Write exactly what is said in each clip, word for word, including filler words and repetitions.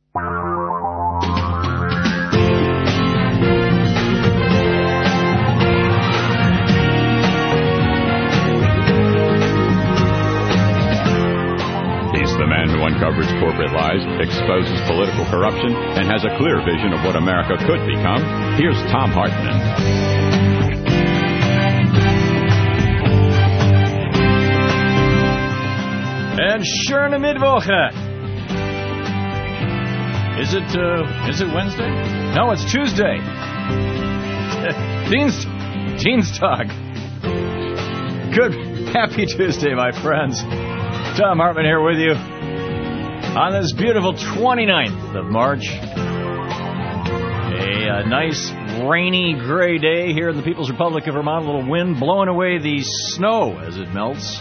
Uncovers corporate lies, exposes political corruption, and has a clear vision of what America could become. Here's Thom Hartmann. And schöne Mittwoche. Is it, uh, is it Wednesday? No, it's Tuesday. Dienst, Dienstag. Good, happy Tuesday, my friends. Thom Hartmann here with you on this beautiful twenty-ninth of March. A, uh, nice, rainy, gray day here in the People's Republic of Vermont. A little wind blowing away the snow as it melts.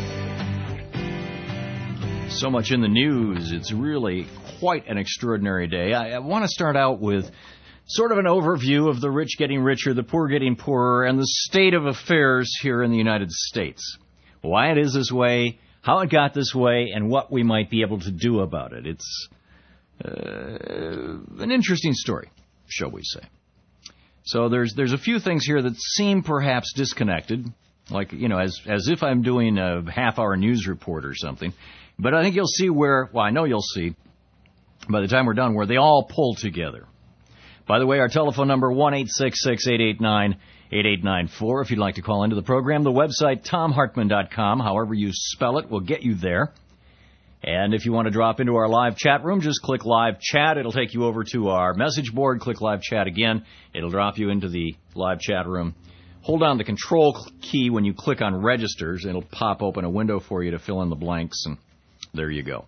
So much in the news. It's really quite an extraordinary day. I, I want to start out with sort of an overview of the rich getting richer, the poor getting poorer, and the state of affairs here in the United States. Why it is this way, how it got this way, and what we might be able to do about it. It's uh, an interesting story, shall we say. So there's there's a few things here that seem perhaps disconnected, like, you know, as as if I'm doing a half-hour news report or something. But I think you'll see where, well, I know you'll see by the time we're done, where they all pull together. By the way, our telephone number, one eight six six, eight eight nine, eight eight nine four, if you'd like to call into the program. The website, thom hartmann dot com, however you spell it, will get you there. And if you want to drop into our live chat room, just click Live Chat. It'll take you over to our message board. Click Live Chat again. It'll drop you into the live chat room. Hold down the Control key when you click on Registers. It'll pop open a window for you to fill in the blanks, and there you go.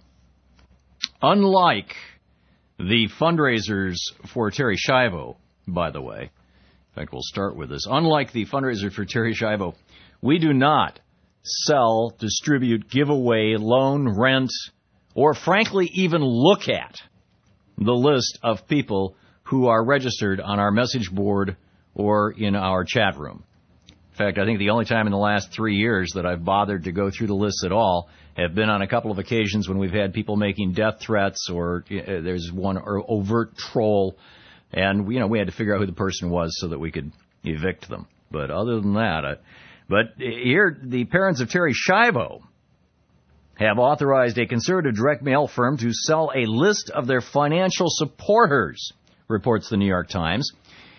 Unlike the fundraisers for Terri Schiavo, by the way, in fact, we'll start with this. Unlike the fundraiser for Terri Schiavo, we do not sell, distribute, give away, loan, rent, or frankly even look at the list of people who are registered on our message board or in our chat room. In fact, I think the only time in the last three years that I've bothered to go through the list at all have been on a couple of occasions when we've had people making death threats, or uh, there's one overt troll, and you know we had to figure out who the person was so that we could evict them. But other than that, uh, but here the parents of Terri Schiavo have authorized a conservative direct mail firm to sell a list of their financial supporters, reports the New York Times.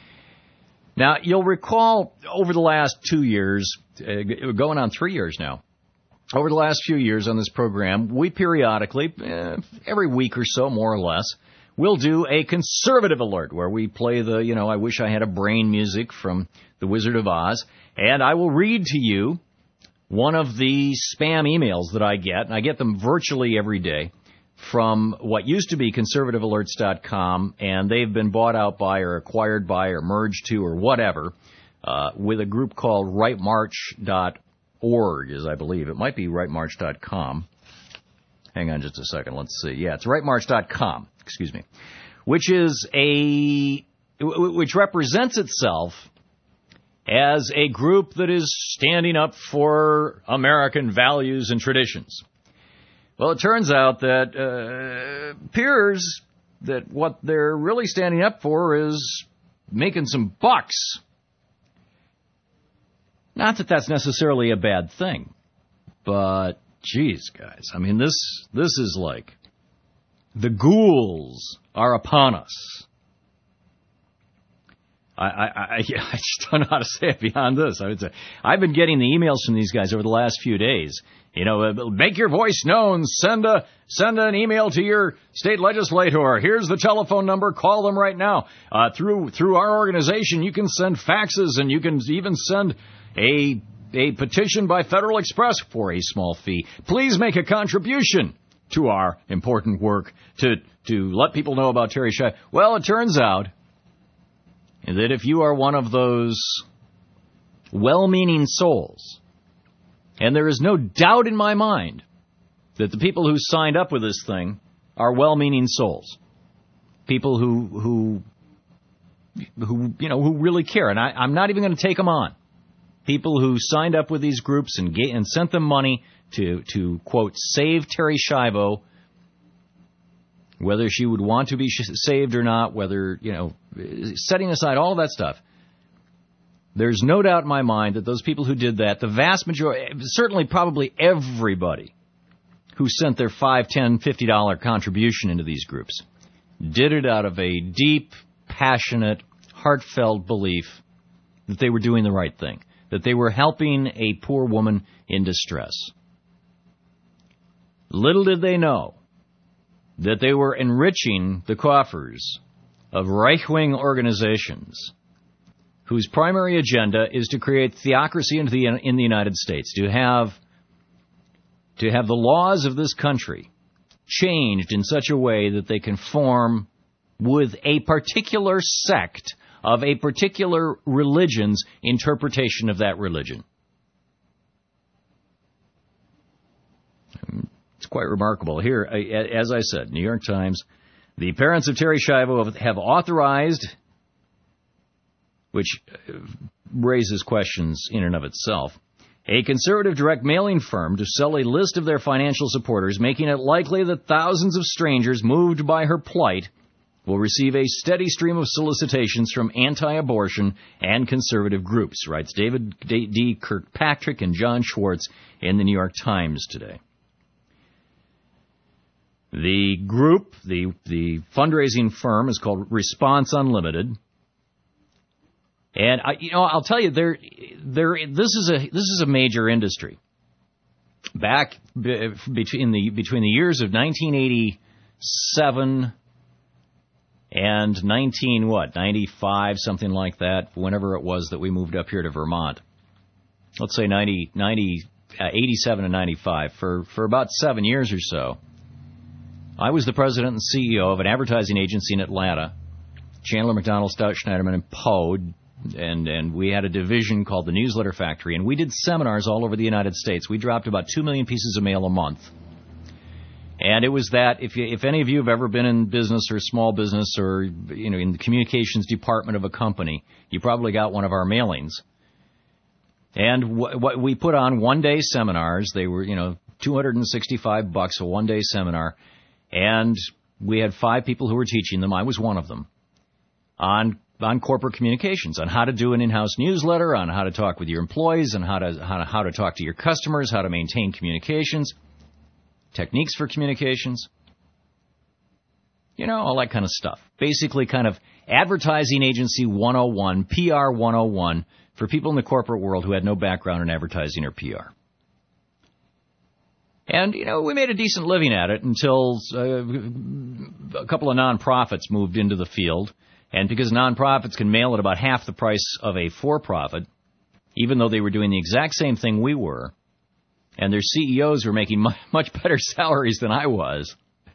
Now, you'll recall over the last two years, uh, going on three years now, over the last few years on this program, we periodically, uh, every week or so, more or less, we'll do a conservative alert where we play the, you know, I wish I had a brain music from The Wizard of Oz, and I will read to you one of the spam emails that I get, and I get them virtually every day, from what used to be conservative alerts dot com, and they've been bought out by or acquired by or merged to or whatever, uh, with a group called right march dot org, as I believe. It might be right march dot com. Hang on just a second. Let's see. Yeah, it's right march dot com, excuse me, which is a, which represents itself as a group that is standing up for American values and traditions. Well, it turns out that uh, appears that what they're really standing up for is making some bucks. Not that that's necessarily a bad thing, but geez, guys, I mean, this this is like the ghouls are upon us. I, I, I, I just don't know how to say it beyond this. I would say I've been getting the emails from these guys over the last few days. You know, make your voice known. Send a send an email to your state legislator. Here's the telephone number. Call them right now. Uh, through through our organization, you can send faxes, and you can even send a a petition by Federal Express for a small fee. Please make a contribution to our important work to to let people know about Terri Schiavo. Well, it turns out that if you are one of those well-meaning souls, and there is no doubt in my mind that the people who signed up with this thing are well-meaning souls, people who who who you know who really care, and I, I'm not even going to take them on. People who signed up with these groups and ga- and sent them money to to quote save Terri Schiavo. whether she would want to be saved or not, whether, you know, setting aside all that stuff. There's no doubt in my mind that those people who did that, the vast majority, certainly probably everybody who sent their five, ten, fifty dollar contribution into these groups, did it out of a deep, passionate, heartfelt belief that they were doing the right thing, that they were helping a poor woman in distress. Little did they know that they were enriching the coffers of right-wing organizations whose primary agenda is to create theocracy into the, in the United States, to have, to have the laws of this country changed in such a way that they conform with a particular sect of a particular religion's interpretation of that religion. It's quite remarkable. Here, as I said, New York Times, the parents of Terri Schiavo have authorized, which raises questions in and of itself, a conservative direct mailing firm to sell a list of their financial supporters, making it likely that thousands of strangers moved by her plight will receive a steady stream of solicitations from anti-abortion and conservative groups, writes David D. Kirkpatrick and John Schwartz in the New York Times today. The group, the, the fundraising firm, is called Response Unlimited. And I, you know, I'll tell you, there, there, this is a this is a major industry. Back be, between the between the years of nineteen eighty-seven and nineteen what ninety-five, something like that, whenever it was that we moved up here to Vermont. Let's say ninety, ninety, uh, eighty-seven and ninety-five. For for about seven years or so, I was the president and C E O of an advertising agency in Atlanta, Chandler McDonald, Stout Schneiderman, and Poe. And and we had a division called the Newsletter Factory, and we did seminars all over the United States. We dropped about two million pieces of mail a month. And it was that, if you, if any of you have ever been in business or small business or, you know, in the communications department of a company, you probably got one of our mailings. And what, what we put on one-day seminars, they were, you know, two hundred sixty-five bucks a one-day seminar, and we had five people who were teaching them. I was one of them, on on corporate communications, on how to do an in-house newsletter, on how to talk with your employees, and how to, how to how to talk to your customers, how to maintain communications, techniques for communications, you know, all that kind of stuff. Basically kind of advertising agency one oh one, P R one oh one, for people in the corporate world who had no background in advertising or P R. And, you know, we made a decent living at it until uh, a couple of nonprofits moved into the field. And because nonprofits can mail at about half the price of a for-profit, even though they were doing the exact same thing we were, and their C E Os were making much better salaries than I was,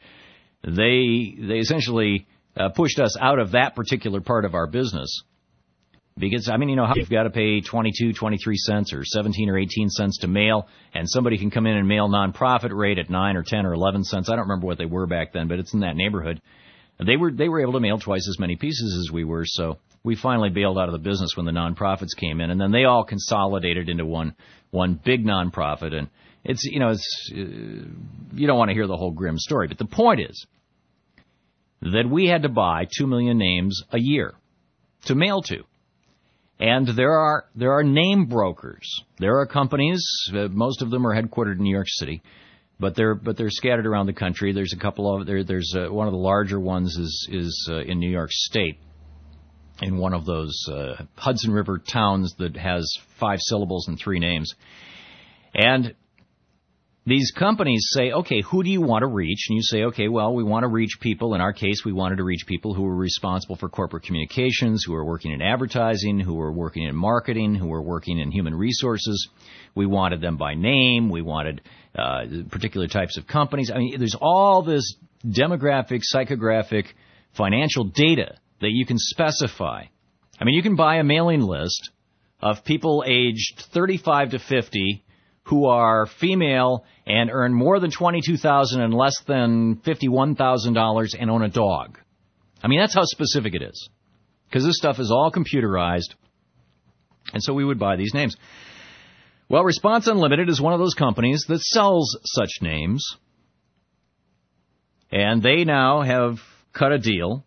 they they essentially uh, pushed us out of that particular part of our business. Because, I mean, you know, how you've got to pay twenty-two, twenty-three cents or seventeen or eighteen cents to mail, and somebody can come in and mail nonprofit rate at nine or ten or eleven cents. I don't remember what they were back then, but it's in that neighborhood. They were they were able to mail twice as many pieces as we were, so we finally bailed out of the business when the nonprofits came in, and then they all consolidated into one one big nonprofit. And it's you know it's uh, you don't want to hear the whole grim story, but the point is that we had to buy two million names a year to mail to, and there are there are name brokers. There are companies, uh, most of them are headquartered in New York City. But they're but they're scattered around the country. There's a couple of there. There's uh, one of the larger ones is is uh, in New York State, in one of those uh, Hudson River towns that has five syllables and three names. And these companies say, okay, who do you want to reach? And you say, okay, well, we want to reach people. In our case, we wanted to reach people who were responsible for corporate communications, who are working in advertising, who are working in marketing, who are working in human resources. We wanted them by name. We wanted uh, particular types of companies. I mean, there's all this demographic, psychographic, financial data that you can specify. I mean, you can buy a mailing list of people aged thirty-five to fifty who are female and earn more than twenty-two thousand dollars and less than fifty-one thousand dollars and own a dog. I mean, that's how specific it is, because this stuff is all computerized, and so we would buy these names. Well, Response Unlimited is one of those companies that sells such names, And they now have cut a deal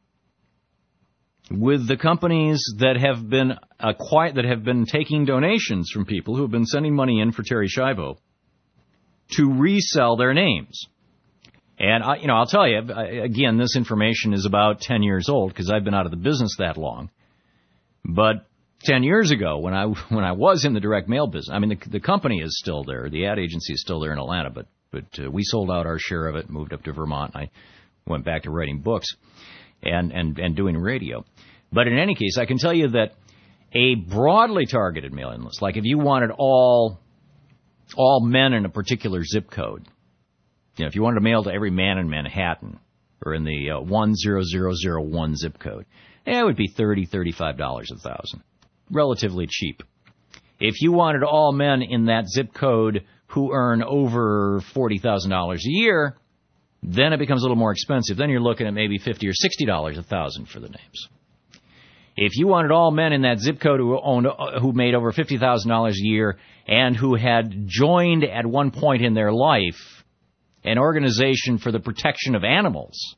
with the companies that have been acquired, that have been taking donations from people who have been sending money in for Terri Schiavo to resell their names. And, I, you know, I'll tell you, again, this information is about ten years old because I've been out of the business that long. But ten years ago, when I when I was in the direct mail business, I mean, the, the company is still there. The ad agency is still there in Atlanta, but but uh, we sold out our share of it, moved up to Vermont. I went back to writing books and, and, and doing radio. But in any case, I can tell you that a broadly targeted mailing list, like if you wanted all all men in a particular zip code, you know, if you wanted to mail to every man in Manhattan or in the uh, one zero zero zero one zip code, it would be thirty dollars, thirty-five dollars a thousand. Relatively cheap. If you wanted all men in that zip code who earn over forty thousand dollars a year, then it becomes a little more expensive. Then you're looking at maybe fifty dollars or sixty dollars a thousand for the names. If you wanted all men in that zip code who owned, who made over fifty thousand dollars a year and who had joined at one point in their life an organization for the protection of animals,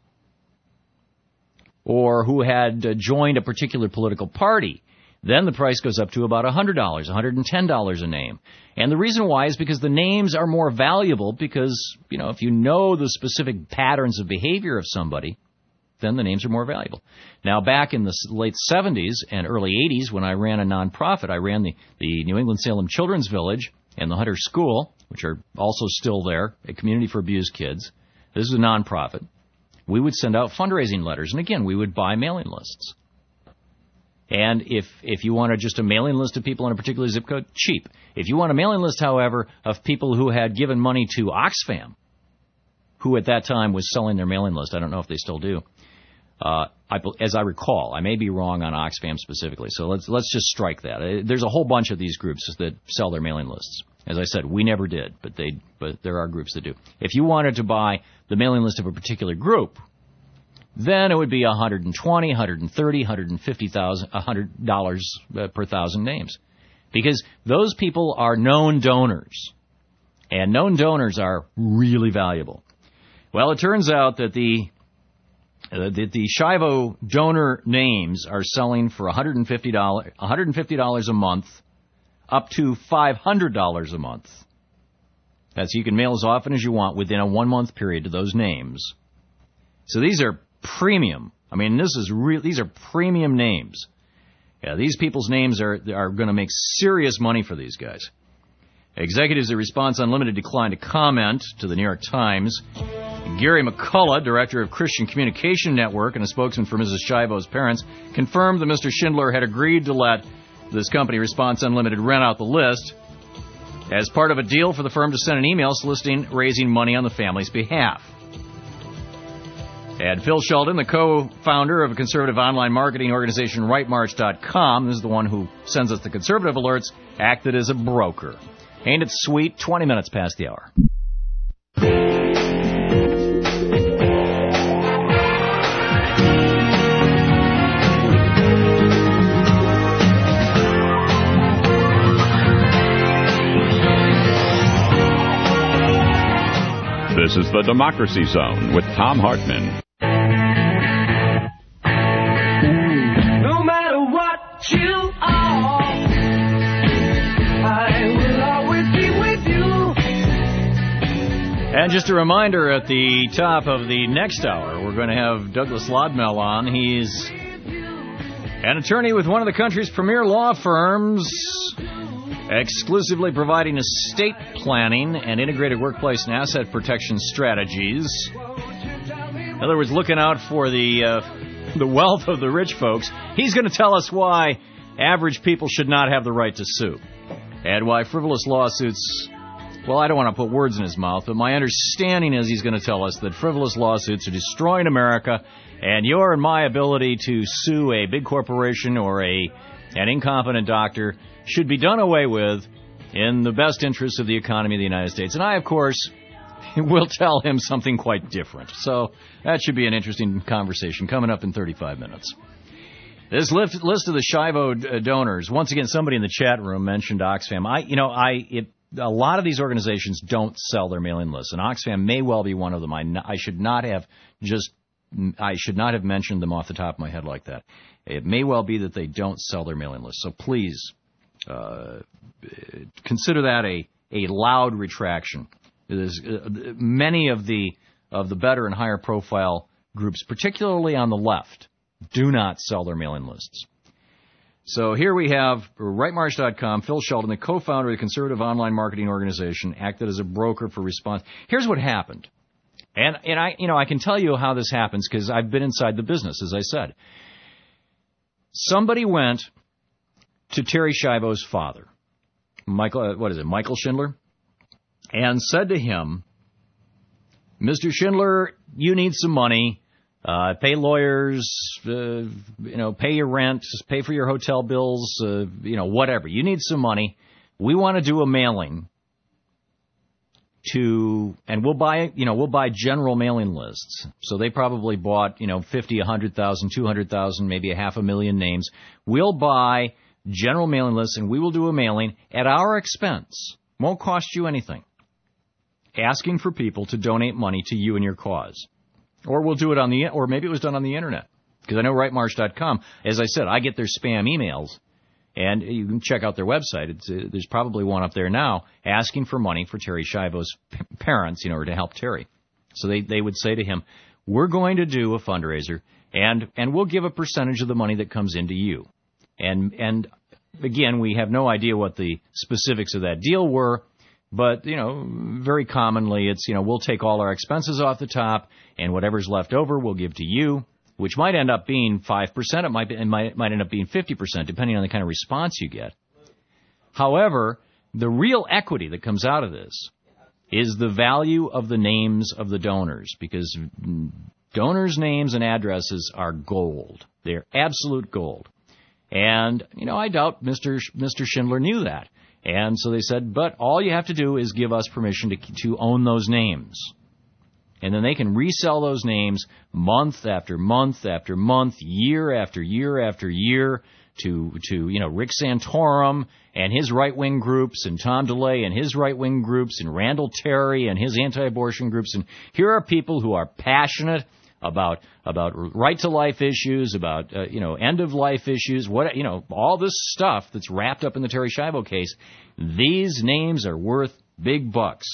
or who had joined a particular political party, then the price goes up to about one hundred dollars, one hundred ten dollars a name. And the reason why is because the names are more valuable because, you know, if you know the specific patterns of behavior of somebody, then the names are more valuable. Now, back in the late seventies and early eighties, when I ran a nonprofit, I ran the, the New England Salem Children's Village and the Hunter School, which are also still there, a community for abused kids. This is a nonprofit. We would send out fundraising letters, and again, we would buy mailing lists. And if if you wanted just a mailing list of people in a particular zip code, cheap. If you want a mailing list, however, of people who had given money to Oxfam, who at that time was selling their mailing list, I don't know if they still do, uh, I, as I recall, I may be wrong on Oxfam specifically, so let's let's just strike that. There's a whole bunch of these groups that sell their mailing lists. As I said, we never did, but they but there are groups that do. If you wanted to buy the mailing list of a particular group, then it would be one hundred twenty, one hundred thirty, one hundred fifty thousand, one hundred dollars per thousand names, because those people are known donors, and known donors are really valuable. Well, it turns out that the uh, that the Schiavo donor names are selling for one hundred fifty dollars, one hundred fifty dollars a month, up to five hundred dollars a month. That's, you can mail as often as you want within a one-month period to those names. So these are premium. I mean, this is real. These are premium names. Yeah, these people's names are are going to make serious money for these guys. Executives at Response Unlimited declined to comment to the New York Times. Gary McCullough, director of Christian Communication Network and a spokesman for Missus Schiavo's parents, confirmed that Mister Schindler had agreed to let this company, Response Unlimited, rent out the list as part of a deal for the firm to send an email soliciting raising money on the family's behalf. And Phil Sheldon, the co-founder of a conservative online marketing organization, right march dot com, this is the one who sends us the conservative alerts, acted as a broker. Ain't it sweet? twenty minutes past the hour. This is the Democracy Zone with Thom Hartmann. No matter what you are, I will always be with you. And just a reminder, at the top of the next hour, we're going to have Douglas Lodmell on. He's an attorney with one of the country's premier law firms, exclusively providing estate planning and integrated workplace and asset protection strategies. In other words, looking out for the uh, the wealth of the rich folks. He's going to tell us why average people should not have the right to sue, and why frivolous lawsuits, well, I don't want to put words in his mouth, but my understanding is he's going to tell us that frivolous lawsuits are destroying America, and your and my ability to sue a big corporation or a an incompetent doctor should be done away with in the best interests of the economy of the United States. And I, of course, will tell him something quite different. So that should be an interesting conversation coming up in thirty-five minutes. This list, list of the Schiavo donors, once again, somebody in the chat room mentioned Oxfam. I, you know, I it, a lot of these organizations don't sell their mailing lists, and Oxfam may well be one of them. I, n- I should not have just I should not have mentioned them off the top of my head like that. It may well be that they don't sell their mailing list. So please uh, consider that a, a loud retraction. There's, uh, many of the of the better and higher profile groups, particularly on the left, do not sell their mailing lists. So here we have right march dot com, Phil Sheldon, the co-founder of the conservative online marketing organization, acted as a broker for Response. Here's what happened. And and I you know I can tell you how this happens because I've been inside the business, as I said. Somebody went to Terry Schiavo's father, Michael, what is it, Michael Schindler, and said to him, Mister Schindler, you need some money. Uh, pay lawyers, uh, you know, pay your rent, pay for your hotel bills, uh, you know, whatever. You need some money. We want to do a mailing to, and we'll buy, you know, we'll buy general mailing lists. So they probably bought, you know, fifty, a hundred thousand, two hundred thousand, maybe a half a million names. We'll buy general mailing lists and we will do a mailing at our expense. Won't cost you anything. Asking for people to donate money to you and your cause. Or we'll do it on the, or maybe it was done on the internet. Because I know right march dot com, as I said, I get their spam emails. And you can check out their website. It's, uh, there's probably one up there now asking for money for Terry Schiavo's p- parents, you know, or to help Terry. So they, they would say to him, we're going to do a fundraiser, and, and we'll give a percentage of the money that comes into you. And, and again, we have no idea what the specifics of that deal were. But, you know, very commonly it's, you know, we'll take all our expenses off the top, and whatever's left over we'll give to you, which might end up being five percent. It might, be, it might, might end up being fifty percent, depending on the kind of response you get. However, the real equity that comes out of this is the value of the names of the donors, because donors' names and addresses are gold. They're absolute gold. And, you know, I doubt Mister Sh- Mister Schindler knew that. And so they said, but all you have to do is give us permission to to own those names. And then they can resell those names month after month after month, year after year after year to, to you know, Rick Santorum and his right-wing groups and Tom DeLay and his right-wing groups and Randall Terry and his anti-abortion groups. And here are people who are passionate about about right-to-life issues, about, uh, you know, end-of-life issues, what, you know, all this stuff that's wrapped up in the Terry Schiavo case. These names are worth big bucks,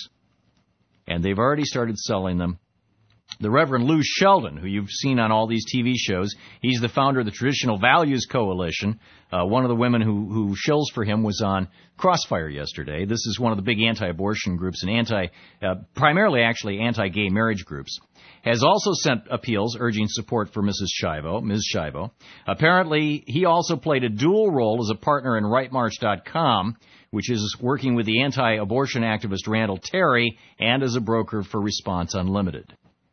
and they've already started selling them. The Reverend Lou Sheldon, who you've seen on all these T V shows, he's the founder of the Traditional Values Coalition. Uh, one of the women who, who shills for him was on Crossfire yesterday. This is one of the big anti-abortion groups and anti, uh, primarily actually anti-gay marriage groups. Has also sent appeals urging support for Missus Schiavo, Miz Schiavo. Apparently, he also played a dual role as a partner in right march dot com, which is working with the anti-abortion activist Randall Terry, and as a broker for Response Unlimited.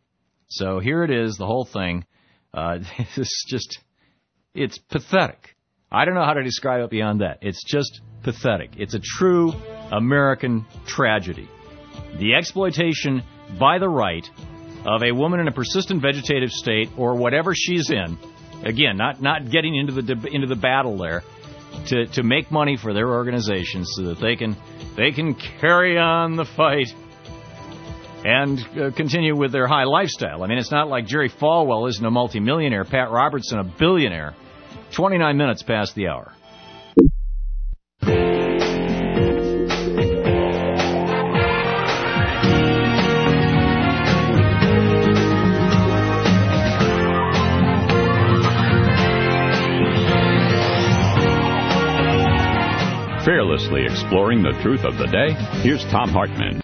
So here it is, the whole thing. Uh, it's just, it's pathetic. I don't know how to describe it beyond that. It's just pathetic. It's a true American tragedy. The exploitation by the right of a woman in a persistent vegetative state, or whatever she's in, again, not not getting into the into the battle there, to to make money for their organizations so that they can they can carry on the fight and uh, continue with their high lifestyle. I mean, it's not like Jerry Falwell isn't a multimillionaire, Pat Robertson a billionaire. twenty-nine minutes past the hour. Fearlessly exploring the truth of the day, here's Tom Hartman.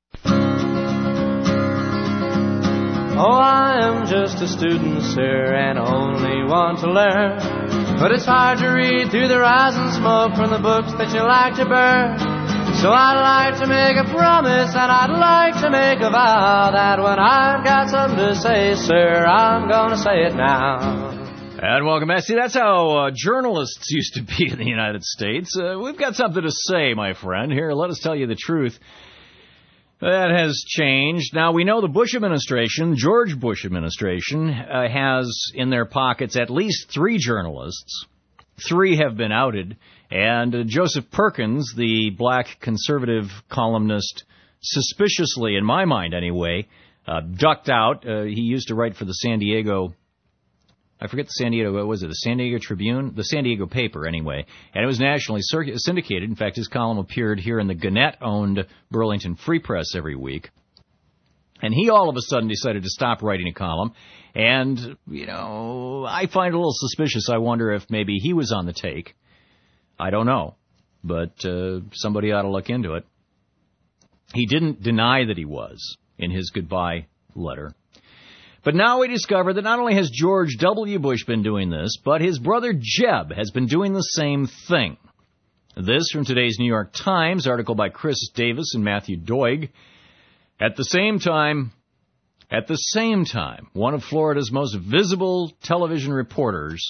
Oh, I am just a student, sir, and only want to learn. But it's hard to read through the rising smoke from the books that you like to burn. So I'd like to make a promise, and I'd like to make a vow, that when I've got something to say, sir, I'm gonna say it now. And welcome back. See, that's how uh, journalists used to be in the United States. Uh, we've got something to say, my friend. Here, let us tell you the truth. That has changed. Now, we know the Bush administration, George Bush administration, uh, has in their pockets at least three journalists Three have been outed, and uh, Joseph Perkins, the black conservative columnist, suspiciously, in my mind anyway, uh, ducked out. Uh, he used to write for the San Diego, I forget the San Diego, what was it, the San Diego Tribune? The San Diego paper, anyway. And it was nationally syndicated. In fact, his column appeared here in the Gannett-owned Burlington Free Press every week. And he all of a sudden decided to stop writing a column. And, you know, I find it a little suspicious. I wonder if maybe he was on the take. I don't know. But uh, somebody ought to look into it. He didn't deny that he was in his goodbye letter. But now we discover that not only has George W. Bush been doing this, but his brother Jeb has been doing the same thing. This from today's New York Times, article by Chris Davis and Matthew Doig. At the same time, at the same time, one of Florida's most visible television reporters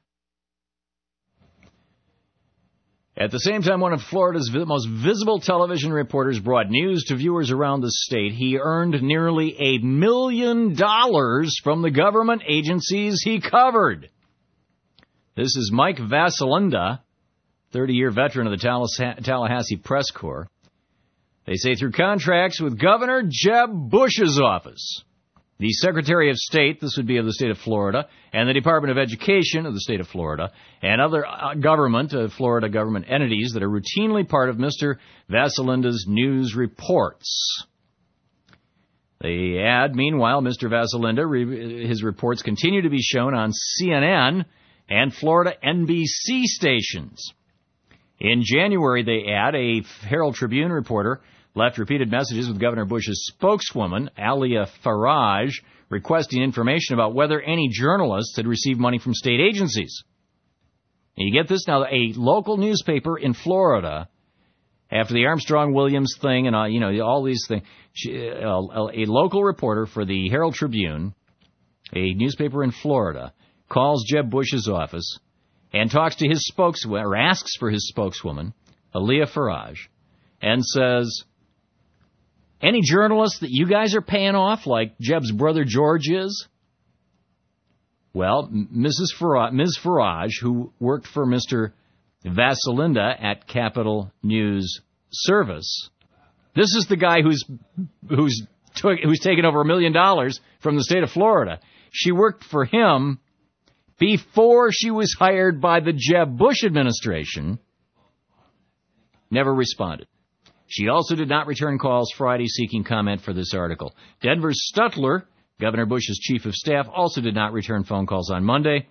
At the same time, one of Florida's most visible television reporters brought news to viewers around the state. He earned nearly a million dollars from the government agencies he covered. This is Mike Vasalinda, thirty-year veteran of the Tallahassee Press Corps. They say through contracts with Governor Jeb Bush's office, the Secretary of State, this would be of the state of Florida, and the Department of Education of the state of Florida, and other government, uh, Florida government entities that are routinely part of Mister Vasalinda's news reports. They add, meanwhile, Mister Vasalinda, re- his reports continue to be shown on C N N and Florida N B C stations. In January, they add, a Herald Tribune reporter left repeated messages with Governor Bush's spokeswoman, Alia Faraj, requesting information about whether any journalists had received money from state agencies. And you get this now, a local newspaper in Florida, after the Armstrong-Williams thing and, uh, you know, all these things, she, uh, a local reporter for the Herald Tribune, a newspaper in Florida, calls Jeb Bush's office and talks to his spokeswoman, or asks for his spokeswoman, Alia Faraj, and says, any journalists that you guys are paying off, like Jeb's brother George is? Well, Missus Faraj, Miz Faraj, who worked for Mister Vasalinda at Capital News Service, this is the guy who's who's took, who's taken over a million dollars from the state of Florida. She worked for him before she was hired by the Jeb Bush administration. Never responded. She also did not return calls Friday seeking comment for this article. Denver's Stutler, Governor Bush's chief of staff, also did not return phone calls on Monday.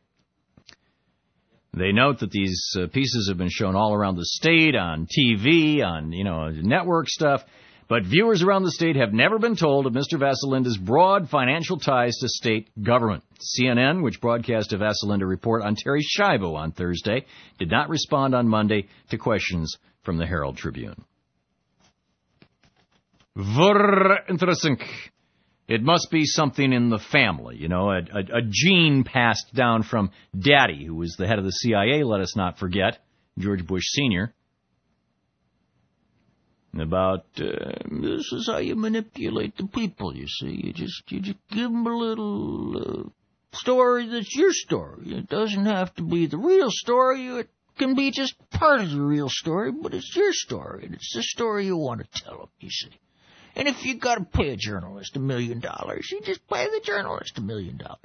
They note that these uh, pieces have been shown all around the state, on T V, on, you know, network stuff, but viewers around the state have never been told of Mister Vasalinda's broad financial ties to state government. C N N, which broadcast a Vasalinda report on Terry Schiavo on Thursday, did not respond on Monday to questions from the Herald Tribune. Very interesting. It must be something in the family, you know, a, a, a gene passed down from Daddy, who was the head of the C I A, let us not forget, George Bush Senior About, uh, this is how you manipulate the people, you see. You just, you just give them a little uh, story that's your story. It doesn't have to be the real story. It can be just part of the real story, but it's your story, and it's the story you want to tell them, you see. And if you got to pay a journalist a million dollars, you just pay the journalist a million dollars.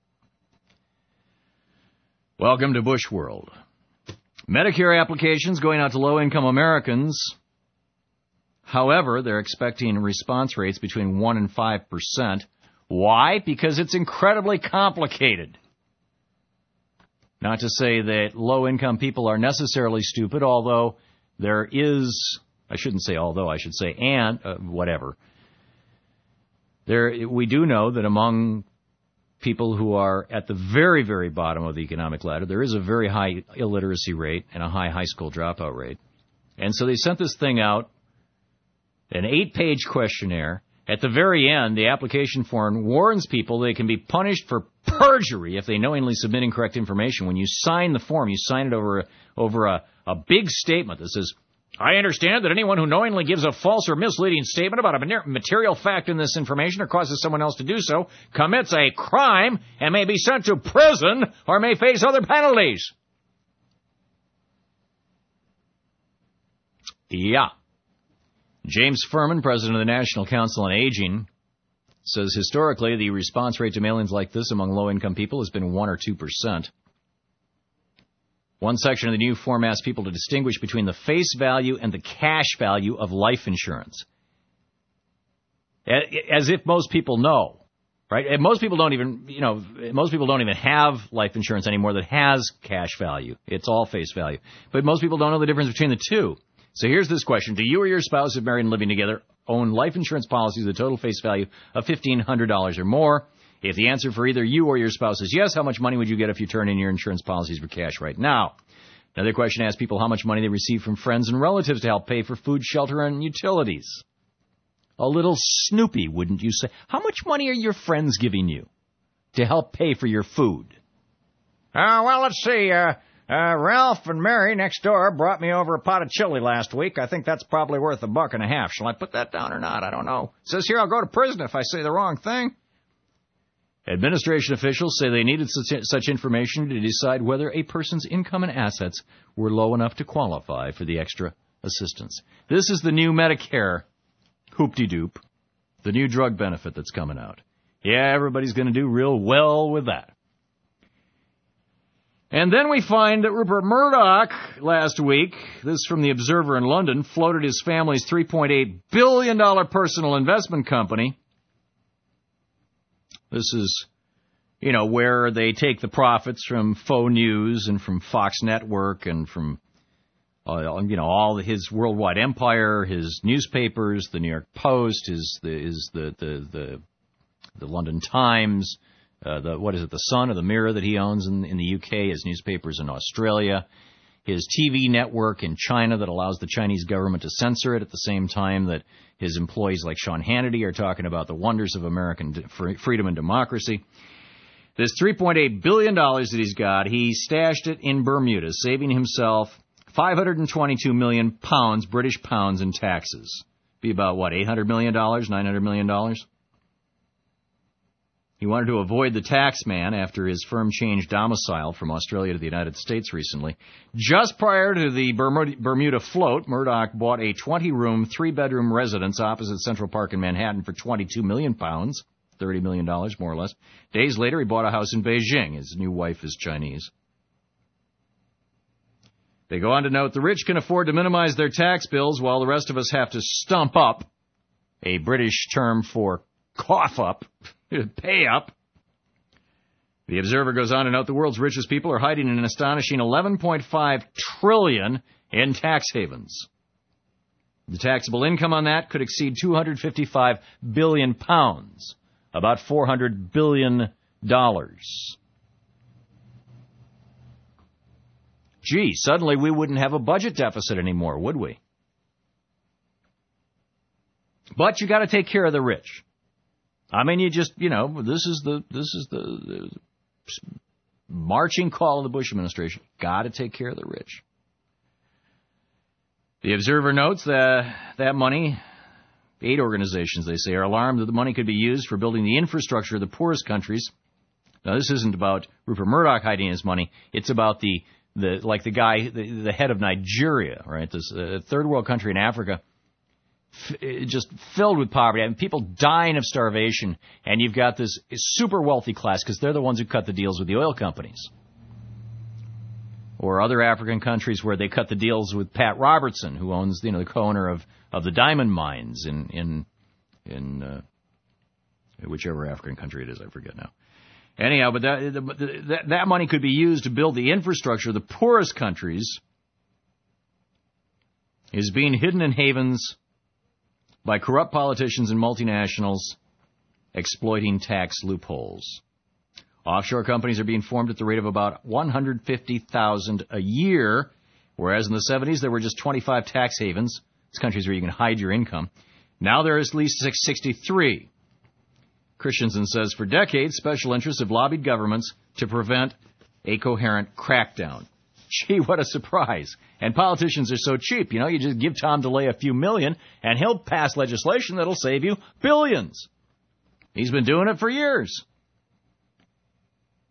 Welcome to Bush World. Medicare applications going out to low-income Americans. However, they're expecting response rates between one and five percent. Why? Because it's incredibly complicated. Not to say that low-income people are necessarily stupid, although there is... I shouldn't say although, I should say and, uh, whatever. There, we do know that among people who are at the very, very bottom of the economic ladder, there is a very high illiteracy rate and a high high school dropout rate. And so they sent this thing out, an eight-page questionnaire. At the very end, the application form warns people they can be punished for perjury if they knowingly submit incorrect information. When you sign the form, you sign it over, over a, a big statement that says, I understand that anyone who knowingly gives a false or misleading statement about a material fact in this information or causes someone else to do so commits a crime and may be sent to prison or may face other penalties. Yeah. James Furman, president of the National Council on Aging, says historically the response rate to mailings like this among low-income people has been one or two percent. One section of the new form asks people to distinguish between the face value and the cash value of life insurance. As if most people know, right? And most people don't even, you know, most people don't even have life insurance anymore that has cash value. It's all face value. But most people don't know the difference between the two. So here's this question. Do you or your spouse, if married and living together, own life insurance policies with a total face value of fifteen hundred dollars or more? If the answer for either you or your spouse is yes, how much money would you get if you turn in your insurance policies for cash right now? Another question asks people how much money they receive from friends and relatives to help pay for food, shelter, and utilities. A little snoopy, wouldn't you say? How much money are your friends giving you to help pay for your food? Uh, well, let's see. Uh, uh, Ralph and Mary next door brought me over a pot of chili last week. I think that's probably worth a buck and a half. Shall I put that down or not? I don't know. It says here I'll go to prison if I say the wrong thing. Administration officials say they needed such, such information to decide whether a person's income and assets were low enough to qualify for the extra assistance. This is the new Medicare hoop-de-doop, the new drug benefit that's coming out. Yeah, everybody's going to do real well with that. And then we find that Rupert Murdoch last week, this from the Observer in London, floated his family's three point eight billion dollars personal investment company. This is, you know, where they take the profits from faux news and from Fox Network and from, uh, you know, all his worldwide empire, his newspapers, the New York Post, his the is the the the, the London Times, uh, the what is it, the Sun or the Mirror that he owns in, in the U K, his newspapers in Australia, his T V network in China that allows the Chinese government to censor it at the same time that his employees like Sean Hannity are talking about the wonders of American freedom and democracy. This three point eight billion dollars that he's got, he stashed it in Bermuda, saving himself five hundred twenty-two million pounds, British pounds, in taxes. Be about, what, eight hundred million dollars, nine hundred million dollars? He wanted to avoid the tax man after his firm changed domicile from Australia to the United States recently. Just prior to the Bermuda float, Murdoch bought a twenty-room, three-bedroom residence opposite Central Park in Manhattan for twenty-two million pounds, thirty million dollars more or less. Days later, he bought a house in Beijing. His new wife is Chinese. They go on to note, the rich can afford to minimize their tax bills while the rest of us have to stump up, a British term for cough up, pay up. The Observer goes on to note the world's richest people are hiding an astonishing eleven point five trillion dollars in tax havens. The taxable income on that could exceed two hundred fifty-five billion pounds, about four hundred billion dollars. Gee, suddenly we wouldn't have a budget deficit anymore, would we? But you got to take care of the rich. I mean, you just, you know, this is the this is the, the marching call of the Bush administration. Got to take care of the rich. The Observer notes that that money, aid organizations, they say, are alarmed that the money could be used for building the infrastructure of the poorest countries. Now, this isn't about Rupert Murdoch hiding his money. It's about the, the like the guy, the, the head of Nigeria, right? This uh, third world country in Africa. Just filled with poverty. I mean, people dying of starvation, and you've got this super wealthy class because they're the ones who cut the deals with the oil companies. Or other African countries where they cut the deals with Pat Robertson, who owns, you know, the co-owner of, of the diamond mines in in in uh, whichever African country it is, I forget now. Anyhow, but that, that that money could be used to build the infrastructure of the poorest countries. Is being hidden in havens by corrupt politicians and multinationals exploiting tax loopholes. Offshore companies are being formed at the rate of about one hundred fifty thousand a year, whereas in the seventies there were just twenty-five tax havens. It's countries where you can hide your income. Now there are at least sixty-three. Christensen says for decades, special interests have lobbied governments to prevent a coherent crackdown. Gee, what a surprise. And politicians are so cheap. You know, you just give Tom DeLay a few million, and he'll pass legislation that'll save you billions. He's been doing it for years. The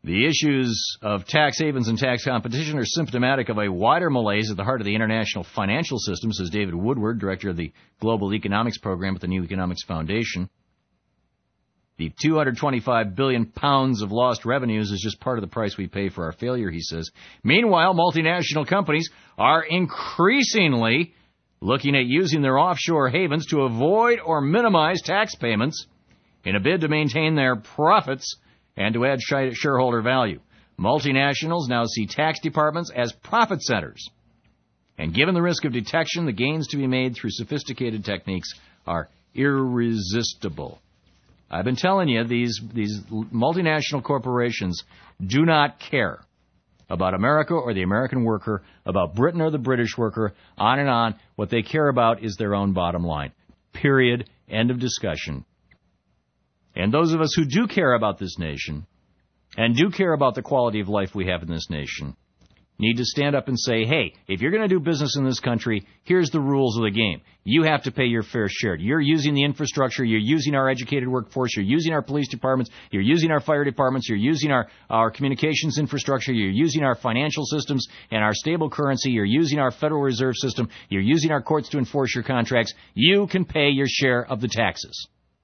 The issues of tax havens and tax competition are symptomatic of a wider malaise at the heart of the international financial system, says David Woodward, director of the Global Economics Program at the New Economics Foundation. The two hundred twenty-five billion pounds of lost revenues is just part of the price we pay for our failure, he says. Meanwhile, multinational companies are increasingly looking at using their offshore havens to avoid or minimize tax payments in a bid to maintain their profits and to add shareholder value. Multinationals now see tax departments as profit centers. And given the risk of detection, the gains to be made through sophisticated techniques are irresistible. I've been telling you, these, these multinational corporations do not care about America or the American worker, about Britain or the British worker, on and on. What they care about is their own bottom line. Period. End of discussion. And those of us who do care about this nation and do care about the quality of life we have in this nation need to stand up and say, hey, if you're going to do business in this country, here's the rules of the game. You have to pay your fair share. You're using the infrastructure. You're using our educated workforce. You're using our police departments. You're using our fire departments. You're using our, our communications infrastructure. You're using our financial systems and our stable currency. You're using our Federal Reserve System. You're using our courts to enforce your contracts. You can pay your share of the taxes.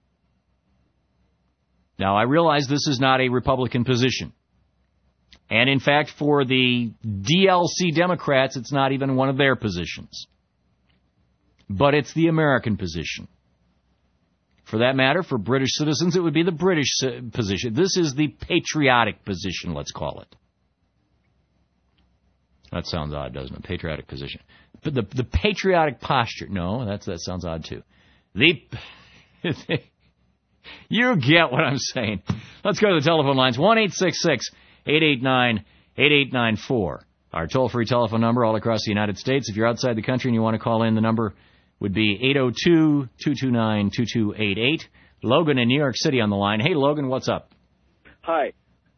Now, I realize this is not a Republican position. And, in fact, for the D L C Democrats, it's not even one of their positions. But it's the American position. For that matter, for British citizens, it would be the British position. This is the patriotic position, let's call it. That sounds odd, doesn't it? Patriotic position. But the, the patriotic posture, no, that's, that sounds odd, too. The... You get what I'm saying. Let's go to the telephone lines. one eight six six, eight eight nine, eight eight nine four. Our toll-free telephone number all across the United States. If you're outside the country and you want to call in, the number would be eight oh two, two two nine, two two eight eight. Logan in New York City on the line. Hey, Logan, what's up? Hi.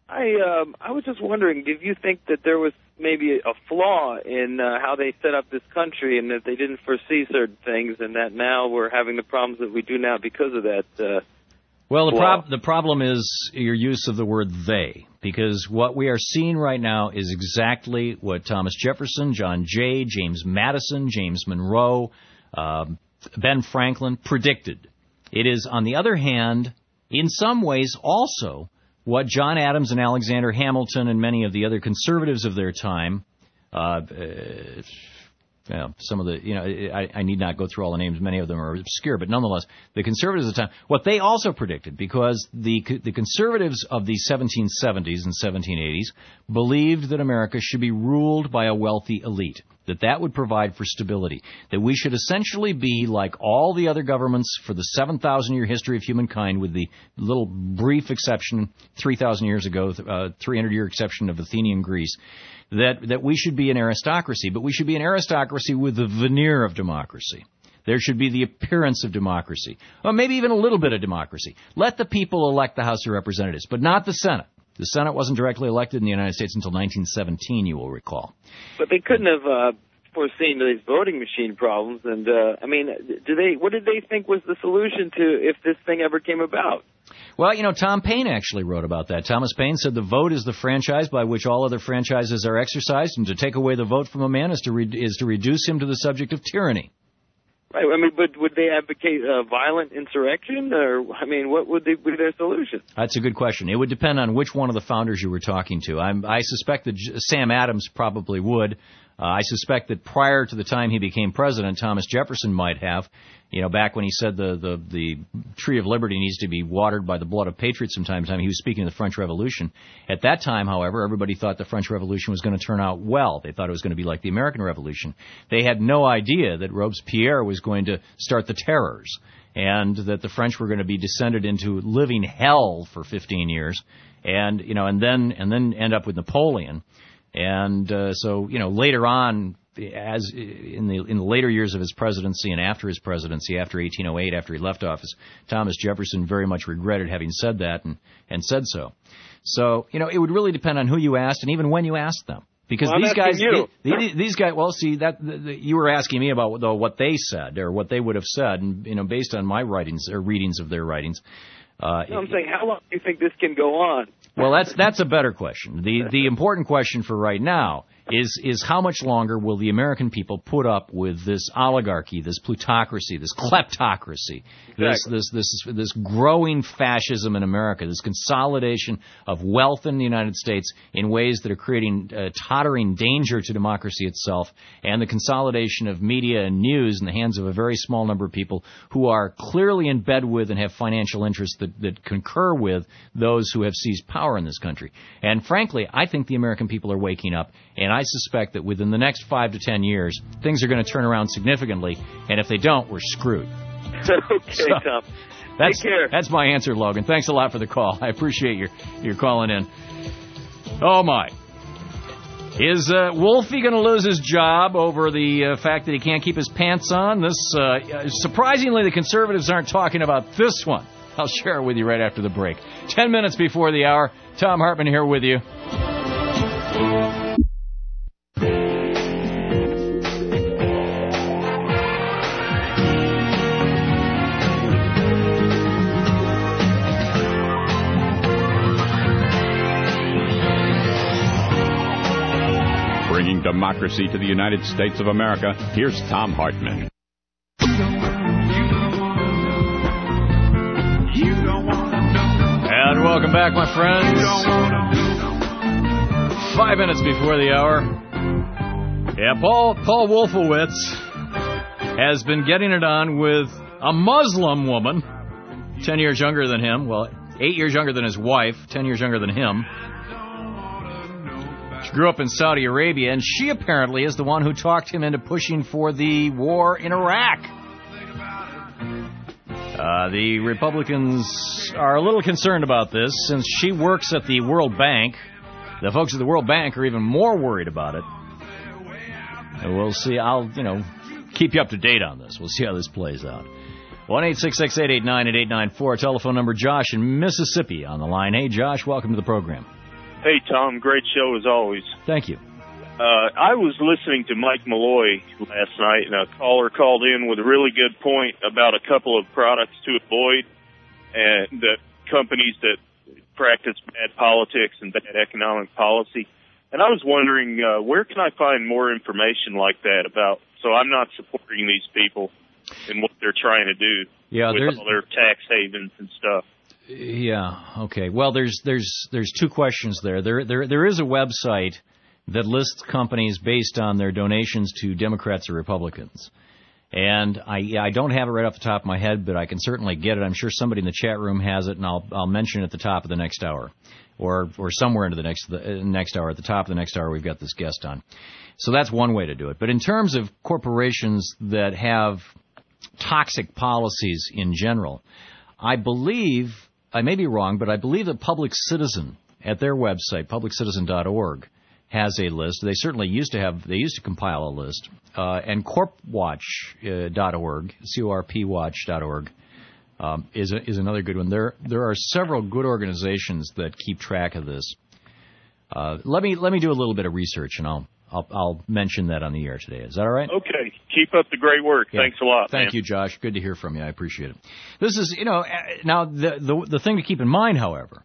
I um, I was just wondering, did you think that there was maybe a flaw in uh, how they set up this country and that they didn't foresee certain things and that now we're having the problems that we do now because of that uh Well, the, prob- the problem is your use of the word they, because what we are seeing right now is exactly what Thomas Jefferson, John Jay, James Madison, James Monroe, uh, Ben Franklin predicted. It is, on the other hand, in some ways also what John Adams and Alexander Hamilton and many of the other conservatives of their time uh, uh Yeah, some of the, you know, I, I need not go through all the names. Many of them are obscure, but nonetheless, the conservatives at the time, what they also predicted, because the the conservatives of the seventeen seventies and seventeen eighties believed that America should be ruled by a wealthy elite, that that would provide for stability, that we should essentially be like all the other governments for the seven thousand year history of humankind, with the little brief exception three thousand years ago, uh, three hundred year exception of Athenian Greece. That, that we should be an aristocracy, but we should be an aristocracy with the veneer of democracy. There should be the appearance of democracy, or maybe even a little bit of democracy. Let the people elect the House of Representatives, but not the Senate. The Senate wasn't directly elected in the United States until nineteen seventeen, you will recall. But they couldn't have uh, foreseen these voting machine problems. And, uh, I mean, do they? What did they think was the solution to if this thing ever came about? Well, you know, Tom Paine actually wrote about that. Thomas Paine said the vote is the franchise by which all other franchises are exercised, and to take away the vote from a man is to re- is to reduce him to the subject of tyranny. Right. I mean, but would they advocate uh, violent insurrection, or I mean, what would they, be their solution? That's a good question. It would depend on which one of the founders you were talking to. I'm, I suspect that J- Sam Adams probably would. Uh, I suspect that prior to the time he became president, Thomas Jefferson might have. You know, back when he said the, the, the tree of liberty needs to be watered by the blood of patriots from time to time, he was speaking of the French Revolution. At that time, however, everybody thought the French Revolution was going to turn out well. They thought it was going to be like the American Revolution. They had no idea that Robespierre was going to start the terrors, and that the French were going to be descended into living hell for fifteen years, and you know, and then and then end up with Napoleon. And uh, so, you know, later on, as in the in the later years of his presidency and after his presidency, after eighteen oh eight, after he left office, Thomas Jefferson very much regretted having said that and, and said so. So, you know, it would really depend on who you asked and even when you asked them. Because well, these guys, you. these, these guys, well, see, that the, the, you were asking me about though, what they said or what they would have said, and you know, based on my writings or readings of their writings. Uh, no, I'm saying, how long do you think this can go on? Well, that's that's a better question. The the important question for right now is is how much longer will the American people put up with this oligarchy, this plutocracy, this kleptocracy, exactly. this, this this this growing fascism in America, this consolidation of wealth in the United States in ways that are creating uh, tottering danger to democracy itself, and the consolidation of media and news in the hands of a very small number of people who are clearly in bed with and have financial interests that, that concur with those who have seized power in this country. And frankly, I think the American people are waking up, and I suspect that within the next five to ten years, things are going to turn around significantly, and if they don't, we're screwed. Okay, so, Tom. That's, Take care. That's my answer, Logan. Thanks a lot for the call. I appreciate your, your calling in. Oh, my. Is uh, Wolfie going to lose his job over the uh, fact that he can't keep his pants on? This uh, surprisingly, the conservatives aren't talking about this one. I'll share it with you right after the break. Ten minutes before the hour, Thom Hartmann here with you. Bringing democracy to the United States of America, here's Thom Hartmann. And welcome back, my friends. Five minutes before the hour. Yeah, Paul Paul Wolfowitz has been getting it on with a Muslim woman, ten years younger than him. Well, eight years younger than his wife, ten years younger than him. She grew up in Saudi Arabia, and she apparently is the one who talked him into pushing for the war in Iraq. Uh, the Republicans are a little concerned about this since she works at the World Bank. The folks at the World Bank are even more worried about it. And we'll see. I'll, you know, keep you up to date on this. We'll see how this plays out. one eight six six, eight eight nine, eight eight nine four. Telephone number Josh in Mississippi on the line. Hey, Josh, welcome to the program. Hey, Tom. Great show as always. Thank you. Uh, I was listening to Mike Malloy last night, and a caller called in with a really good point about a couple of products to avoid, and that companies that practice bad politics and bad economic policy. And I was wondering, uh, where can I find more information like that about, so I'm not supporting these people in what they're trying to do yeah, with all their tax havens and stuff. Yeah, okay. Well, there's there's there's two questions there. There there there is a website that lists companies based on their donations to Democrats or Republicans. And I I don't have it right off the top of my head, but I can certainly get it. I'm sure somebody in the chat room has it, and I'll I'll mention it at the top of the next hour, or or somewhere into the next the next hour. At the top of the next hour, we've got this guest on. So that's one way to do it. But in terms of corporations that have toxic policies in general, I believe, I may be wrong, but I believe that Public Citizen at their website, public citizen dot org, has a list. They certainly used to have, they used to compile a list. Uh, and corp watch dot org, C O R P watch dot org, um, is, a, is another good one. There there are several good organizations that keep track of this. Uh, let me let me do a little bit of research, and I'll I'll, I'll mention that on the air today. Is that all right? Okay. Keep up the great work. Yeah. Thanks a lot. Thank man. you, Josh. Good to hear from you. I appreciate it. This is, you know, now the, the the thing to keep in mind, however,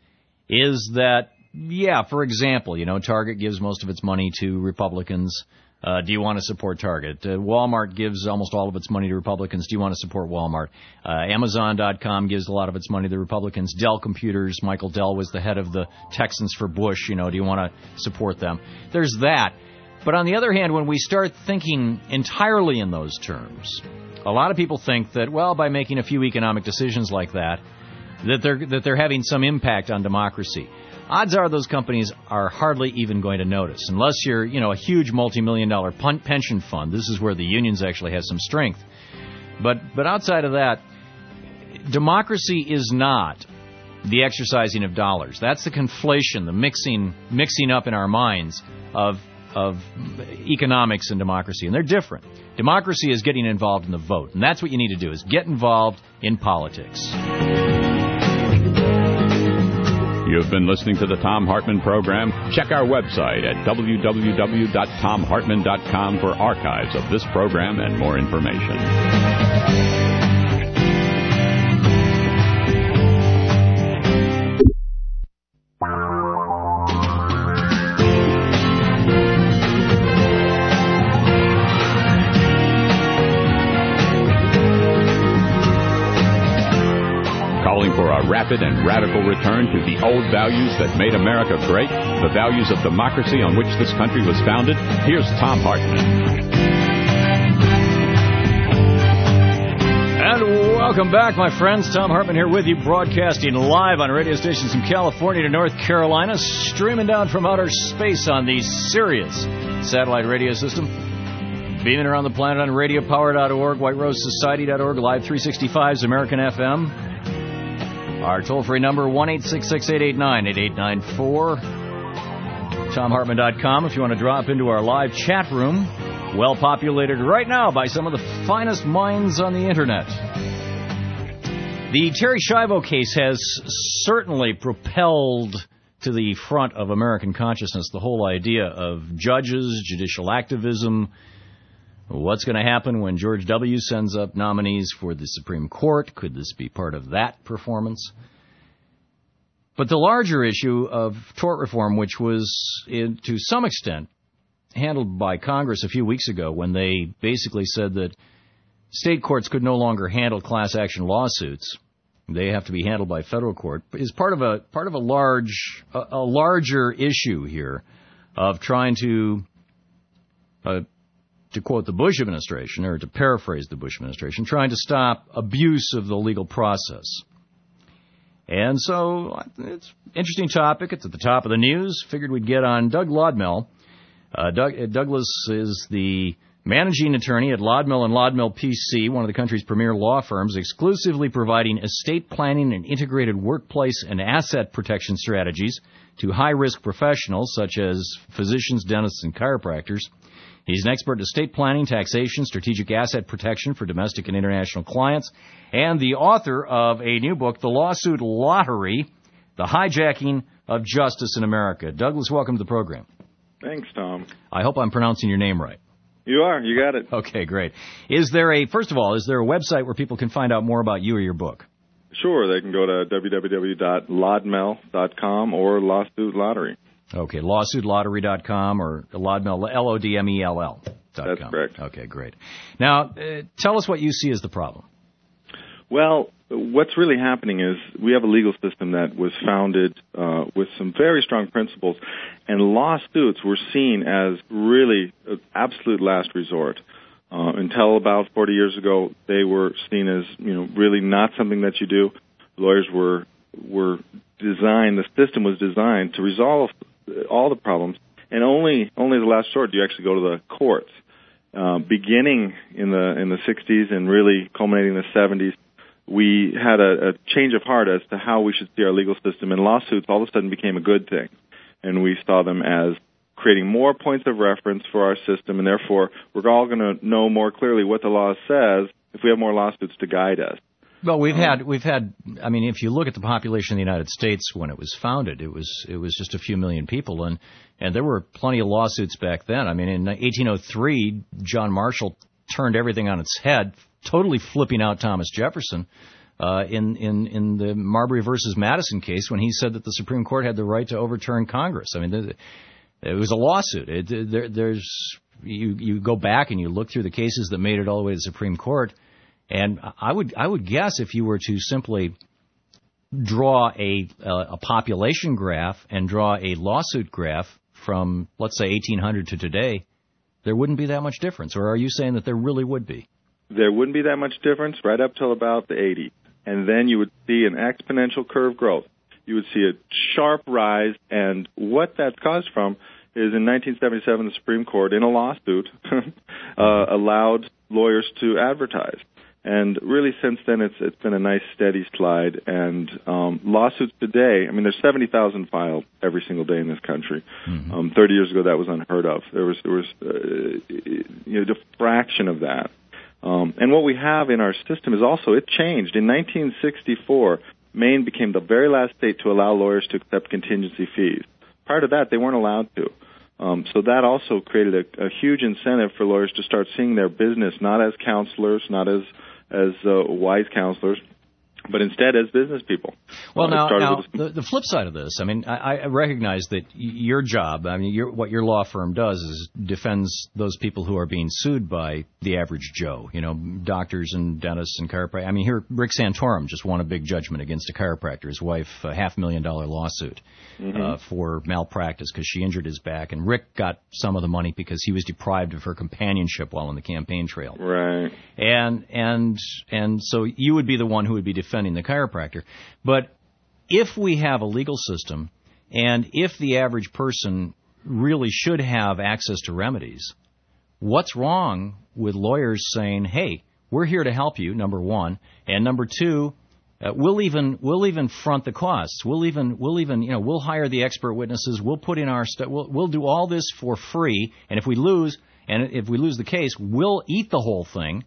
is that, yeah, for example, you know, Target gives most of its money to Republicans. Uh, do you want to support Target? Uh, Walmart gives almost all of its money to Republicans. Do you want to support Walmart? Uh, Amazon dot com gives a lot of its money to Republicans. Dell Computers, Michael Dell was the head of the Texans for Bush. You know, do you want to support them? There's that. But on the other hand, when we start thinking entirely in those terms, a lot of people think that, well, by making a few economic decisions like that, that they're that they're having some impact on democracy. Odds are those companies are hardly even going to notice, unless you're, you know, a huge multi-million dollar pension fund. This is where the unions actually have some strength. But but outside of that, democracy is not the exercising of dollars. That's the conflation, the mixing mixing up in our minds of of economics and democracy, and they're different. Democracy is getting involved in the vote, and that's what you need to do, is get involved in politics. You've been listening to the Thom Hartmann Program. Check our website at w w w dot tom hartmann dot com for archives of this program and more information. a rapid and radical return to the old values that made America great, the values of democracy on which this country was founded? Here's Thom Hartmann. And welcome back, my friends. Thom Hartmann here with you, broadcasting live on radio stations from California to North Carolina, streaming down from outer space on the Sirius satellite radio system, beaming around the planet on radio power dot org, white rose society dot org, Live three sixty-five's American F M. Our toll-free number, one eight six six, eight eight nine, eight eight nine four. Thom Hartmann dot com if you want to drop into our live chat room, well populated right now by some of the finest minds on the Internet. The Terri Schiavo case has certainly propelled to the front of American consciousness the whole idea of judges, judicial activism, what's going to happen when George W. sends up nominees for the Supreme Court. Could this be part of that performance? But the larger issue of tort reform, which was, in, to some extent, handled by Congress a few weeks ago when they basically said that state courts could no longer handle class action lawsuits. They have to be handled by federal court, is part of a part of a large a, a larger issue here of trying to uh, to quote the Bush administration, or to paraphrase the Bush administration, trying to stop abuse of the legal process. And so it's an interesting topic. It's at the top of the news. Figured we'd get on Doug Lodmell. Uh, Doug, Douglas is the managing attorney at Lodmell and Lodmell P C, one of the country's premier law firms, exclusively providing estate planning and integrated workplace and asset protection strategies to high-risk professionals such as physicians, dentists, and chiropractors. He's an expert in estate planning, taxation, strategic asset protection for domestic and international clients, and the author of a new book, The Lawsuit Lottery, The Hijacking of Justice in America. Douglas, welcome to the program. Thanks, Tom. I hope I'm pronouncing your name right. You are. You got it. Okay, great. Is there a, first of all, is there a website where people can find out more about you or your book? Sure. They can go to w w w dot lodmell dot com or Lawsuit Lottery. Okay, lawsuit lottery dot com or Lodmell, L O D M E L L dot com. That's correct. Okay, great. Now, uh, tell us what you see as the problem. Well, what's really happening is we have a legal system that was founded uh, with some very strong principles, and lawsuits were seen as really an absolute last resort. Uh, until about forty years ago, they were seen as, you know, really not something that you do. Lawyers were were designed, the system was designed to resolve all the problems, and only only the last resort do you actually go to the courts. Uh, beginning in the in the sixties and really culminating in the seventies, we had a, a change of heart as to how we should see our legal system, and lawsuits all of a sudden became a good thing. And we saw them as creating more points of reference for our system, and therefore we're all going to know more clearly what the law says if we have more lawsuits to guide us. Well, we've had, we've had, I mean, if you look at the population of the United States when it was founded, it was, it was just a few million people, and, and there were plenty of lawsuits back then. I mean, in eighteen oh three, John Marshall turned everything on its head, totally flipping out Thomas Jefferson, uh, in, in, in the Marbury versus Madison case when he said that the Supreme Court had the right to overturn Congress. I mean, the, it was a lawsuit. It, there, there's, you, you go back and you look through the cases that made it all the way to the Supreme Court, and I would I would guess if you were to simply draw a a population graph and draw a lawsuit graph from, let's say, eighteen hundred to today, there wouldn't be that much difference. Or are you saying that there really would be? There wouldn't be that much difference right up till about the eighties. And then you would see an exponential curve growth. You would see a sharp rise, and what that's caused from is in nineteen seventy-seven, the Supreme Court, in a lawsuit, uh, allowed lawyers to advertise. And really, since then, it's it's been a nice steady slide. And um, lawsuits today, I mean, there's seventy thousand filed every single day in this country. Mm-hmm. Um, Thirty years ago, that was unheard of. There was there was uh, you know, a fraction of that. Um, and what we have in our system is also, it changed. In nineteen sixty-four, Maine became the very last state to allow lawyers to accept contingency fees. Prior to that, they weren't allowed to. Um, so that also created a, a huge incentive for lawyers to start seeing their business not as counselors, not as as uh, wise counselors, but instead as business people. Well, uh, now, now with... the, the flip side of this, I mean, I, I recognize that your job, I mean, your, what your law firm does is defends those people who are being sued by the average Joe, you know, doctors and dentists and chiropractors. I mean, here, Rick Santorum just won a big judgment against a chiropractor, his wife, a half million dollar lawsuit mm-hmm. uh, for malpractice because she injured his back. And Rick got some of the money because he was deprived of her companionship while on the campaign trail. Right. And, and, and so you would be the one who would be defending the chiropractor. But if we have a legal system and if the average person really should have access to remedies, what's wrong with lawyers saying, hey, we're here to help you, number one, and number two, uh, we'll even we'll even front the costs. We'll even we'll even you know we'll hire the expert witnesses. We'll put in our stu- we'll we'll do all this for free. And if we lose and if we lose the case, we'll eat the whole thing.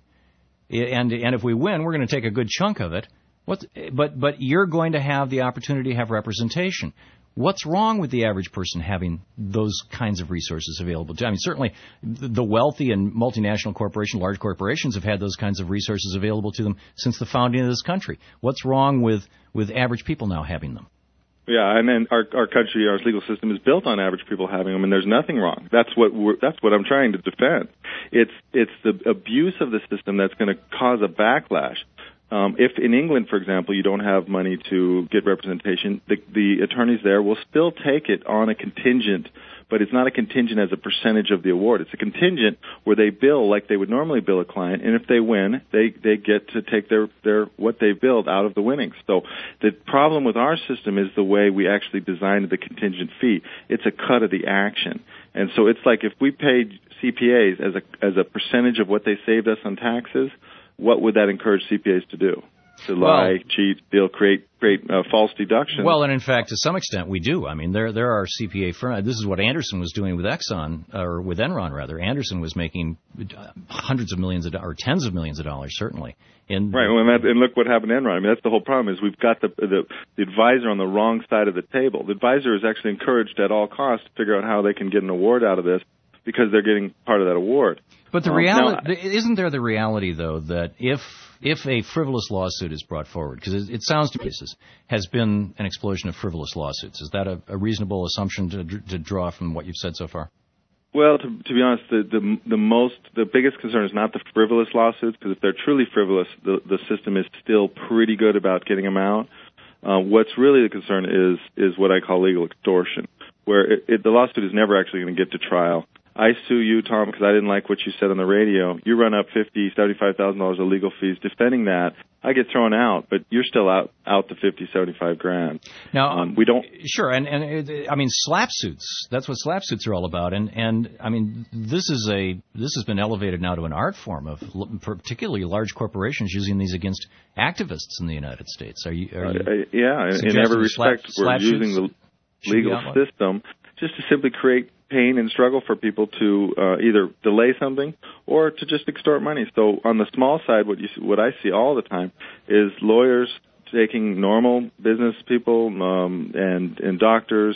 And and if we win, we're going to take a good chunk of it. What, but but you're going to have the opportunity to have representation. What's wrong with the average person having those kinds of resources available to? I mean, certainly the wealthy and multinational corporations, large corporations have had those kinds of resources available to them since the founding of this country. What's wrong with, with average people now having them? Yeah, and then our our country, our legal system is built on average people having them, and there's nothing wrong. That's what we're, that's what I'm trying to defend. It's it's the abuse of the system that's going to cause a backlash. Um, if in England, for example, you don't have money to get representation, the, the attorneys there will still take it on a contingent, but it's not a contingent as a percentage of the award. It's a contingent where they bill like they would normally bill a client, and if they win, they, they get to take their, their what they billed out of the winnings. So the problem with our system is the way we actually designed the contingent fee. It's a cut of the action. And so it's like if we paid C P As as a as a percentage of what they saved us on taxes, what would that encourage C P As to do? To lie, well, cheat, steal, create create uh, false deductions. Well, and in fact, to some extent, we do. I mean, there there are C P A firms. This is what Anderson was doing with Exxon, or with Enron, rather. Anderson was making hundreds of millions of dollars, or tens of millions of dollars, certainly. In right, well, and, that, and look what happened to Enron. I mean, that's the whole problem, is we've got the, the the advisor on the wrong side of the table. The advisor is actually encouraged at all costs to figure out how they can get an award out of this, because they're getting part of that award. But the um, reality, now, isn't there the reality, though, that if if a frivolous lawsuit is brought forward, because it, it sounds to me has been an explosion of frivolous lawsuits. Is that a, a reasonable assumption to, to draw from what you've said so far? Well, to, to be honest, the, the the most the biggest concern is not the frivolous lawsuits, because if they're truly frivolous, the the system is still pretty good about getting them out. Uh, what's really the concern is is what I call legal extortion, where it, it, the lawsuit is never actually going to get to trial. I sue you, Tom, because I didn't like what you said on the radio. You run up fifty, seventy-five thousand dollars of legal fees defending that. I get thrown out, but you're still out out the fifty, seventy-five grand. Now, um, we don't. Sure, and and I mean slap suits. That's what slap suits are all about. And and I mean this is a this has been elevated now to an art form of particularly large corporations using these against activists in the United States. Are you? Are you uh, yeah, in every respect, slap, we're using the legal system just to simply create pain and struggle for people to uh, either delay something or to just extort money. So on the small side, what you what I see all the time is lawyers taking normal business people um, and and doctors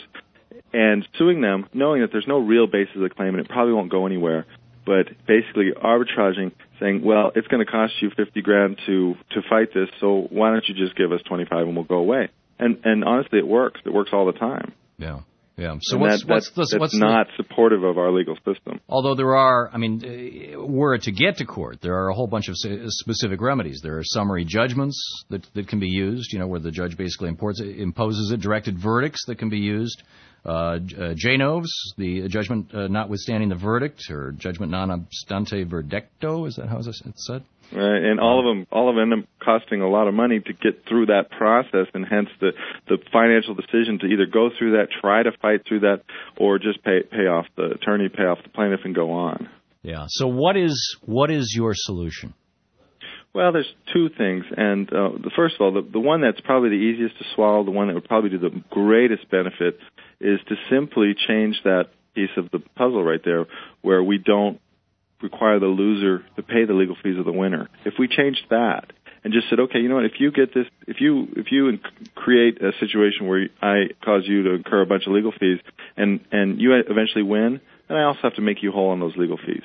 and suing them, knowing that there's no real basis of the claim and it probably won't go anywhere. But basically arbitraging, saying, well, it's going to cost you fifty grand to to fight this, so why don't you just give us twenty-five and we'll go away? And and honestly, it works. It works all the time. Yeah. Yeah. So and what's that, what's that, the, that's what's not the, supportive of our legal system. Although there are, I mean, uh, were it to get to court, there are a whole bunch of specific remedies. There are summary judgments that that can be used, you know, where the judge basically imports, imposes it. Directed verdicts that can be used. Uh, uh, J N O Vs, the judgment uh, notwithstanding the verdict, or judgment non obstante verdicto. Is that how it's said? Right, and all of them, all of them end up costing a lot of money to get through that process, and hence the the financial decision to either go through that, try to fight through that, or just pay pay off the attorney, pay off the plaintiff, and go on. Yeah. So what is what is your solution? Well, there's two things, and uh, the first of all, the, the one that's probably the easiest to swallow, the one that would probably do the greatest benefit, is to simply change that piece of the puzzle right there, where we don't require the loser to pay the legal fees of the winner. If we changed that and just said, okay, you know what, if you get this, if you if you create a situation where I cause you to incur a bunch of legal fees and and you eventually win, then I also have to make you whole on those legal fees.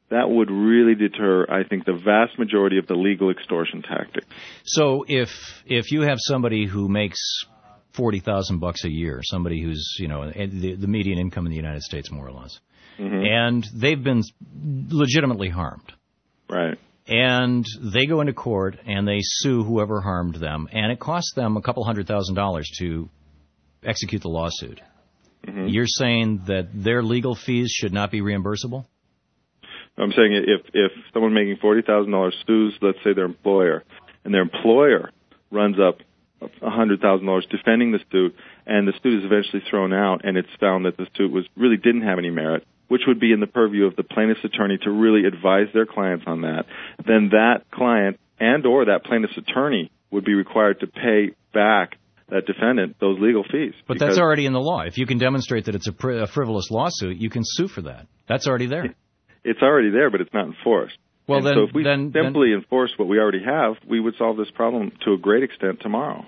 that would really deter, I think, the vast majority of the legal extortion tactics. So if if you have somebody who makes forty thousand bucks a year, somebody who's, you know, the, the median income in the United States, more or less, mm-hmm. and they've been legitimately harmed. Right. And they go into court and they sue whoever harmed them, and it costs them a couple hundred thousand dollars to execute the lawsuit. Mm-hmm. You're saying that their legal fees should not be reimbursable? I'm saying if if someone making forty thousand dollars sues, let's say their employer, and their employer runs up one hundred thousand dollars defending the suit, and the suit is eventually thrown out, and it's found that the suit was really didn't have any merit, which would be in the purview of the plaintiff's attorney to really advise their clients on that, then that client and or that plaintiff's attorney would be required to pay back that defendant those legal fees. But that's already in the law. If you can demonstrate that it's a, pr- a frivolous lawsuit, you can sue for that. That's already there. It's already there, but it's not enforced. Well, and then, so if we then, simply then, enforce what we already have, we would solve this problem to a great extent tomorrow.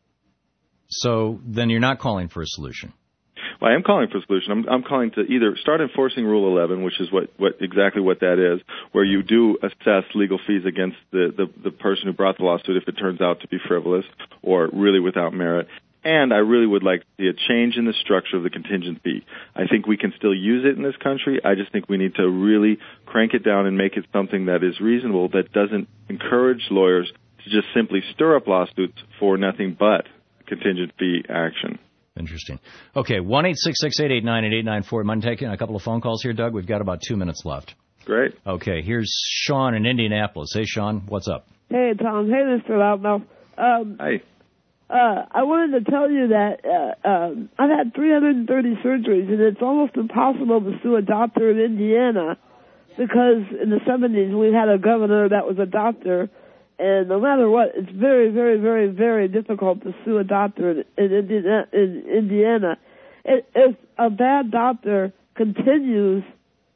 So then you're not calling for a solution. Well, I am calling for a solution. I'm, I'm calling to either start enforcing Rule eleven, which is what, what exactly what that is, where you do assess legal fees against the, the, the person who brought the lawsuit if it turns out to be frivolous or really without merit. And I really would like to see a change in the structure of the contingent fee. I think we can still use it in this country. I just think we need to really crank it down and make it something that is reasonable, that doesn't encourage lawyers to just simply stir up lawsuits for nothing but contingent fee action. Interesting. Okay, one eight six six, eight eight nine, eight eight nine four. I'm taking a couple of phone calls here, Doug. We've got about two minutes left. Great. Okay, here's Sean in Indianapolis. Hey, Sean, what's up? Hey, Tom. Hey, Mister Loudmouth. Um, Hi. Uh, I wanted to tell you that uh, um, I've had three hundred thirty surgeries, and it's almost impossible to sue a doctor in Indiana because in the seventies we had a governor that was a doctor, and no matter what, it's very, very, very, very difficult to sue a doctor in, in, Indiana, in Indiana. If a bad doctor continues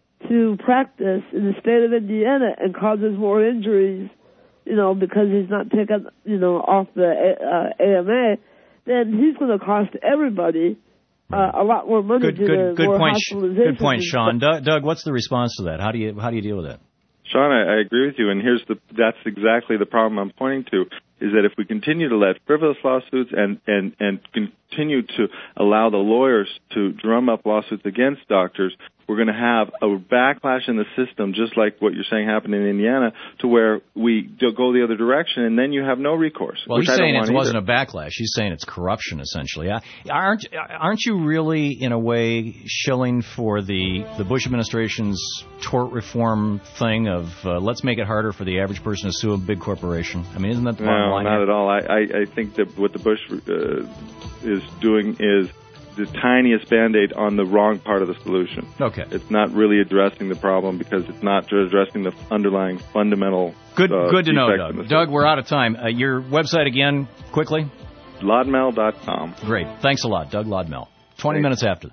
to practice in the state of Indiana and causes more injuries, you know, because he's not taken, you know, off the uh, A M A, then he's going to cost everybody uh, a lot more money. Good, to good, the good more point. hospitalizations. Good point, Sean. Doug, Doug, what's the response to that? How do you how do you deal with that? Sean, I, I agree with you, and here's the that's exactly the problem I'm pointing to, is that if we continue to let frivolous lawsuits and, and, and continue to allow the lawyers to drum up lawsuits against doctors, we're going to have a backlash in the system, just like what you're saying happened in Indiana, to where we go the other direction, and then you have no recourse. Well, he's saying it wasn't either. a backlash. He's saying it's corruption, essentially. Aren't aren't you really, in a way, shilling for the the Bush administration's tort reform thing of uh, let's make it harder for the average person to sue a big corporation? I mean, isn't that the bottom no, line? No, not here? at all. I, I, I think that what the Bush uh, is doing is the tiniest Band-Aid on the wrong part of the solution. Okay. It's not really addressing the problem because it's not addressing the underlying fundamental Good uh, good to know, defects in the Doug. system. Doug, we're out of time. Uh, your website again, quickly? Lodmel dot com. Great. Thanks a lot, Doug Lodmel. twenty Thanks. minutes after.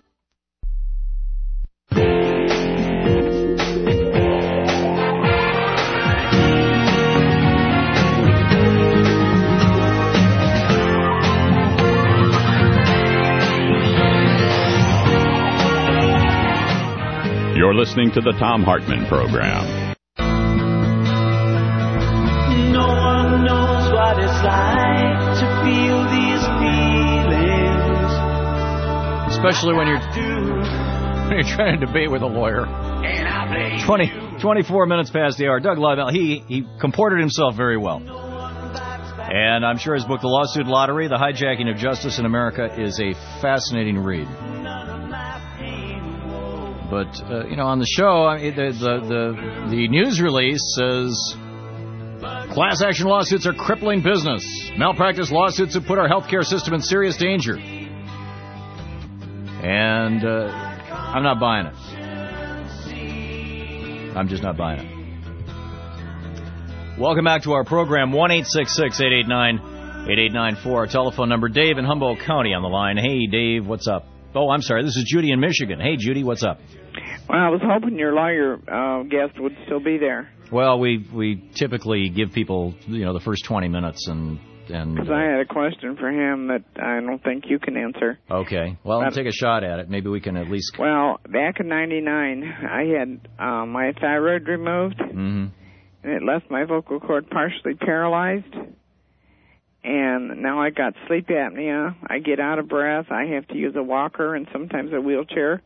You're listening to the Thom Hartmann Program. No one knows what it's like to feel these feelings. Especially when you're, when you're trying to debate with a lawyer. twenty, twenty-four minutes past the hour. Doug Lodmel, he, he comported himself very well. And I'm sure his book, The Lawsuit Lottery, The Hijacking of Justice in America, is a fascinating read. But, uh, you know, on the show, I mean, the, the, the, the news release says class action lawsuits are crippling business. Malpractice lawsuits have put our healthcare system in serious danger. And uh, I'm not buying it. I'm just not buying it. Welcome back to our program, one eight six six, eight eight nine, eight eight nine four. Our telephone number, Dave in Humboldt County on the line. Hey, Dave, what's up? Oh, I'm sorry. This is Judy in Michigan. Hey, Judy, what's up? Well, I was hoping your lawyer uh, guest would still be there. Well, we we typically give people, you know, the first twenty minutes, and and Because I had a question for him that I don't think you can answer. Okay. Well, I'll But- take a shot at it. Maybe we can at least... Well, back in ninety-nine, I had um, my thyroid removed, Mm-hmm. and it left my vocal cord partially paralyzed. And now I got sleep apnea. I get out of breath. I have to use a walker and sometimes a wheelchair.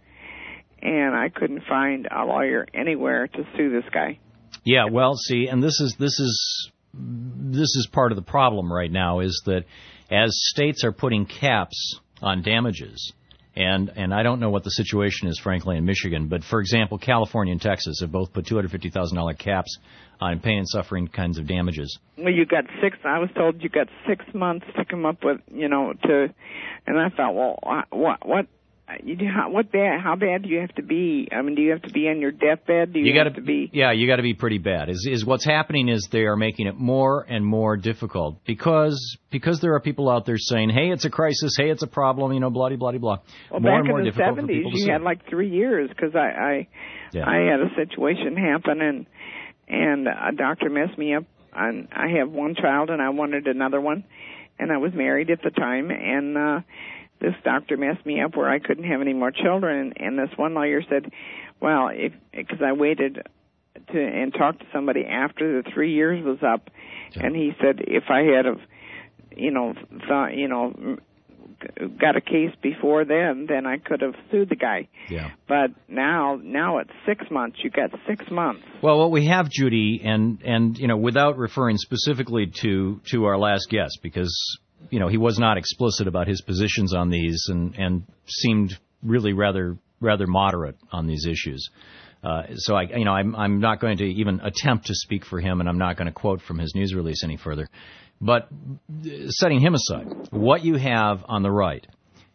And I couldn't find a lawyer anywhere to sue this guy. Yeah, well, see, and this is this is this is part of the problem right now is that as states are putting caps on damages, and and I don't know what the situation is, frankly, in Michigan, but for example, California and Texas have both put two hundred fifty thousand dollars caps on pain and suffering kinds of damages. Well, you got six. I was told you got six months to come up with, you know, to. And I thought, well, what, what, you do, how, what bad? How bad do you have to be? I mean, do you have to be on your deathbed? Do you, You got have to be? Yeah, you got to be pretty bad. Is is what's happening is they are making it more and more difficult because because there are people out there saying, hey, it's a crisis, hey, it's a problem, you know, blah blah blah blah. Well, more back and more in the difficult for seventies, people to you sue. had like three years because I I, Yeah. I had a situation happen and and a doctor messed me up. And I have one child and I wanted another one, and I was married at the time, and uh, this doctor messed me up where I couldn't have any more children. And, and this one lawyer said, well, if because I waited to and talked to somebody after the three years was up, Yeah. and he said if I had of, you know, thought, you know. got a case before then, then I could have sued the guy. Yeah. But now, now it's six months. You got six months. Well, what we have, Judy, and and you know, without referring specifically to to our last guest, because you know he was not explicit about his positions on these, and and seemed really rather rather moderate on these issues. Uh, so I, you know, I'm I'm not going to even attempt to speak for him, and I'm not going to quote from his news release any further. But setting him aside, what you have on the right,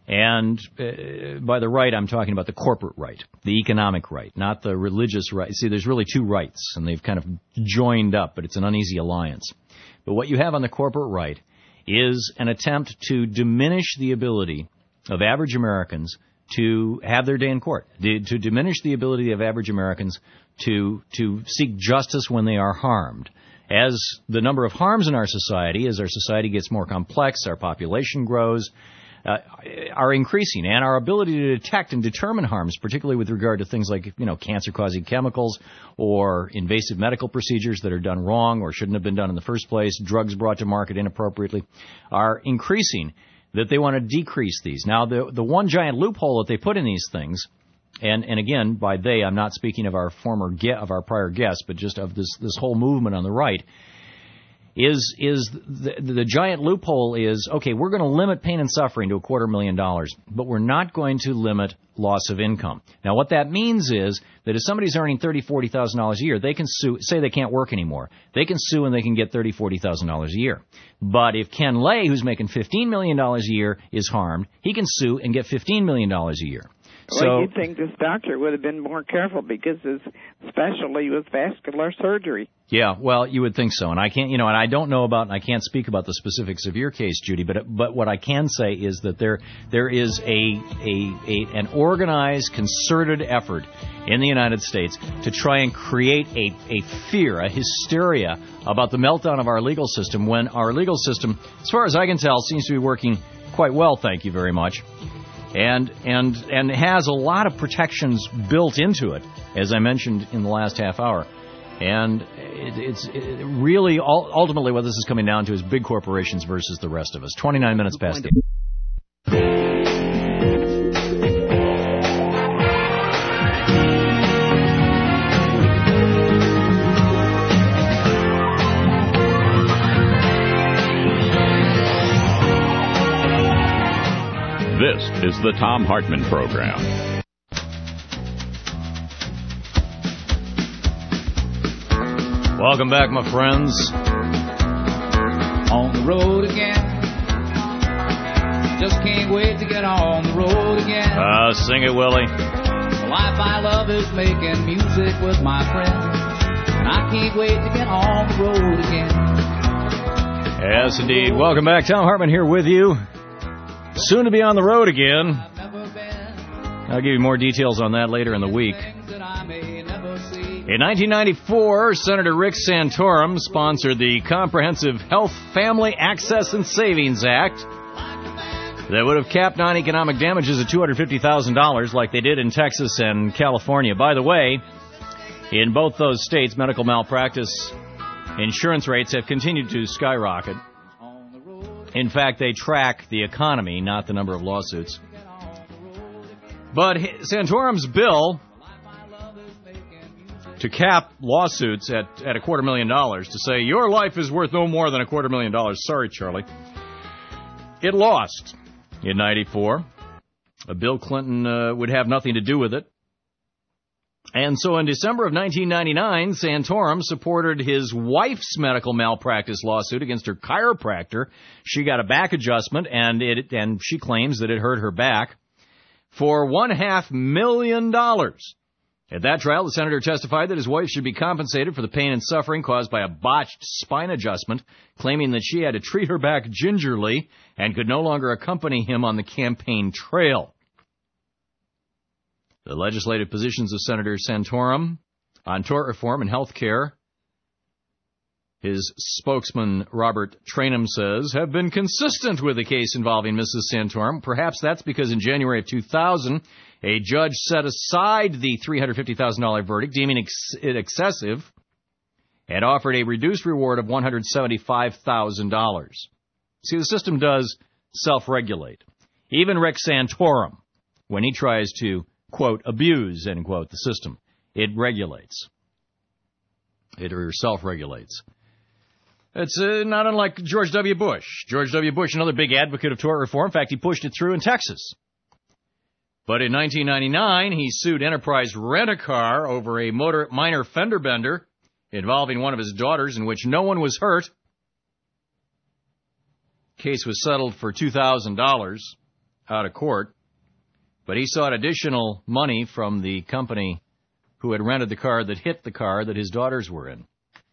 and uh, by the right I'm talking about the corporate right, the economic right, not the religious right. See, there's really two rights, and they've kind of joined up, but it's an uneasy alliance. But what you have on the corporate right is an attempt to diminish the ability of average Americans to have their day in court, to, to diminish the ability of average Americans to to seek justice when they are harmed. As the number of harms in our society, as our society gets more complex, our population grows, uh, are increasing, and our ability to detect and determine harms, particularly with regard to things like, you know, cancer-causing chemicals or invasive medical procedures that are done wrong or shouldn't have been done in the first place, drugs brought to market inappropriately, are increasing, that they want to decrease these. Now, the the one giant loophole that they put in these things, And and again, by they, I'm not speaking of our former ge- of our prior guests, but just of this this whole movement on the right. Is is the, the giant loophole is okay? We're going to limit pain and suffering to a quarter million dollars, but we're not going to limit loss of income. Now, what that means is that if somebody's earning thirty, forty thousand dollars a year, they can sue. Say they can't work anymore, they can sue and they can get thirty, forty thousand dollars a year. But if Ken Lay, who's making fifteen million dollars a year, is harmed, he can sue and get fifteen million dollars a year. Well, So, you'd think this doctor would have been more careful because his specialty was vascular surgery. yeah, well, you would think so, and I can't, you know, and I don't know about, and I can't speak about the specifics of your case, Judy. But but what I can say is that there there is a a, a an organized, concerted effort in the United States to try and create a a fear, a hysteria about the meltdown of our legal system. When our legal system, as far as I can tell, seems to be working quite well. Thank you very much. And and and has a lot of protections built into it, as I mentioned in the last half hour. And it, it's it really, ultimately, what this is coming down to is big corporations versus the rest of us. twenty-nine minutes past eight. This is the Thom Hartmann Program. Welcome back, my friends. On the road again. Just can't wait to get on the road again. Uh, sing it, Willie. The life I love is making music with my friends. And I can't wait to get on the road again. Yes, indeed. Welcome back. Thom Hartmann here with you. Soon to be on the road again. I'll give you more details on that later in the week. In nineteen ninety-four, Senator Rick Santorum sponsored the Comprehensive Health, Family Access, and Savings Act that would have capped non-economic damages at two hundred fifty thousand dollars like they did in Texas and California. By the way, in both those states, medical malpractice insurance rates have continued to skyrocket. In fact, they track the economy, not the number of lawsuits. But Santorum's bill to cap lawsuits at, at a quarter million dollars, to say your life is worth no more than a quarter million dollars. Sorry, Charlie. It lost in ninety-four. Uh, Bill Clinton uh, would have nothing to do with it. And so in December of nineteen ninety-nine, Santorum supported his wife's medical malpractice lawsuit against her chiropractor. She got a back adjustment, and it and she claims that it hurt her back, for one half million dollars. At that trial, the senator testified that his wife should be compensated for the pain and suffering caused by a botched spine adjustment, claiming that she had to treat her back gingerly and could no longer accompany him on the campaign trail. The legislative positions of Senator Santorum on tort reform and health care, his spokesman Robert Trainum says, have been consistent with the case involving Missus Santorum. Perhaps that's because in January of two thousand, a judge set aside the three hundred fifty thousand dollars verdict, deeming it excessive, and offered a reduced reward of one hundred seventy-five thousand dollars. See, the system does self-regulate. Even Rick Santorum, when he tries to, quote, abuse, end quote, the system, it regulates. It or self-regulates. It's uh, not unlike George W. Bush. George W. Bush, another big advocate of tort reform. In fact, he pushed it through in Texas. But in nineteen ninety-nine, he sued Enterprise Rent-A-Car over a motor, minor fender bender involving one of his daughters in which no one was hurt. Case was settled for two thousand dollars out of court, but he sought additional money from the company who had rented the car that hit the car that his daughters were in.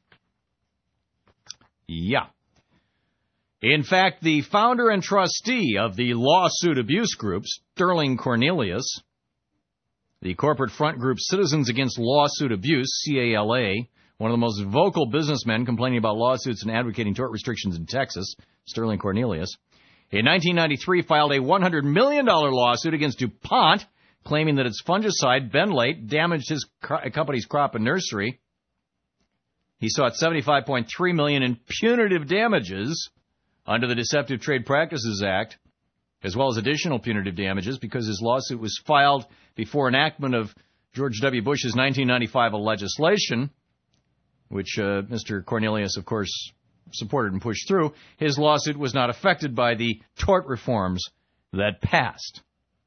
Yeah. In fact, the founder and trustee of the lawsuit abuse group, Sterling Cornelius, the corporate front group Citizens Against Lawsuit Abuse, C A L A, one of the most vocal businessmen complaining about lawsuits and advocating tort restrictions in Texas, Sterling Cornelius, in nineteen ninety-three filed a one hundred million dollars lawsuit against DuPont, claiming that its fungicide, Benlate, damaged his co- company's crop and nursery. He sought seventy-five point three million dollars in punitive damages under the Deceptive Trade Practices Act, as well as additional punitive damages because his lawsuit was filed before enactment of George W. Bush's nineteen ninety-five legislation, which uh, Mister Cornelius, of course, supported and pushed through. His lawsuit was not affected by the tort reforms that passed.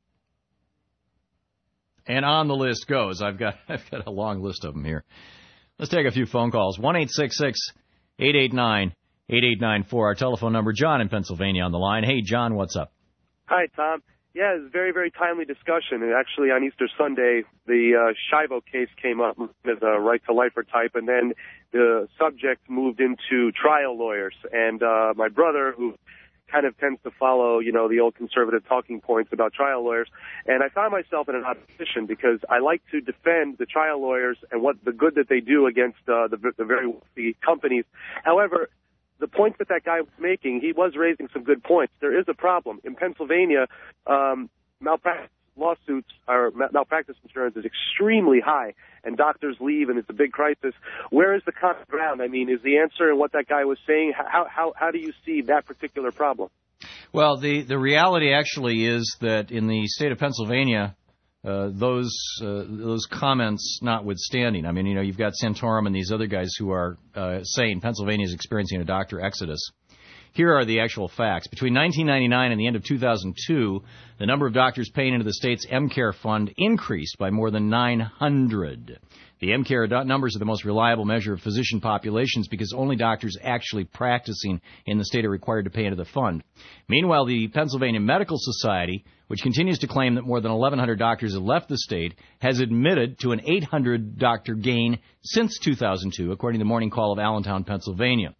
And on the list goes. I've got I've got a long list of them here. Let's take a few phone calls. one eight six six, eight eight nine, eight eight nine four, our telephone number. John in Pennsylvania on the line. Hey, John, what's up? Hi, Tom. Yeah, it's a very, very timely discussion. And actually, on Easter Sunday, the uh, Shivo case came up as a right-to-lifer type, and then the subject moved into trial lawyers. And uh, my brother, who kind of tends to follow, you know, the old conservative talking points about trial lawyers. And I found myself in an odd position because I like to defend the trial lawyers and what the good that they do against uh, the, the very wealthy companies. However, the points that that guy was making, he was raising some good points. There is a problem. In Pennsylvania, um, malpractice lawsuits or malpractice insurance is extremely high, and doctors leave, and it's a big crisis. Where is the common ground? I mean, is the answer in what that guy was saying? How how how do you see that particular problem? Well, the, the reality actually is that in the state of Pennsylvania, uh, those uh, those comments notwithstanding, I mean, you know, you've got Santorum and these other guys who are uh, saying Pennsylvania is experiencing a doctor exodus. Here are the actual facts. Between nineteen ninety-nine and the end of two thousand two, the number of doctors paying into the state's M-Care fund increased by more than nine hundred. The M-Care numbers are the most reliable measure of physician populations because only doctors actually practicing in the state are required to pay into the fund. Meanwhile, the Pennsylvania Medical Society, which continues to claim that more than eleven hundred doctors have left the state, has admitted to an eight hundred doctor gain since two thousand two, according to the Morning Call of Allentown, Pennsylvania.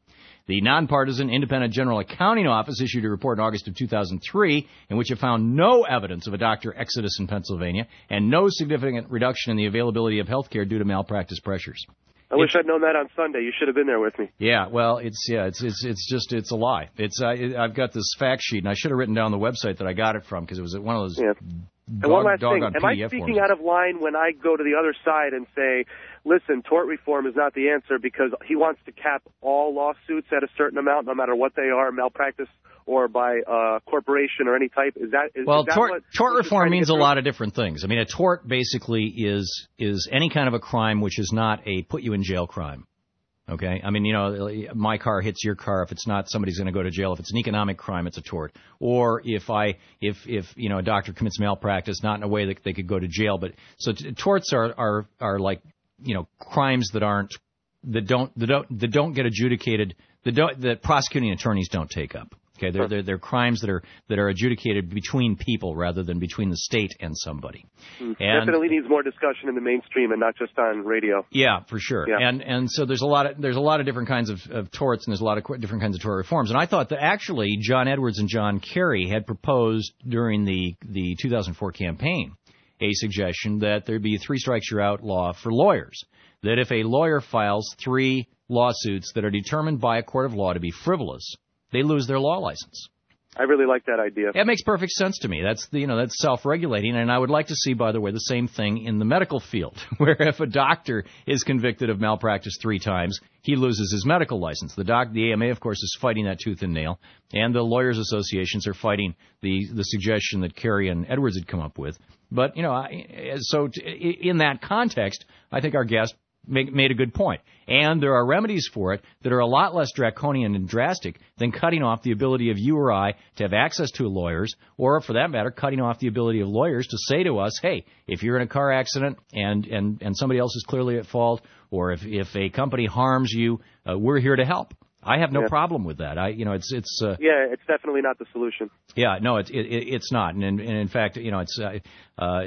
The nonpartisan Independent General Accounting Office issued a report in August of two thousand three in which it found no evidence of a doctor exodus in Pennsylvania and no significant reduction in the availability of health care due to malpractice pressures. I wish I'd known that on Sunday. You should have been there with me. Yeah, well, it's yeah, it's it's it's just it's a lie. It's uh, it, I've got this fact sheet, and I should have written down the website that I got it from because it was at one of those. Yeah. Dog, and one last dog thing, on am P D F I speaking forms. out of line when I go to the other side and say, listen, tort reform is not the answer because he wants to cap all lawsuits at a certain amount, no matter what they are, malpractice or by uh, corporation or any type? Is that is, well, is that tort, what tort reform means a through? lot of different things. I mean, a tort basically is is any kind of a crime which is not a put you in jail crime. Okay, I mean, you know, my car hits your car. If it's not, somebody's going to go to jail. If it's an economic crime, it's a tort. Or if I, if if you know, a doctor commits malpractice, not in a way that they could go to jail, but so t- torts are are are like, you know, crimes that aren't that don't that don't that don't get adjudicated, that don't that prosecuting attorneys don't take up. Okay, they're, they're they're crimes that are that are adjudicated between people rather than between the state and somebody. Mm, and, definitely needs more discussion in the mainstream and not just on radio. Yeah, for sure. Yeah. And and so there's a lot of there's a lot of different kinds of, of torts, and there's a lot of qu- different kinds of tort reforms. And I thought that actually John Edwards and John Kerry had proposed during the the two thousand four campaign a suggestion that there be a three strikes you're out law for lawyers. That if a lawyer files three lawsuits that are determined by a court of law to be frivolous, they lose their law license. I really like that idea. That makes perfect sense to me. That's the, you know, that's self-regulating, and I would like to see, by the way, the same thing in the medical field, where if a doctor is convicted of malpractice three times, he loses his medical license. The doc, the A M A, of course, is fighting that tooth and nail, and the lawyers' associations are fighting the the suggestion that Kerry and Edwards had come up with. But you know, I, so t- in that context, I think our guest Make, made a good point. And there are remedies for it that are a lot less draconian and drastic than cutting off the ability of you or I to have access to lawyers, or for that matter, cutting off the ability of lawyers to say to us, hey, if you're in a car accident and, and, and somebody else is clearly at fault, or if, if a company harms you, uh, we're here to help. I have no yeah. problem with that. I, you know, it's it's. Uh, yeah, it's definitely not the solution. Yeah, no, it's it, it, it's not, and in, and in fact, you know, it's. Uh, uh,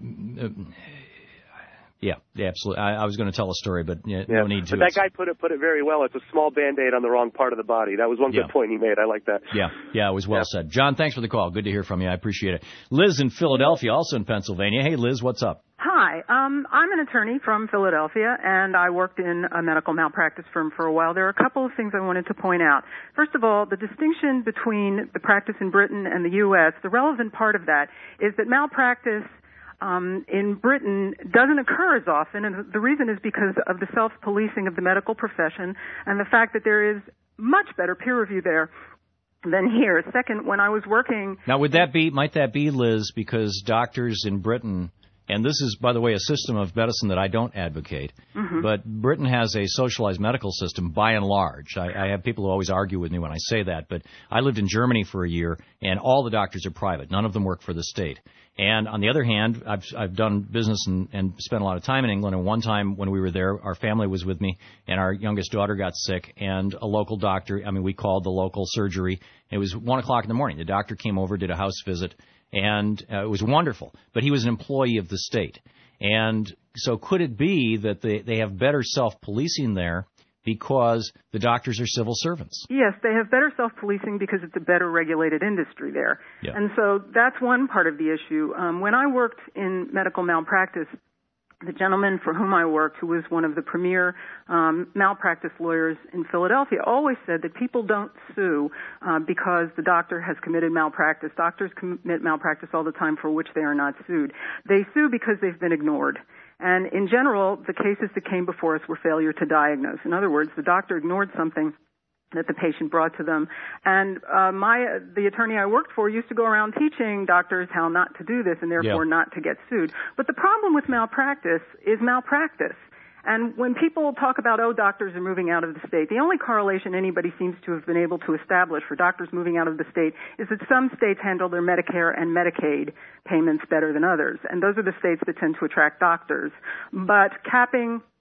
Yeah, yeah, absolutely. I, I was going to tell a story, but yeah, yeah. no need to. But that guy put it put it very well. It's a small Band-Aid on the wrong part of the body. That was one yeah. good point he made. I like that. Yeah, yeah, it was well yeah. said. John, thanks for the call. Good to hear from you. I appreciate it. Liz in Philadelphia, also in Pennsylvania. Hey, Liz, what's up? Hi, um, I'm an attorney from Philadelphia, and I worked in a medical malpractice firm for a while. There are a couple of things I wanted to point out. First of all, the distinction between the practice in Britain and the U S, the relevant part of that is that malpractice Um, in Britain doesn't occur as often, and the reason is because of the self-policing of the medical profession and the fact that there is much better peer review there than here. Second, when I was working... Now, would that be, might that be, Liz, because doctors in Britain, and this is, by the way, a system of medicine that I don't advocate, mm-hmm. but Britain has a socialized medical system by and large. I, I have people who always argue with me when I say that, but I lived in Germany for a year, and all the doctors are private. None of them work for the state. And on the other hand, I've I've done business and, and spent a lot of time in England. And one time when we were there, our family was with me, and our youngest daughter got sick. And a local doctor, I mean, we called the local surgery. It was one o'clock in the morning. The doctor came over, did a house visit, and uh, it was wonderful. But he was an employee of the state. And so could it be that they, they have better self-policing there because the doctors are civil servants? Yes, they have better self-policing because it's a better regulated industry there. Yeah. And so that's one part of the issue. Um, when I worked in medical malpractice, the gentleman for whom I worked, who was one of the premier um, malpractice lawyers in Philadelphia, always said that people don't sue uh, because the doctor has committed malpractice. Doctors commit malpractice all the time for which they are not sued. They sue because they've been ignored. And in general, the cases that came before us were failure to diagnose. In other words, the doctor ignored something that the patient brought to them. And uh, my the attorney I worked for used to go around teaching doctors how not to do this and therefore yeah. not to get sued. But the problem with malpractice is malpractice. And when people talk about, oh, doctors are moving out of the state, the only correlation anybody seems to have been able to establish for doctors moving out of the state is that some states handle their Medicare and Medicaid payments better than others. And those are the states that tend to attract doctors. But capping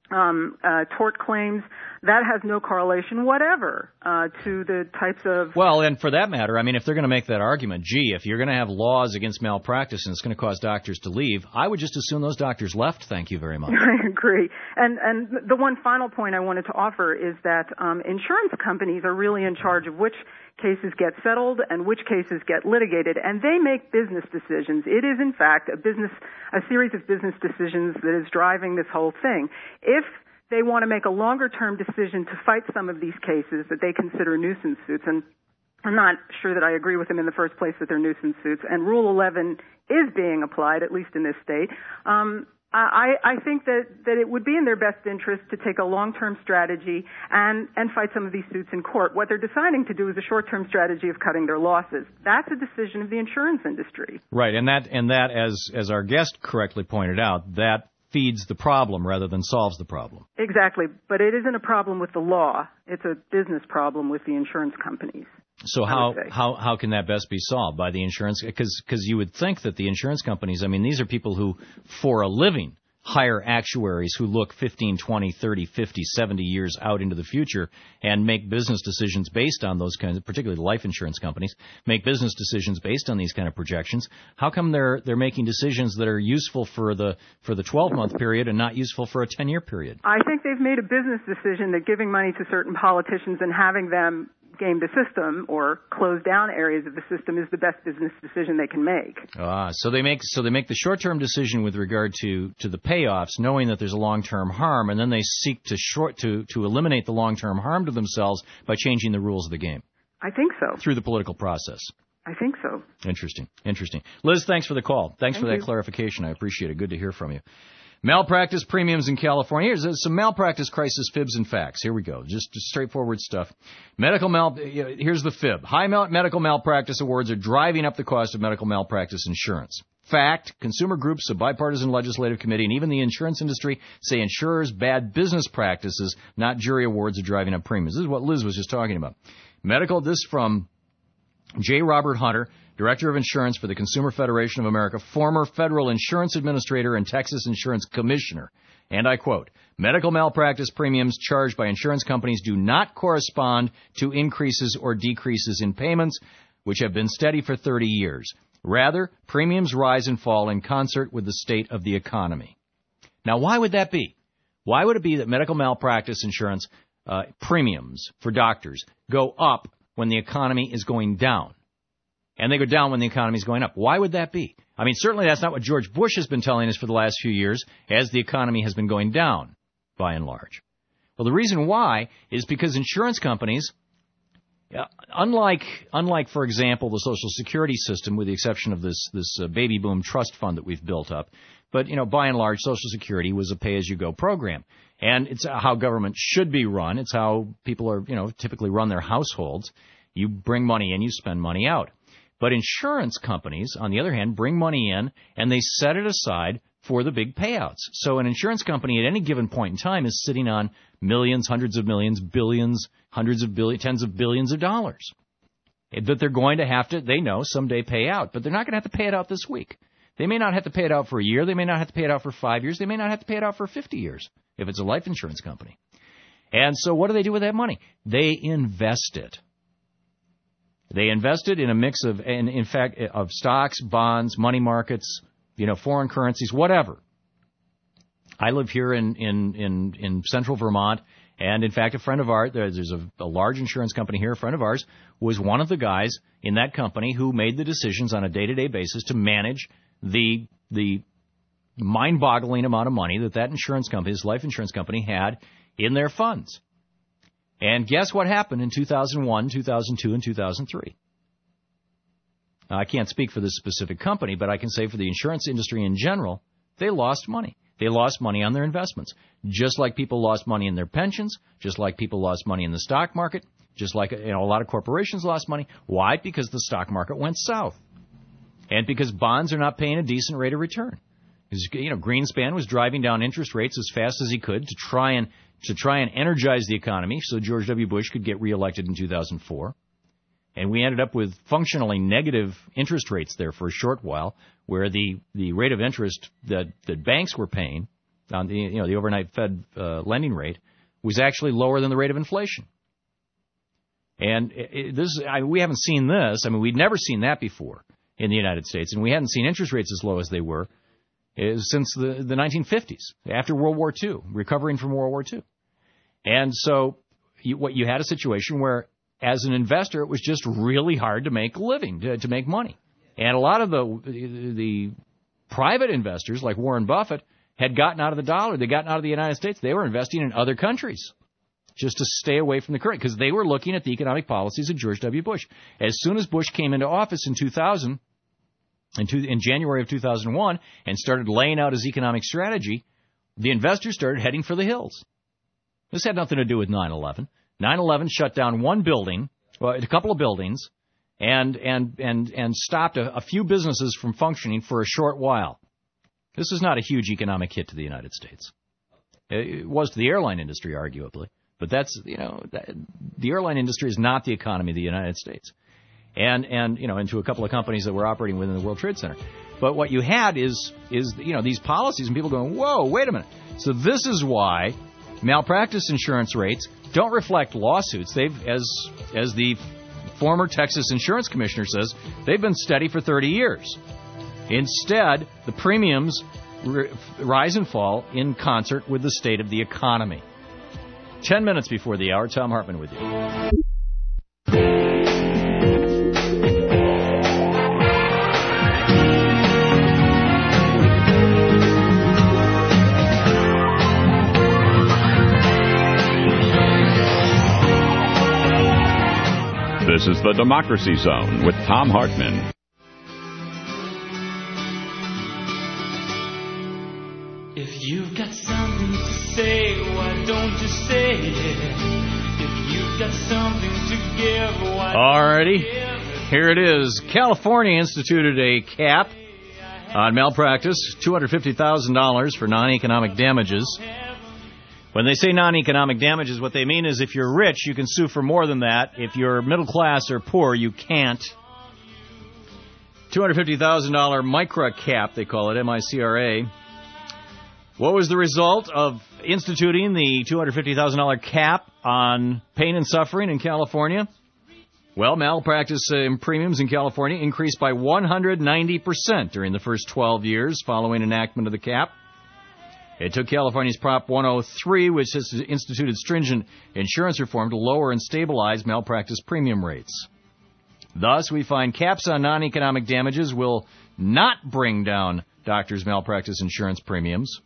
um, uh, tort claims, that has no correlation whatever uh, to the types of... Well, and for that matter, I mean, if they're going to make that argument, gee, if you're going to have laws against malpractice and it's going to cause doctors to leave, I would just assume those doctors left, thank you very much. I agree. And and the one final point I wanted to offer is that um, insurance companies are really in charge of which cases get settled and which cases get litigated, and they make business decisions. It is, in fact, a business, a series of business decisions that is driving this whole thing. If they want to make a longer-term decision to fight some of these cases that they consider nuisance suits, and I'm not sure that I agree with them in the first place that they're nuisance suits, and Rule eleven is being applied, at least in this state, um, I, I think that, that it would be in their best interest to take a long-term strategy and, and fight some of these suits in court. What they're deciding to do is a short-term strategy of cutting their losses. That's a decision of the insurance industry. Right, and that, and that as, as our guest correctly pointed out, that feeds the problem rather than solves the problem. Exactly, but it isn't a problem with the law. It's a business problem with the insurance companies. So how, how how can that best be solved? By the insurance? Because because you would think that the insurance companies, I mean, these are people who, for a living, hire actuaries who look fifteen, twenty, thirty, fifty, seventy years out into the future and make business decisions based on those kinds of, particularly life insurance companies, make business decisions based on these kind of projections. How come they're they're making decisions that are useful for the for the twelve-month period and not useful for a ten-year period? I think they've made a business decision that giving money to certain politicians and having them game the system or close down areas of the system is the best business decision they can make. Ah, so they make so they make the short-term decision with regard to, to the payoffs, knowing that there's a long-term harm, and then they seek to short to, to eliminate the long-term harm to themselves by changing the rules of the game. I think so. Through the political process. I think so. Interesting. Interesting. Liz, thanks for the call. Thanks Thank for that you. clarification. I appreciate it. Good to hear from you. Malpractice premiums in California. Here's some malpractice crisis fibs and facts. Here we go. Just, just straightforward stuff. Medical mal. Here's the fib. High mal- medical malpractice awards are driving up the cost of medical malpractice insurance. Fact, consumer groups, a bipartisan legislative committee, and even the insurance industry say insurers' bad business practices, not jury awards, are driving up premiums. This is what Liz was just talking about. Medical, this from J. Robert Hunter, Director of Insurance for the Consumer Federation of America, former federal insurance administrator and Texas insurance commissioner. And I quote, medical malpractice premiums charged by insurance companies do not correspond to increases or decreases in payments, which have been steady for thirty years. Rather, premiums rise and fall in concert with the state of the economy. Now, why would that be? Why would it be that medical malpractice insurance uh, premiums for doctors go up when the economy is going down? And they go down when the economy is going up. Why would that be? I mean, certainly that's not what George Bush has been telling us for the last few years, as the economy has been going down, by and large. Well, the reason why is because insurance companies, uh, unlike, unlike, for example, the Social Security system, with the exception of this this uh, baby boom trust fund that we've built up, but, you know, by and large, Social Security was a pay-as-you-go program. And it's how government should be run. It's how people are, you know, typically run their households. You bring money in, you spend money out. But insurance companies, on the other hand, bring money in and they set it aside for the big payouts. So an insurance company at any given point in time is sitting on millions, hundreds of millions, billions, hundreds of billions, tens of billions of dollars that they're going to have to, they know, someday pay out. But they're not going to have to pay it out this week. They may not have to pay it out for a year. They may not have to pay it out for five years. They may not have to pay it out for fifty years if it's a life insurance company. And so what do they do with that money? They invest it. They invested in a mix of, in, in fact, of stocks, bonds, money markets, you know, foreign currencies, whatever. I live here in, in, in, in central Vermont, and in fact, a friend of ours, there's a, a large insurance company here, a friend of ours, was one of the guys in that company who made the decisions on a day-to-day basis to manage the the mind-boggling amount of money that that insurance company, his life insurance company, had in their funds. And guess what happened in two thousand one, two thousand two, and two thousand three? Now, I can't speak for this specific company, but I can say for the insurance industry in general, they lost money. They lost money on their investments, just like people lost money in their pensions, just like people lost money in the stock market, just like, you know, a lot of corporations lost money. Why? Because the stock market went south, and because bonds are not paying a decent rate of return. Because, you know, Greenspan was driving down interest rates as fast as he could to try and to try and energize the economy so George W. Bush could get reelected in two thousand four. And we ended up with functionally negative interest rates there for a short while, where the, the rate of interest that, that banks were paying on the you know the overnight Fed uh, lending rate was actually lower than the rate of inflation. And it, it, this I, we haven't seen this. I mean, we'd never seen that before in the United States, and we hadn't seen interest rates as low as they were uh, since the, the nineteen fifties, after World War Two, recovering from World War Two. And so you, what you had a situation where, as an investor, it was just really hard to make a living, to, to make money. And a lot of the, the the private investors, like Warren Buffett, had gotten out of the dollar. They'd gotten out of the United States. They were investing in other countries just to stay away from the current, because they were looking at the economic policies of George W. Bush. As soon as Bush came into office in two thousand, in, two, in January of two thousand one, and started laying out his economic strategy, the investors started heading for the hills. This had nothing to do with nine eleven. nine eleven shut down one building, well, a couple of buildings, and and and and stopped a, a few businesses from functioning for a short while. This is not a huge economic hit to the United States. It was to the airline industry, arguably, but that's you know that, the airline industry is not the economy of the United States, and and you know into a couple of companies that were operating within the World Trade Center. But what you had is is you know these policies and people going, whoa, wait a minute. So this is why malpractice insurance rates don't reflect lawsuits. They've, as as the former Texas insurance commissioner says, they've been steady for thirty years. Instead, the premiums r- rise and fall in concert with the state of the economy. Ten minutes before the hour, Thom Hartmann with you. This is the Democracy Zone with Thom Hartmann. If you've got something to say, why don't you say it? If you've got something to give, why Alrighty, here it is. California instituted a cap on malpractice, two hundred fifty thousand dollars for non-economic damages. When they say non-economic damages, what they mean is if you're rich, you can sue for more than that. If you're middle class or poor, you can't. two hundred fifty thousand dollars MICRA cap, they call it, M I C R A. What was the result of instituting the two hundred fifty thousand dollars cap on pain and suffering in California? Well, malpractice uh, premiums in California increased by one hundred ninety percent during the first twelve years following enactment of the cap. It took California's Prop one oh three, which has instituted stringent insurance reform, to lower and stabilize malpractice premium rates. Thus, we find caps on non-economic damages will not bring down doctors' malpractice insurance premiums.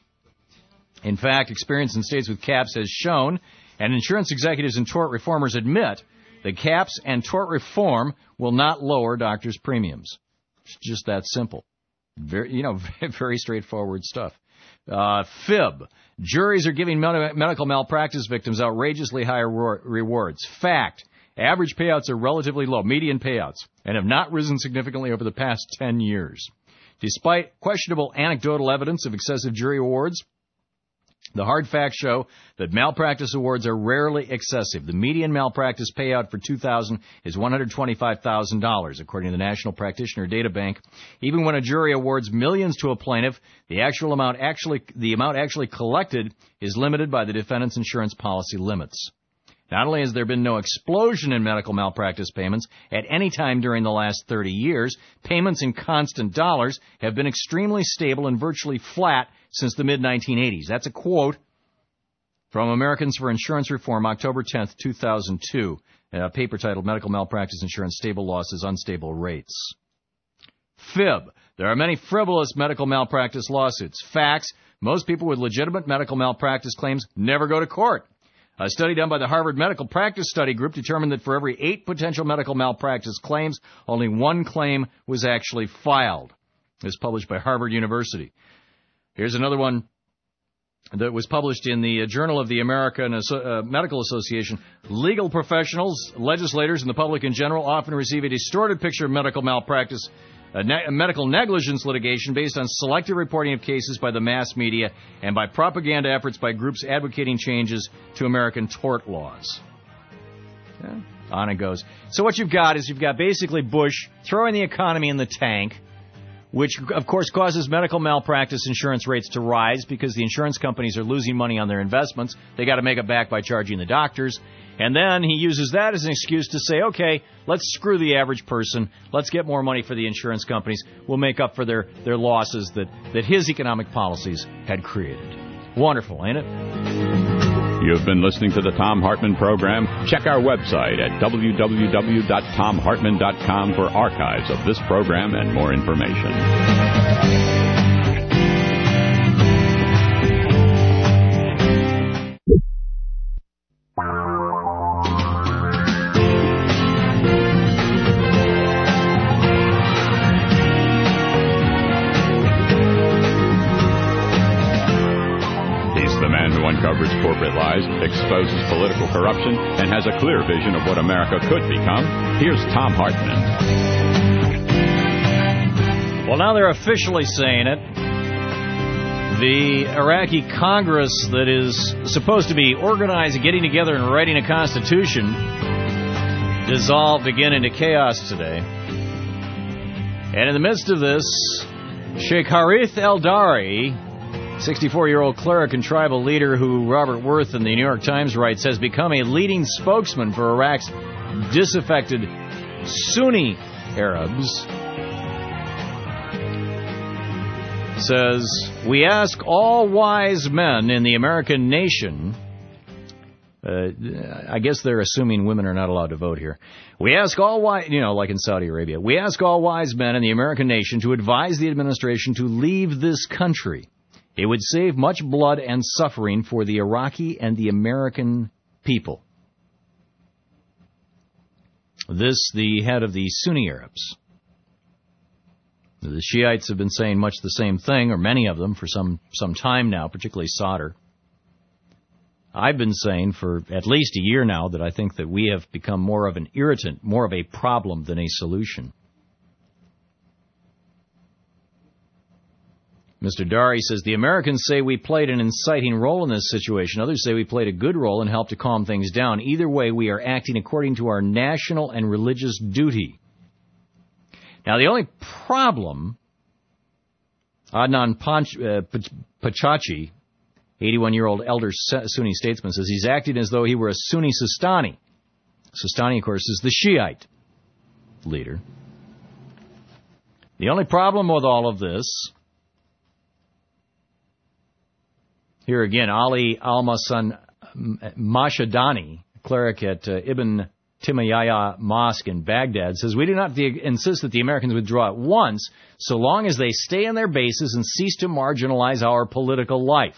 In fact, experience in states with caps has shown, and insurance executives and tort reformers admit, that caps and tort reform will not lower doctors' premiums. It's just that simple. Very, you know, very straightforward stuff. Uh, fib. Juries are giving med- medical malpractice victims outrageously higher ro- rewards. Fact. Average payouts are relatively low, median payouts, and have not risen significantly over the past ten years. Despite questionable anecdotal evidence of excessive jury awards, the hard facts show that malpractice awards are rarely excessive. The median malpractice payout for two thousand is one hundred twenty-five thousand dollars, according to the National Practitioner Data Bank. Even when a jury awards millions to a plaintiff, the actual amount actually the amount actually collected is limited by the defendant's insurance policy limits. Not only has there been no explosion in medical malpractice payments at any time during the last thirty years, payments in constant dollars have been extremely stable and virtually flat since the mid nineteen eighties. That's a quote from Americans for Insurance Reform, October tenth, two thousand two, a paper titled Medical Malpractice Insurance, Stable Losses, Unstable Rates. Fib. There are many frivolous medical malpractice lawsuits. Facts. Most people with legitimate medical malpractice claims never go to court. A study done by the Harvard Medical Practice Study Group determined that for every eight potential medical malpractice claims, only one claim was actually filed. It was published by Harvard University. Here's another one that was published in the Journal of the American uh, Medical Association. Legal professionals, legislators, and the public in general often receive a distorted picture of medical malpractice, uh, ne- medical negligence litigation based on selective reporting of cases by the mass media and by propaganda efforts by groups advocating changes to American tort laws. Yeah, on it goes. So what you've got is you've got basically Bush throwing the economy in the tank which, of course, causes medical malpractice insurance rates to rise because the insurance companies are losing money on their investments. They got to make it back by charging the doctors. And then he uses that as an excuse to say, okay, let's screw the average person. Let's get more money for the insurance companies. We'll make up for their, their losses that, that his economic policies had created. Wonderful, ain't it? You've been listening to the Thom Hartmann Program. Check our website at w w w dot tom hartmann dot com for archives of this program and more information. Uncovers corporate lies, exposes political corruption, and has a clear vision of what America could become. Here's Thom Hartmann. Well, now they're officially saying it. The Iraqi Congress that is supposed to be organizing, getting together, and writing a constitution dissolved again into chaos today. And in the midst of this, Sheikh Harith Eldari, sixty-four-year-old cleric and tribal leader who Robert Worth in the New York Times writes has become a leading spokesman for Iraq's disaffected Sunni Arabs, says, we ask all wise men in the American nation, uh, I guess they're assuming women are not allowed to vote here. We ask all wise, you know, like in Saudi Arabia, we ask all wise men in the American nation to advise the administration to leave this country. It would save much blood and suffering for the Iraqi and the American people. This, the head of the Sunni Arabs. The Shiites have been saying much the same thing, or many of them, for some, some time now, particularly Sadr. I've been saying for at least a year now that I think that we have become more of an irritant, more of a problem than a solution. Mister Dari says, the Americans say we played an inciting role in this situation. Others say we played a good role and helped to calm things down. Either way, we are acting according to our national and religious duty. Now, the only problem, Adnan Pachachi, eighty-one-year-old elder Sunni statesman, says he's acting as though he were a Sunni Sistani. Sistani, of course, is the Shiite leader. The only problem with all of this, here again, Ali Al-Masan Mashadani, cleric at uh, Ibn Timayya Mosque in Baghdad, says, we do not de- insist that the Americans withdraw at once, so long as they stay on their bases and cease to marginalize our political life.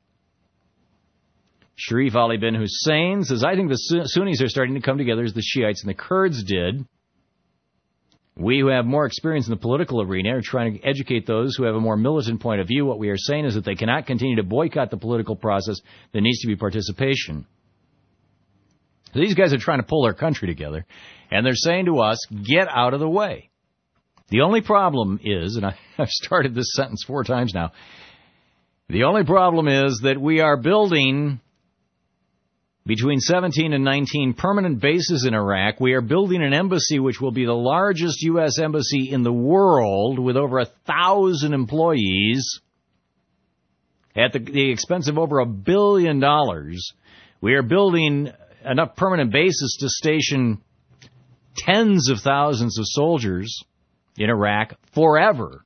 Sharif Ali bin Hussein says, I think the Sunnis are starting to come together as the Shiites and the Kurds did. We who have more experience in the political arena are trying to educate those who have a more militant point of view. What we are saying is that they cannot continue to boycott the political process. There needs to be participation. So these guys are trying to pull their country together, and they're saying to us, get out of the way. The only problem is, and I, I've started this sentence four times now, the only problem is that we are building between seventeen and nineteen permanent bases in Iraq. We are building an embassy which will be the largest U S embassy in the world with over a thousand employees at the, the expense of over a billion dollars. We are building enough permanent bases to station tens of thousands of soldiers in Iraq forever.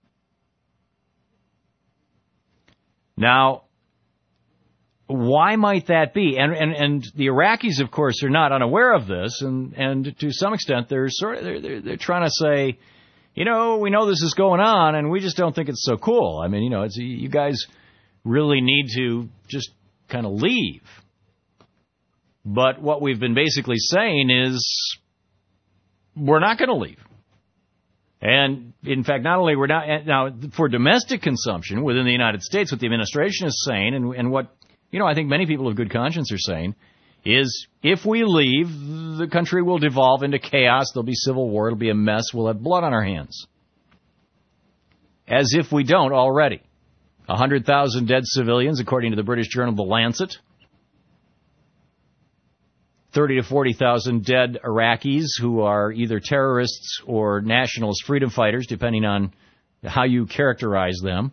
Now, why might that be? And, and and the Iraqis, of course, are not unaware of this, and, and to some extent, they're sort of they're, they're they're trying to say, you know, we know this is going on, and we just don't think it's so cool. I mean, you know, it's you guys really need to just kind of leave. But what we've been basically saying is, we're not going to leave. And, in fact, not only we're not, now, for domestic consumption within the United States, what the administration is saying, and, and what, you know, I think many people of good conscience are saying, is if we leave, the country will devolve into chaos, there'll be civil war, it'll be a mess, we'll have blood on our hands. As if we don't already. one hundred thousand dead civilians, according to the British journal The Lancet. thirty to forty thousand dead Iraqis who are either terrorists or nationalist freedom fighters, depending on how you characterize them.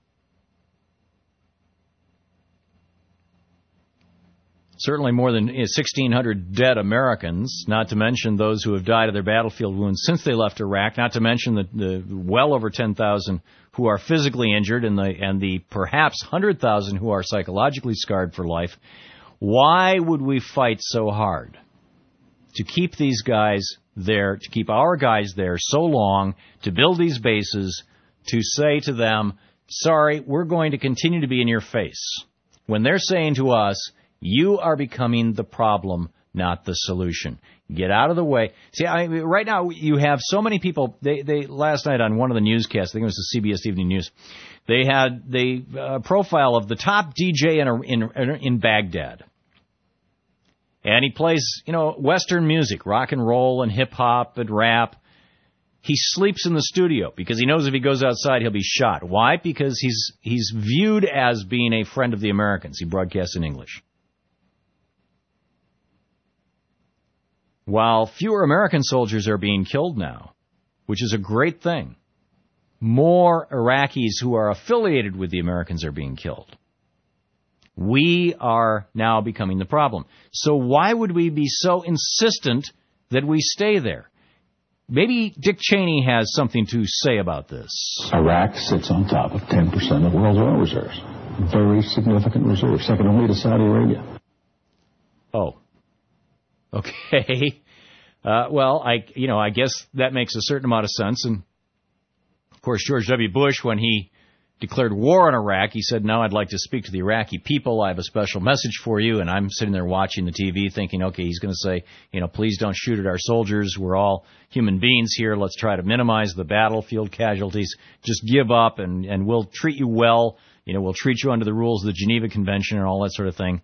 Certainly more than sixteen hundred dead Americans, not to mention those who have died of their battlefield wounds since they left Iraq, not to mention the, the well over ten thousand who are physically injured and the, and the perhaps one hundred thousand who are psychologically scarred for life. Why would we fight so hard to keep these guys there, to keep our guys there so long, to build these bases, to say to them, sorry, we're going to continue to be in your face, when they're saying to us, you are becoming the problem, not the solution. Get out of the way. See, I, right now you have so many people. They, they last night on one of the newscasts, I think it was the C B S Evening News, they had the uh, profile of the top D J in, a, in in Baghdad, and he plays, you know, Western music, rock and roll and hip hop and rap. He sleeps in the studio because he knows if he goes outside he'll be shot. Why? Because he's he's viewed as being a friend of the Americans. He broadcasts in English. While fewer American soldiers are being killed now, which is a great thing, more Iraqis who are affiliated with the Americans are being killed. We are now becoming the problem. So why would we be so insistent that we stay there? Maybe Dick Cheney has something to say about this. Iraq sits on top of ten percent of the world's oil reserves. Very significant reserve, second only to Saudi Arabia. Oh. Okay. Uh, well, I, you know, I guess that makes a certain amount of sense. And, of course, George W. Bush, when he declared war on Iraq, he said, now I'd like to speak to the Iraqi people. I have a special message for you. And I'm sitting there watching the T V thinking, okay, he's going to say, you know, please don't shoot at our soldiers. We're all human beings here. Let's try to minimize the battlefield casualties. Just give up and, and we'll treat you well. You know, we'll treat you under the rules of the Geneva Convention and all that sort of thing.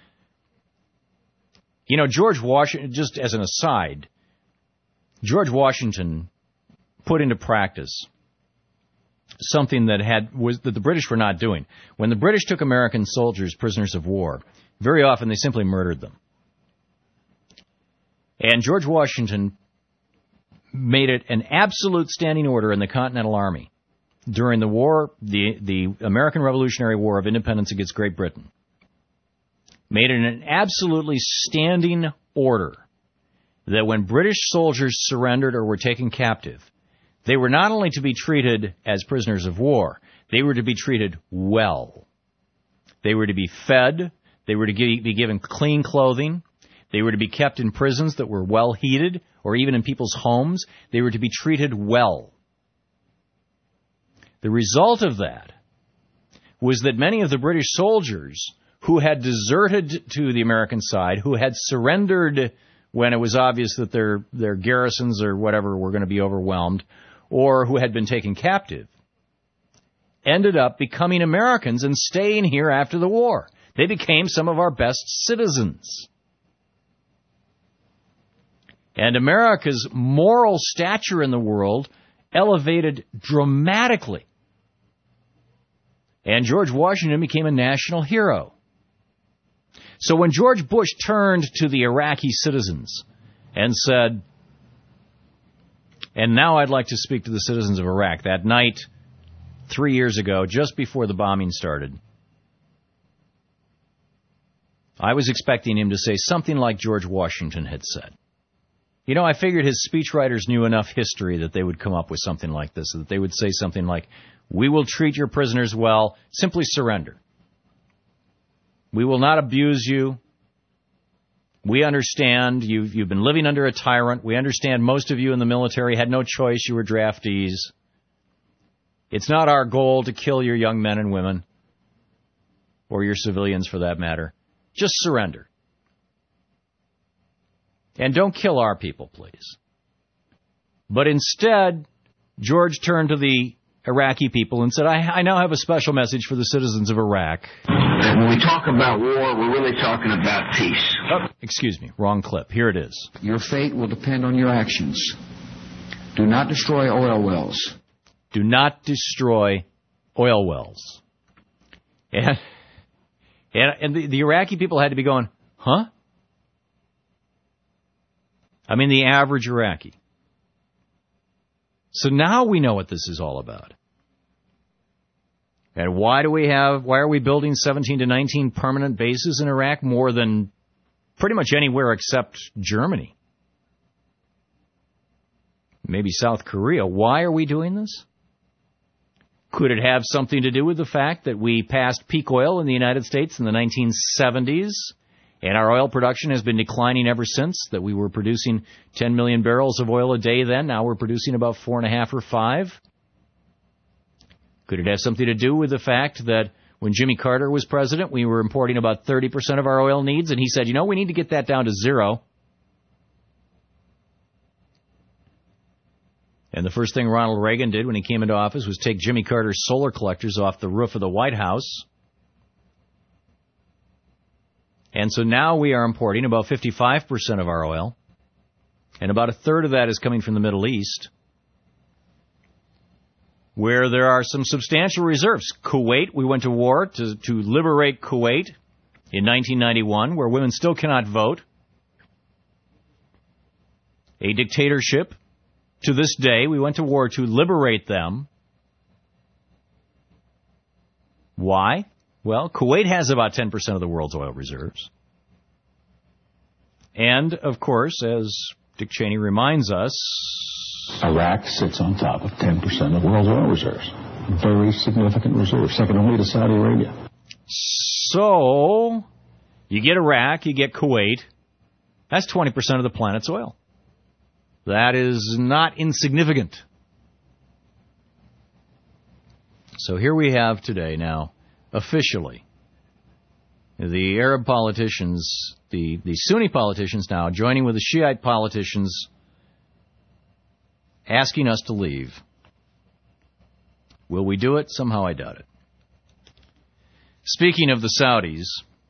You know, George Washington, just as an aside, George Washington put into practice something that had was that the British were not doing. When the British took American soldiers prisoners of war, very often they simply murdered them. And George Washington made it an absolute standing order in the Continental Army during the war, the, the American Revolutionary War of Independence against Great Britain. Made it an absolutely standing order that when British soldiers surrendered or were taken captive, they were not only to be treated as prisoners of war, they were to be treated well. They were to be fed, they were to be given clean clothing, they were to be kept in prisons that were well heated, or even in people's homes. They were to be treated well. The result of that was that many of the British soldiers who had deserted to the American side, who had surrendered when it was obvious that their their garrisons or whatever were going to be overwhelmed, or who had been taken captive, ended up becoming Americans and staying here after the war. They became some of our best citizens. And America's moral stature in the world elevated dramatically. And George Washington became a national hero. So when George Bush turned to the Iraqi citizens and said, and now I'd like to speak to the citizens of Iraq, that night three years ago, just before the bombing started, I was expecting him to say something like George Washington had said. You know, I figured his speechwriters knew enough history that they would come up with something like this, that they would say something like, we will treat your prisoners well, simply surrender. We will not abuse you. We understand you've, you've been living under a tyrant. We understand most of you in the military had no choice. You were draftees. It's not our goal to kill your young men and women, or your civilians for that matter. Just surrender. And don't kill our people, please. But instead, George turned to the Iraqi people and said, I, I now have a special message for the citizens of Iraq. When we talk about war, we're really talking about peace. Oh, excuse me, wrong clip. Here it is. Your fate will depend on your actions. Do not destroy oil wells. Do not destroy oil wells. And, and, and the, the Iraqi people had to be going, huh? I mean, the average Iraqi. So now we know what this is all about. And why do we have, why are we building seventeen to nineteen permanent bases in Iraq, more than pretty much anywhere except Germany? Maybe South Korea. Why are we doing this? Could it have something to do with the fact that we passed peak oil in the United States in the nineteen seventies, and our oil production has been declining ever since, that we were producing ten million barrels of oil a day then, now we're producing about four and a half or five? Could it have something to do with the fact that when Jimmy Carter was president, we were importing about thirty percent of our oil needs, and he said, you know, we need to get that down to zero. And the first thing Ronald Reagan did when he came into office was take Jimmy Carter's solar collectors off the roof of the White House. And so now we are importing about fifty-five percent of our oil, and about a third of that is coming from the Middle East, where there are some substantial reserves. Kuwait, we went to war to, to liberate Kuwait in nineteen ninety-one, where women still cannot vote. A dictatorship. To this day, we went to war to liberate them. Why? Well, Kuwait has about ten percent of the world's oil reserves. And, of course, as Dick Cheney reminds us, Iraq sits on top of ten percent of the world's oil reserves. Very significant reserves, second only to Saudi Arabia. So, you get Iraq, you get Kuwait. That's twenty percent of the planet's oil. That is not insignificant. So here we have today now, officially, the Arab politicians, the, the Sunni politicians now joining with the Shiite politicians, asking us to leave. Will we do it? Somehow I doubt it. Speaking of the Saudis,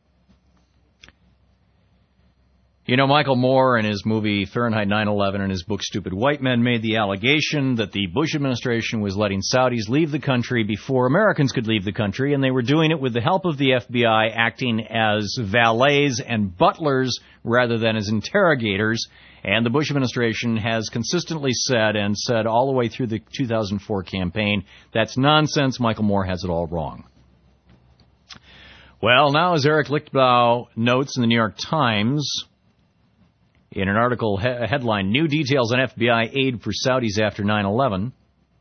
you know, Michael Moore in his movie Fahrenheit nine eleven and his book Stupid White Men made the allegation that the Bush administration was letting Saudis leave the country before Americans could leave the country, and they were doing it with the help of the F B I, acting as valets and butlers rather than as interrogators. And the Bush administration has consistently said, and said all the way through the two thousand four campaign, that's nonsense. Michael Moore has it all wrong. Well, now as Eric Lichtblau notes in the New York Times, in an article he- headline, New Details on F B I Aid for Saudis After nine eleven.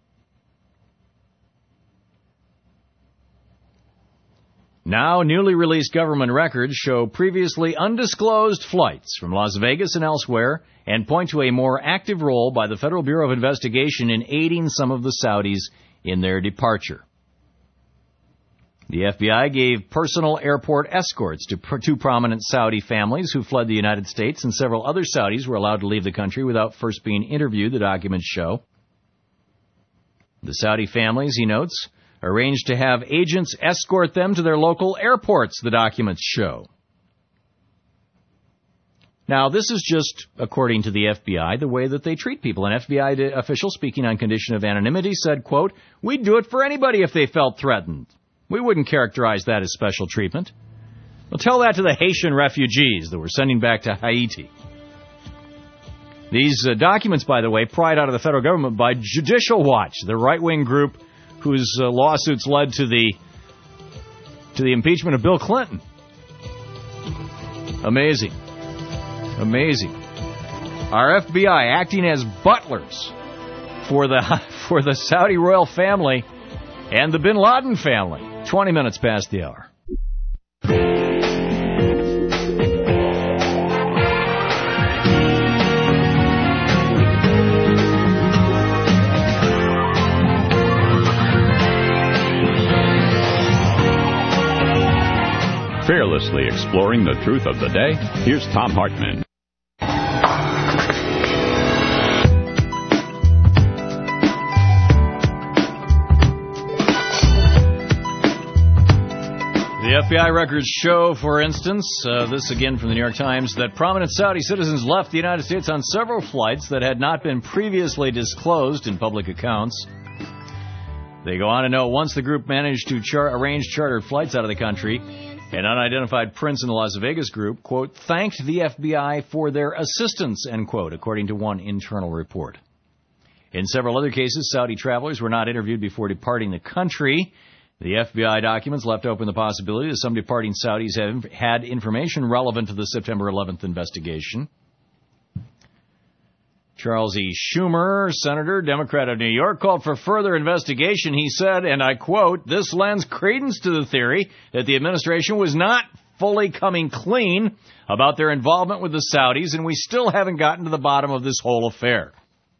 Now, newly released government records show previously undisclosed flights from Las Vegas and elsewhere and point to a more active role by the Federal Bureau of Investigation in aiding some of the Saudis in their departure. The F B I gave personal airport escorts to pr- two prominent Saudi families who fled the United States, and several other Saudis were allowed to leave the country without first being interviewed, the documents show. The Saudi families, he notes, arranged to have agents escort them to their local airports, the documents show. Now, this is just, according to the F B I, the way that they treat people. An F B I official speaking on condition of anonymity said, quote, "We'd do it for anybody if they felt threatened. We wouldn't characterize that as special treatment. Well, tell that to the Haitian refugees that we're sending back to Haiti." These uh, documents, by the way, pried out of the federal government by Judicial Watch, the right-wing group whose uh, lawsuits led to the to the impeachment of Bill Clinton. Amazing. Amazing. Our F B I acting as butlers for the for the Saudi royal family and the Bin Laden family. twenty minutes past the hour. Fearlessly exploring the truth of the day, here's Thom Hartmann. The F B I records show, for instance, uh, this again from the New York Times, that prominent Saudi citizens left the United States on several flights that had not been previously disclosed in public accounts. They go on to note, once the group managed to char- arrange chartered flights out of the country, an unidentified prince in the Las Vegas group, quote, thanked the F B I for their assistance, end quote, according to one internal report. In several other cases, Saudi travelers were not interviewed before departing the country. The F B I documents left open the possibility that some departing Saudis have had information relevant to the September eleventh investigation. Charles E. Schumer, Senator, Democrat of New York, called for further investigation. He said, and I quote, "This lends credence to the theory that the administration was not fully coming clean about their involvement with the Saudis, and we still haven't gotten to the bottom of this whole affair."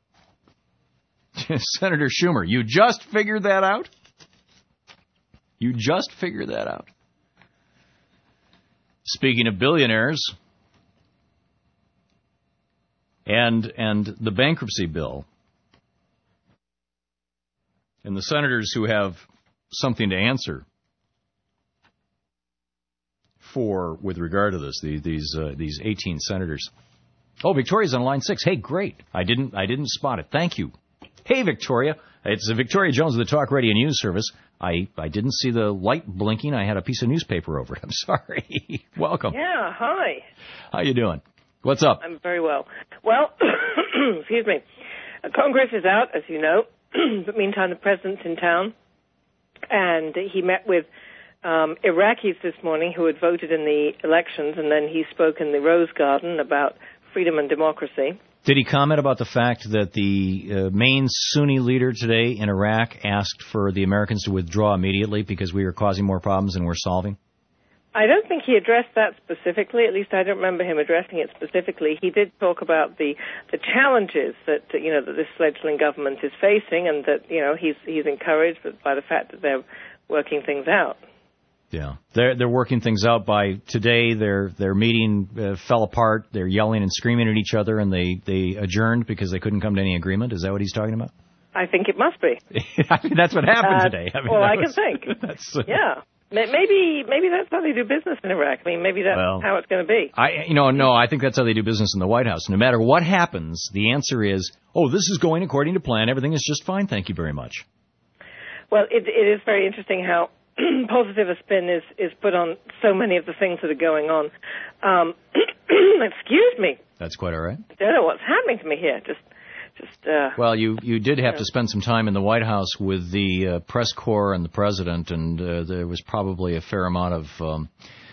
Senator Schumer, you just figured that out? You just figured that out? Speaking of billionaires and and the bankruptcy bill, and the senators who have something to answer for with regard to this, the, these uh, these eighteen senators. Oh, Victoria's on line six. Hey, great! I didn't I didn't spot it. Thank you. Hey, Victoria. It's Victoria Jones of the Talk Radio News Service. I, I didn't see the light blinking. I had a piece of newspaper over it. I'm sorry. Welcome. Yeah, hi. How you doing? What's up? I'm very well. Well, excuse me. Congress is out, as you know. But meantime, the president's in town. And he met with um, Iraqis this morning who had voted in the elections, and then he spoke in the Rose Garden about freedom and democracy. Did he comment about the fact that the uh, main Sunni leader today in Iraq asked for the Americans to withdraw immediately because we are causing more problems than we're solving? I don't think he addressed that specifically. At least I don't remember him addressing it specifically. He did talk about the the challenges that you know that this fledgling government is facing, and that you know he's he's encouraged by the fact that they're working things out. Yeah, they're they're working things out. By today, their their meeting uh, fell apart. They're yelling and screaming at each other, and they, they adjourned because they couldn't come to any agreement. Is that what he's talking about? I think it must be. I mean, that's what happened uh, today. I mean, well, I was, can think. That's, uh, yeah, maybe maybe that's how they do business in Iraq. I mean, maybe that's well, how it's going to be. I you know no, I think that's how they do business in the White House. No matter what happens, the answer is, oh, this is going according to plan. Everything is just fine. Thank you very much. Well, it it is very interesting how positive a spin is, is put on so many of the things that are going on. Um, excuse me. That's quite all right. I don't know what's happening to me here. Just, just. Uh, well, you you did have to spend some time in the White House with the uh, press corps and the president, and uh, there was probably a fair amount of um,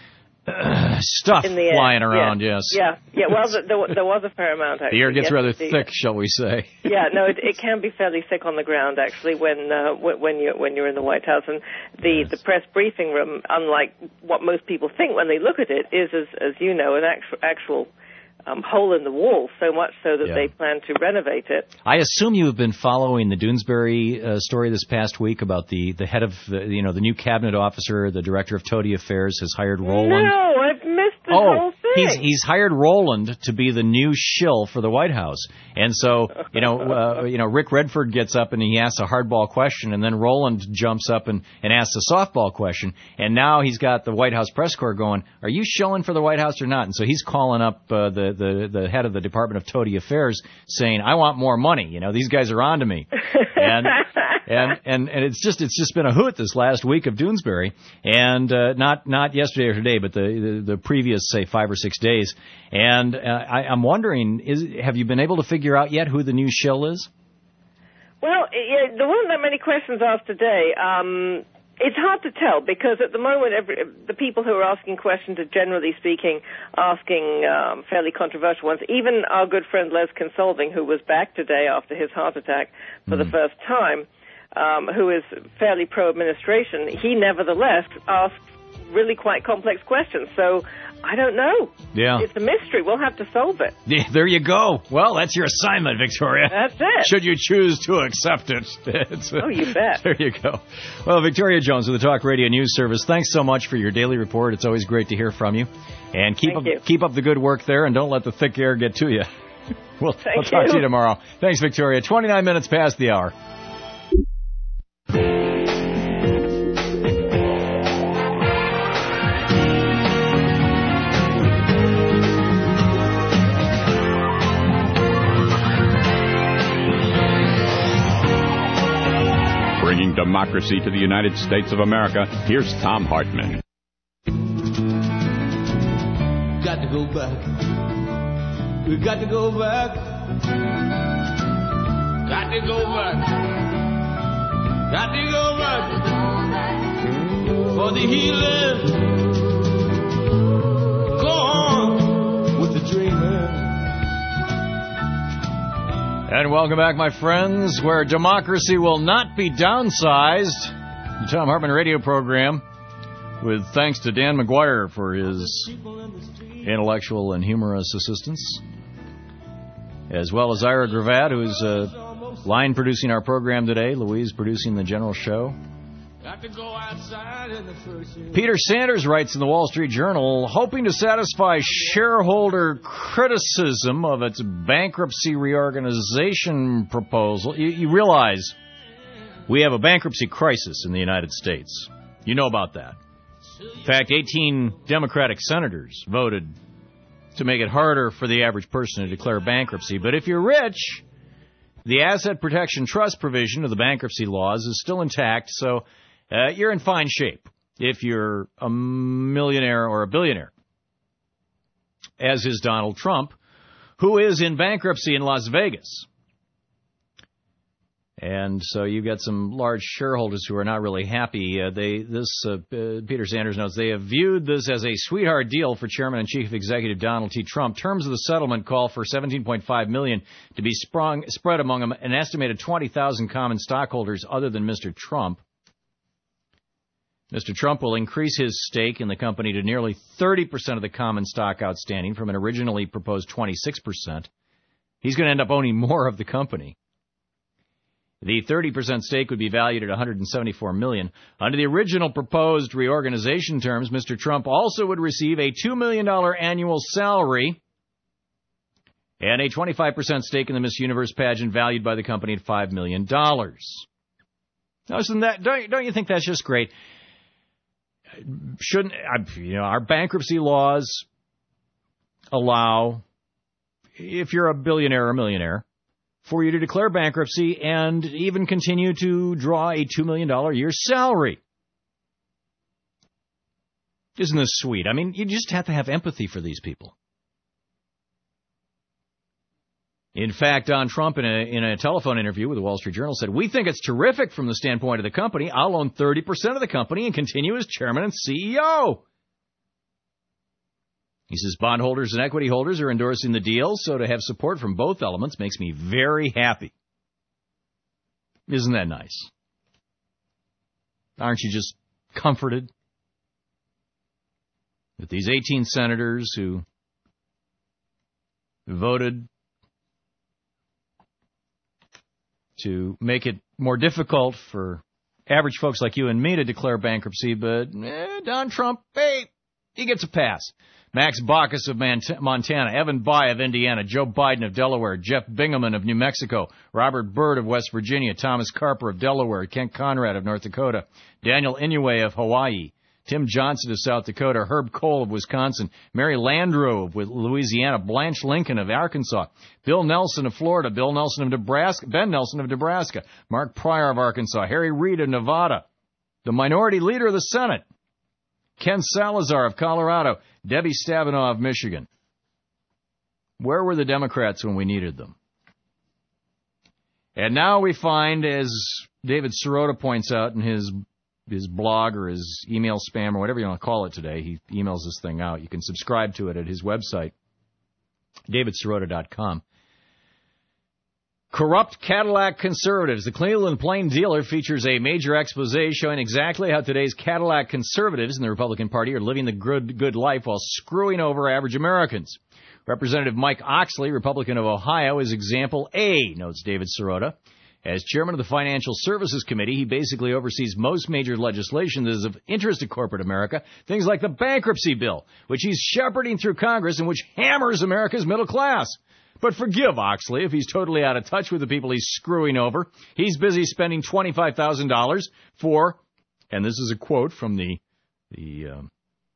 stuff in the flying air. around. Yeah. Yes. Yeah. Yeah. Well, there, there was a fair amount. Actually. The air gets yes, rather the, thick, shall we say? Yeah. No, it, it can be fairly thick on the ground actually when uh, when you when you're in the White House, and the yes. the press briefing room, unlike what most people think when they look at it, is as as you know an actual actual. Um, hole in the wall, so much so that yeah. they plan to renovate it. I assume you have been following the Doonesbury uh, story this past week about the, the head of, the, you know, the new cabinet officer, the director of Tody Affairs has hired Roland. No, I've missed the oh, whole thing. he's he's hired Roland to be the new shill for the White House. And so, you know, uh, you know, Rick Redford gets up and he asks a hardball question, and then Roland jumps up and, and asks a softball question. And now he's got the White House press corps going, are you shilling for the White House or not? And so he's calling up uh, the The, the head of the Department of Tody Affairs saying, I want more money. You know, these guys are on to me. And, and, and, and it's just, it's just been a hoot this last week of Doonesbury. And, uh, not, not yesterday or today, but the, the, the previous, say, five or six days. And, uh, I, I'm wondering, is, have you been able to figure out yet who the new shill is? Well, yeah, there weren't that many questions asked today. Um, It's hard to tell because at the moment every, the people who are asking questions are generally speaking asking um, fairly controversial ones. Even our good friend Les Consolving, who was back today after his heart attack for mm. the first time, um, who is fairly pro-administration, he nevertheless asks really quite complex questions. So I don't know. Yeah. It's a mystery. We'll have to solve it. Yeah, there you go. Well, that's your assignment, Victoria. That's it. Should you choose to accept it. It's, oh, you bet. There you go. Well, Victoria Jones with the Talk Radio News Service, thanks so much for your daily report. It's always great to hear from you. And keep Thank up you. keep up the good work there, and don't let the thick air get to you. We'll, Thank we'll talk you. to you tomorrow. Thanks, Victoria. twenty-nine minutes past the hour. Bringing democracy to the United States of America, here's Thom Hartmann. Got to go back. We got to go back. Got to go back. Got to go back. for the healing. Go on with the dreaming. And welcome back, my friends, where democracy will not be downsized. The Thom Hartmann radio program, with thanks to Dan McGuire for his intellectual and humorous assistance, as well as Ira Gravatt, who's uh, line producing our program today, Louise producing the general show. Peter Sanders writes in the Wall Street Journal, hoping to satisfy shareholder criticism of its bankruptcy reorganization proposal. You, you realize we have a bankruptcy crisis in the United States. You know about that. In fact, eighteen Democratic senators voted to make it harder for the average person to declare bankruptcy. But if you're rich, the asset protection trust provision of the bankruptcy laws is still intact, so uh, you're in fine shape if you're a millionaire or a billionaire, as is Donald Trump, who is in bankruptcy in Las Vegas. And so you've got some large shareholders who are not really happy. Uh, they, this uh, uh, Peter Sanders notes, they have viewed this as a sweetheart deal for Chairman and Chief Executive Donald T. Trump. Terms of the settlement call for seventeen point five million dollars to be sprung, spread among an estimated twenty thousand common stockholders other than Mister Trump. Mister Trump will increase his stake in the company to nearly thirty percent of the common stock outstanding from an originally proposed twenty-six percent. He's going to end up owning more of the company. The thirty percent stake would be valued at one hundred seventy-four million dollars. Under the original proposed reorganization terms, Mister Trump also would receive a two million dollars annual salary and a twenty-five percent stake in the Miss Universe pageant valued by the company at five million dollars. Now, isn't that, don't, don't you think that's just great? Shouldn't, you know, our bankruptcy laws allow, if you're a billionaire or a millionaire, for you to declare bankruptcy and even continue to draw a two million dollars a year salary. Isn't this sweet? I mean, you just have to have empathy for these people. In fact, Don Trump, in a, in a telephone interview with the Wall Street Journal, said, we think it's terrific from the standpoint of the company. I'll own thirty percent of the company and continue as chairman and C E O. He says bondholders and equity holders are endorsing the deal, so to have support from both elements makes me very happy. Isn't that nice? Aren't you just comforted that these eighteen senators who voted to make it more difficult for average folks like you and me to declare bankruptcy, but eh, Don Trump, hey, he gets a pass. Max Baucus of Montana, Evan Bayh of Indiana, Joe Biden of Delaware, Jeff Bingaman of New Mexico, Robert Byrd of West Virginia, Thomas Carper of Delaware, Kent Conrad of North Dakota, Daniel Inouye of Hawaii, Tim Johnson of South Dakota, Herb Cole of Wisconsin, Mary Landrieu of Louisiana, Blanche Lincoln of Arkansas, Bill Nelson of Florida, Bill Nelson of Nebraska, Ben Nelson of Nebraska, Mark Pryor of Arkansas, Harry Reid of Nevada, the minority leader of the Senate, Ken Salazar of Colorado, Debbie Stabenow of Michigan. Where were the Democrats when we needed them? And now we find, as David Sirota points out in his his blog or his email spam or whatever you want to call it today, he emails this thing out. You can subscribe to it at his website, david sirota dot com. Corrupt Cadillac conservatives. The Cleveland Plain Dealer features a major expose showing exactly how today's Cadillac conservatives in the Republican Party are living the good, good life while screwing over average Americans. Representative Mike Oxley, Republican of Ohio, is example A, notes David Sirota. As chairman of the Financial Services Committee, he basically oversees most major legislation that is of interest to corporate America, things like the bankruptcy bill, which he's shepherding through Congress and which hammers America's middle class. But forgive Oxley if he's totally out of touch with the people he's screwing over. He's busy spending twenty-five thousand dollars for, and this is a quote from the, the um,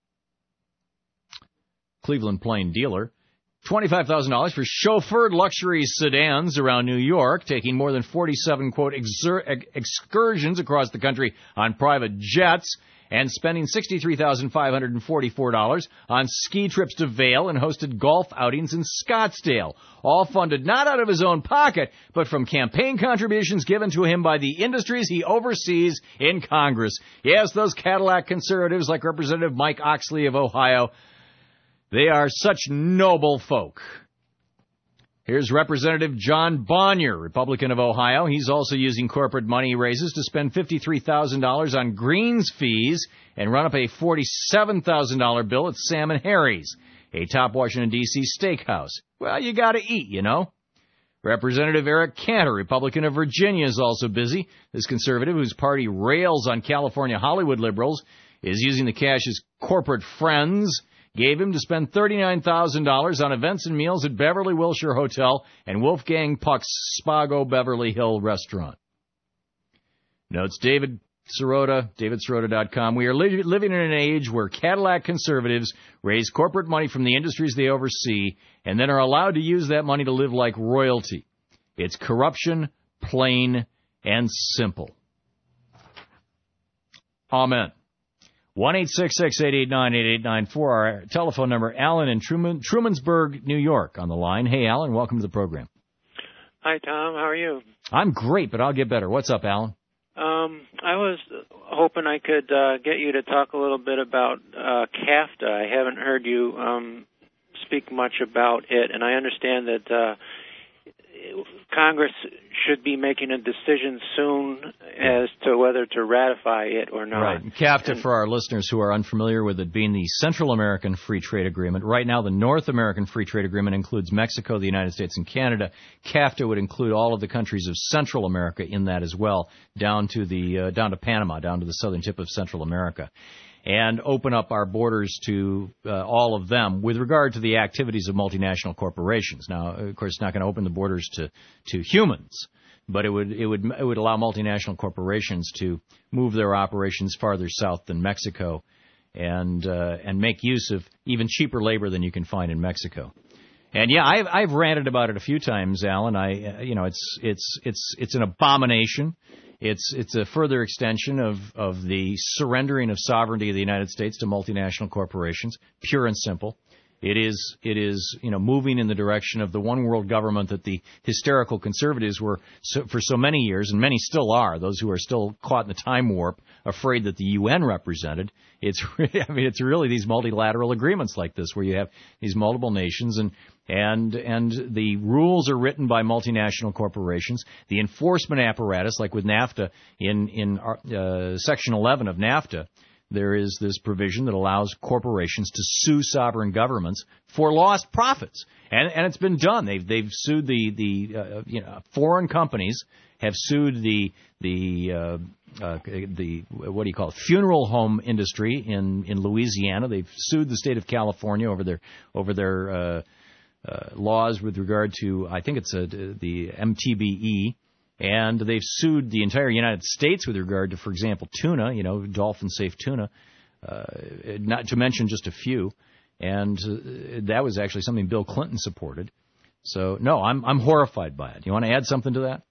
Cleveland Plain Dealer, twenty-five thousand dollars for chauffeured luxury sedans around New York, taking more than forty-seven, quote, exer- excursions across the country on private jets, and spending sixty-three thousand five hundred forty-four dollars on ski trips to Vail and hosted golf outings in Scottsdale, all funded not out of his own pocket, but from campaign contributions given to him by the industries he oversees in Congress. Yes, those Cadillac conservatives like Representative Mike Oxley of Ohio, they are such noble folk. Here's Representative John Bonnier, Republican of Ohio. He's also using corporate money raises to spend fifty-three thousand dollars on greens fees and run up a forty-seven thousand dollars bill at Sam and Harry's, a top Washington, D C steakhouse. Well, you got to eat, you know. Representative Eric Cantor, Republican of Virginia, is also busy. This conservative, whose party rails on California Hollywood liberals, is using the cash his corporate friends gave him to spend thirty-nine thousand dollars on events and meals at Beverly Wilshire Hotel and Wolfgang Puck's Spago Beverly Hill restaurant. Notes David Sirota, david sirota dot com. We are li- living in an age where Cadillac conservatives raise corporate money from the industries they oversee and then are allowed to use that money to live like royalty. It's corruption, plain and simple. Amen. one eight six six, eight eight nine, eight eight nine four, our telephone number. Alan in Truman, Trumansburg, New York on the line. Hey, Alan, welcome to the program. Hi, Tom. How are you? I'm great, but I'll get better. What's up, Alan? Um, I was hoping I could uh, get you to talk a little bit about uh, CAFTA. I haven't heard you um, speak much about it, and I understand that uh, Congress should be making a decision soon as to whether to ratify it or not. Right. CAFTA, for our listeners who are unfamiliar with it, being the Central American Free Trade Agreement. Right now, the North American Free Trade Agreement includes Mexico, the United States, and Canada. CAFTA would include all of the countries of Central America in that as well, down to the uh, down to Panama, down to the southern tip of Central America, and open up our borders to uh, all of them with regard to the activities of multinational corporations. Now, of course, it's not going to open the borders to, to humans, but it would it would it would allow multinational corporations to move their operations farther south than Mexico, and uh, and make use of even cheaper labor than you can find in Mexico. And yeah, I've I've ranted about it a few times, Alan. I uh, you know it's it's it's it's an abomination. It's it's a further extension of, of the surrendering of sovereignty of the United States to multinational corporations, pure and simple. It is it is you know moving in the direction of the one world government that the hysterical conservatives were so, for so many years, and many still are. Those who are still caught in the time warp, afraid that the U N represented. It's really, I mean it's really these multilateral agreements like this where you have these multiple nations and and and the rules are written by multinational corporations. The enforcement apparatus, like with NAFTA, in in uh, Section eleven of NAFTA. There is this provision that allows corporations to sue sovereign governments for lost profits, and and it's been done. They've they've sued the the uh, you know foreign companies have sued the the uh, uh, the what do you call it funeral home industry in in Louisiana. They've sued the state of California over their over their uh, uh, laws with regard to I think it's a, the M T B E. And they've sued the entire United States with regard to, for example, tuna, you know, dolphin-safe tuna, uh, not to mention just a few. And uh, that was actually something Bill Clinton supported. So, no, I'm I'm horrified by it. You want to add something to that?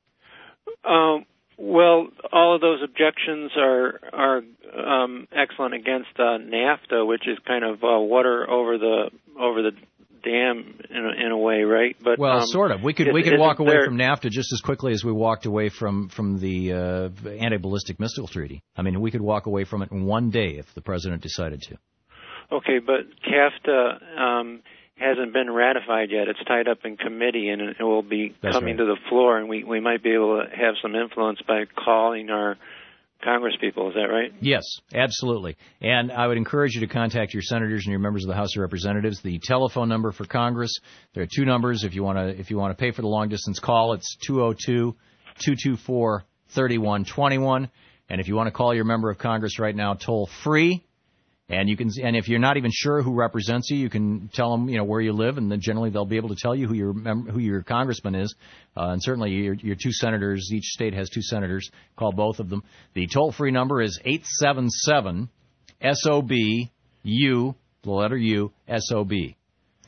Um, well, all of those objections are are um, excellent against uh, NAFTA, which is kind of uh, water over the over the dam in a, in a way, right? But well, um, sort of. We could is, we could walk away there... from NAFTA just as quickly as we walked away from from the uh, anti-ballistic missile treaty. I mean, we could walk away from it in one day if the president decided to. Okay, but CAFTA um, hasn't been ratified yet. It's tied up in committee, and it will be That's coming right. to the floor, and we we might be able to have some influence by calling our Congress people. Is that right? Yes, absolutely. And I would encourage you to contact your senators and your members of the House of Representatives. The telephone number for Congress, there are two numbers. If you want to if you want to pay for the long distance call, it's two oh two, two two four, three one two one. And if you want to call your member of Congress right now, toll free. And you can, and if you're not even sure who represents you, you can tell them, you know, where you live, and then generally they'll be able to tell you who your mem- who your congressman is. Uh, and certainly your, your two senators. Each state has two senators. Call both of them. The toll-free number is eight seven seven S O B U, the letter U, S O B.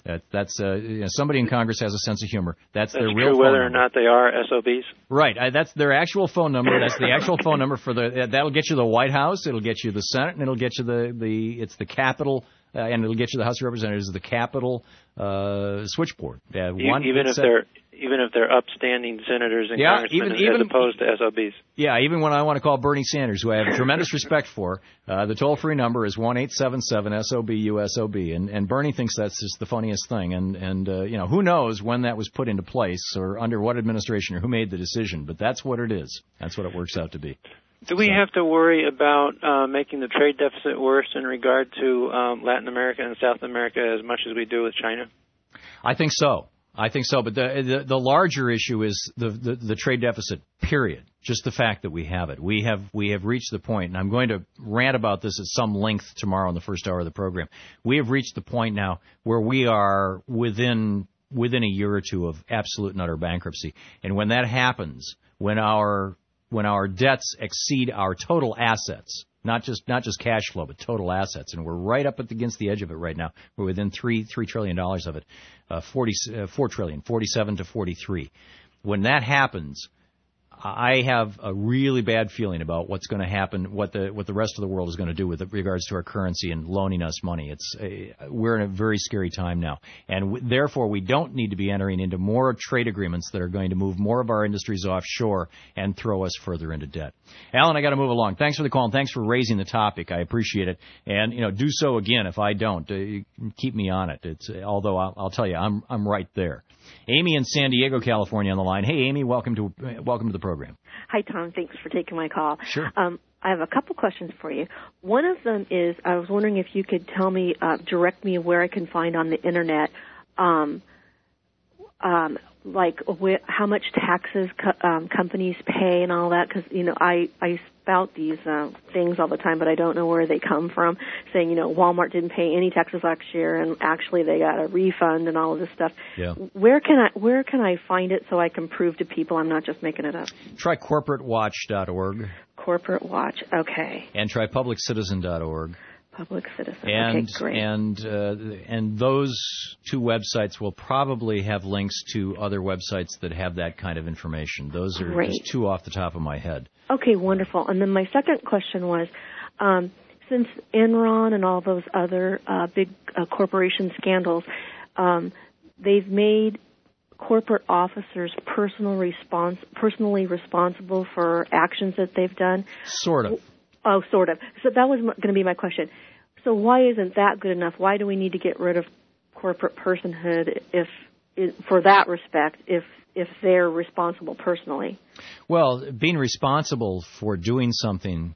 That, that's uh, you know, somebody in Congress has a sense of humor. That's, That's their true real phone whether number. or not they are S O Bs. Right. I, that's their actual phone number. That's the actual phone number for the. That'll get you the White House. It'll get you the Senate, and it'll get you the the. It's the Capitol, uh, and it'll get you the House of Representatives. The Capitol uh, switchboard. Uh, E- one, even if set- they're even if they're upstanding senators and Yeah, congressmen even- as even- opposed to S O Bs. Yeah, even when I want to call Bernie Sanders, who I have tremendous respect for, uh, the toll-free number is one eight seven seven S O B U S O B, and and Bernie thinks that's just the funniest thing, and and uh, you know, who knows when that was put into place or under what administration or who made the decision, but that's what it is. That's what it works out to be. Do we have to worry about uh, making the trade deficit worse in regard to um, Latin America and South America as much as we do with China? I think so. I think so, but the the, the larger issue is the, the the trade deficit. Period. Just the fact that we have it. We have we have reached the point, and I'm going to rant about this at some length tomorrow in the first hour of the program. We have reached the point now where we are within within a year or two of absolute and utter bankruptcy, and when that happens, when our when our debts exceed our total assets. Not just not just cash flow, but total assets, and we're right up against the edge of it right now. We're within three three trillion dollars of it, uh, forty uh, four trillion, forty-seven to forty-three. When that happens, I have a really bad feeling about what's going to happen, what the what the rest of the world is going to do with regards to our currency and loaning us money. It's a, we're in a very scary time now, and w- therefore we don't need to be entering into more trade agreements that are going to move more of our industries offshore and throw us further into debt. Alan, I got to move along. Thanks for the call and thanks for raising the topic. I appreciate it, and you know, do so again if I don't. Uh, keep me on it. It's although I'll, I'll tell you, I'm I'm right there. Amy in San Diego, California, on the line. Hey, Amy, welcome to uh, welcome to the program. Hi, Tom. Thanks for taking my call. Sure. Um, I have a couple questions for you. One of them is I was wondering if you could tell me, uh, direct me where I can find on the Internet, um, um, like wh- how much taxes co- um, companies pay and all that, because, you know, I, I spout these uh, things all the time, but I don't know where they come from, saying, you know, Walmart didn't pay any taxes last year, and actually they got a refund and all of this stuff. Yeah. Where can I where can I find it so I can prove to people I'm not just making it up? Try corporate watch dot org. Corporate Watch, okay. And try public citizen dot org. Public Citizen, And okay, great. and uh, and those two websites will probably have links to other websites that have that kind of information. Those are Great. just two off the top of my head. Okay, wonderful. And then my second question was, um, since Enron and all those other uh, big uh, corporation scandals, um, they've made corporate officers personal respons- personally responsible for actions that they've done. Sort of. Oh, sort of. So that was going to be my question. So why isn't that good enough? Why do we need to get rid of corporate personhood if, if for that respect, if if they're responsible personally? Well, being responsible for doing something.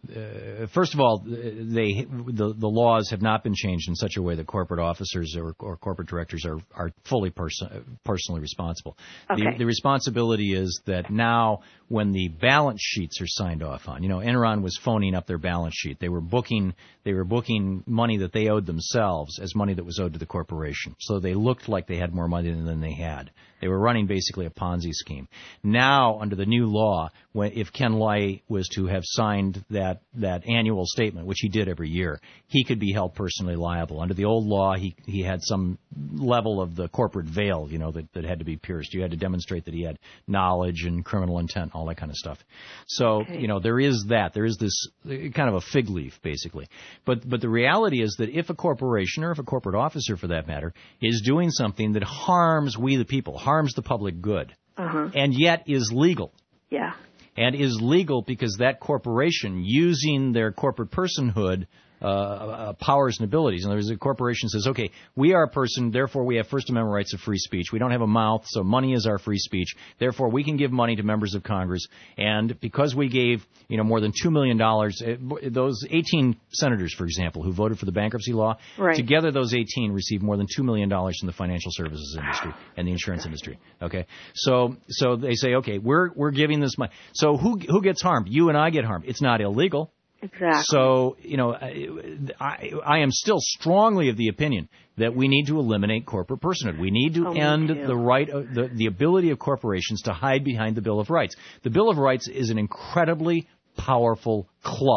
Uh, first of all, they the the laws have not been changed in such a way that corporate officers or, or corporate directors are are fully person, personally responsible. Okay. The, the responsibility is that now, when the balance sheets are signed off on, you know, Enron was phoning up their balance sheet. They were booking they were booking money that they owed themselves as money that was owed to the corporation. So they looked like they had more money than they had. They were running basically a Ponzi scheme. Now, under the new law, when, if Ken Lye was to have signed that, that annual statement, which he did every year, he could be held personally liable. Under the old law, he, he had some level of the corporate veil, you know, that, that had to be pierced. You had to demonstrate that he had knowledge and criminal intent, all that kind of stuff. So, Okay. you know, there is that. There is this kind of a fig leaf, basically. But, but the reality is that if a corporation, or if a corporate officer for that matter, is doing something that harms we the people, harms the public good, Uh-huh. and yet is legal. Yeah. And is legal because that corporation, using their corporate personhood, uh, uh, powers and abilities. In other words, the corporation says, okay, we are a person, therefore we have First Amendment rights of free speech. We don't have a mouth, so money is our free speech. Therefore, we can give money to members of Congress. And because we gave, you know, more than two million dollars, those eighteen senators, for example, who voted for the bankruptcy law, Right. together those eighteen received more than two million dollars from the financial services industry and the insurance industry. Okay? So so they say, okay, we're we're giving this money. So who who gets harmed? You and I get harmed. It's not illegal. Exactly. So, you know, I, I am still strongly of the opinion that we need to eliminate corporate personhood. We need to Oh, me end too. the right, of, the, the ability of corporations to hide behind the Bill of Rights. The Bill of Rights is an incredibly powerful club.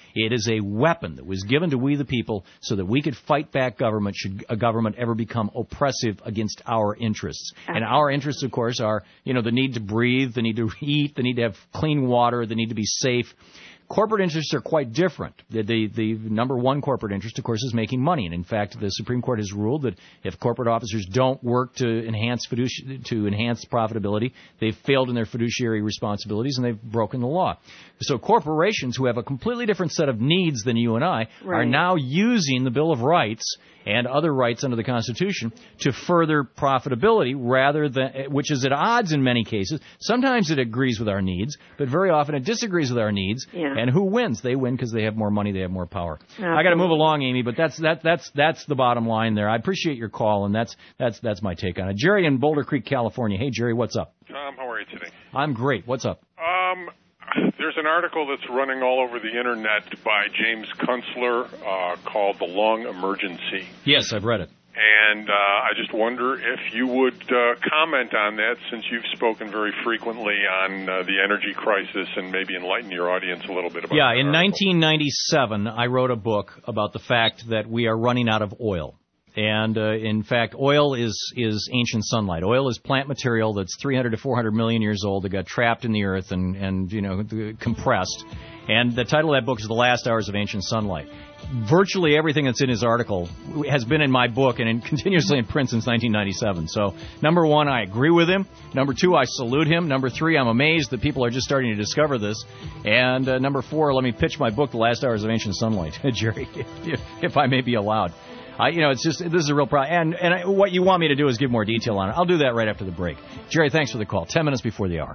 It is a weapon that was given to we the people so that we could fight back government should a government ever become oppressive against our interests. And our interests, of course, are, you know, the need to breathe, the need to eat, the need to have clean water, the need to be safe. Corporate interests are quite different. The, the the number one corporate interest, of course, is making money. And in fact, the Supreme Court has ruled that if corporate officers don't work to enhance fiduci- to enhance profitability, they've failed in their fiduciary responsibilities and they've broken the law. So corporations who have a completely different set of needs than you and I Right. are now using the Bill of Rights and other rights under the Constitution to further profitability, rather than, which is at odds in many cases. Sometimes it agrees with our needs, but very often it disagrees with our needs. Yeah. And who wins? They win because they have more money, they have more power. Absolutely. I got to move along, Amy, but that's that that's that's the bottom line there. I appreciate your call, and that's that's that's my take on it. Jerry in Boulder Creek, California. Hey, Jerry, what's up? Tom, how are you today? I'm great. What's up? Um, there's an article that's running all over the internet by James Kunstler uh, called "The Long Emergency." Yes, I've read it. And uh, I just wonder if you would uh, comment on that, since you've spoken very frequently on uh, the energy crisis, and maybe enlighten your audience a little bit about Yeah, that in article. nineteen ninety-seven, I wrote a book about the fact that we are running out of oil. And, uh, in fact, oil is, is ancient sunlight. Oil is plant material that's three hundred to four hundred million years old that got trapped in the earth and, and, you know, compressed. And the title of that book is The Last Hours of Ancient Sunlight. Virtually everything that's in his article has been in my book and in, continuously in print since nineteen ninety-seven. So, number one, I agree with him. Number two, I salute him. Number three, I'm amazed that people are just starting to discover this. And uh, number four, let me pitch my book, The Last Hours of Ancient Sunlight, Jerry, if, if I may be allowed. I, you know, it's just, this is a real problem. And, and I, what you want me to do is give more detail on it. I'll do that right after the break. Jerry, thanks for the call. Ten minutes before the hour.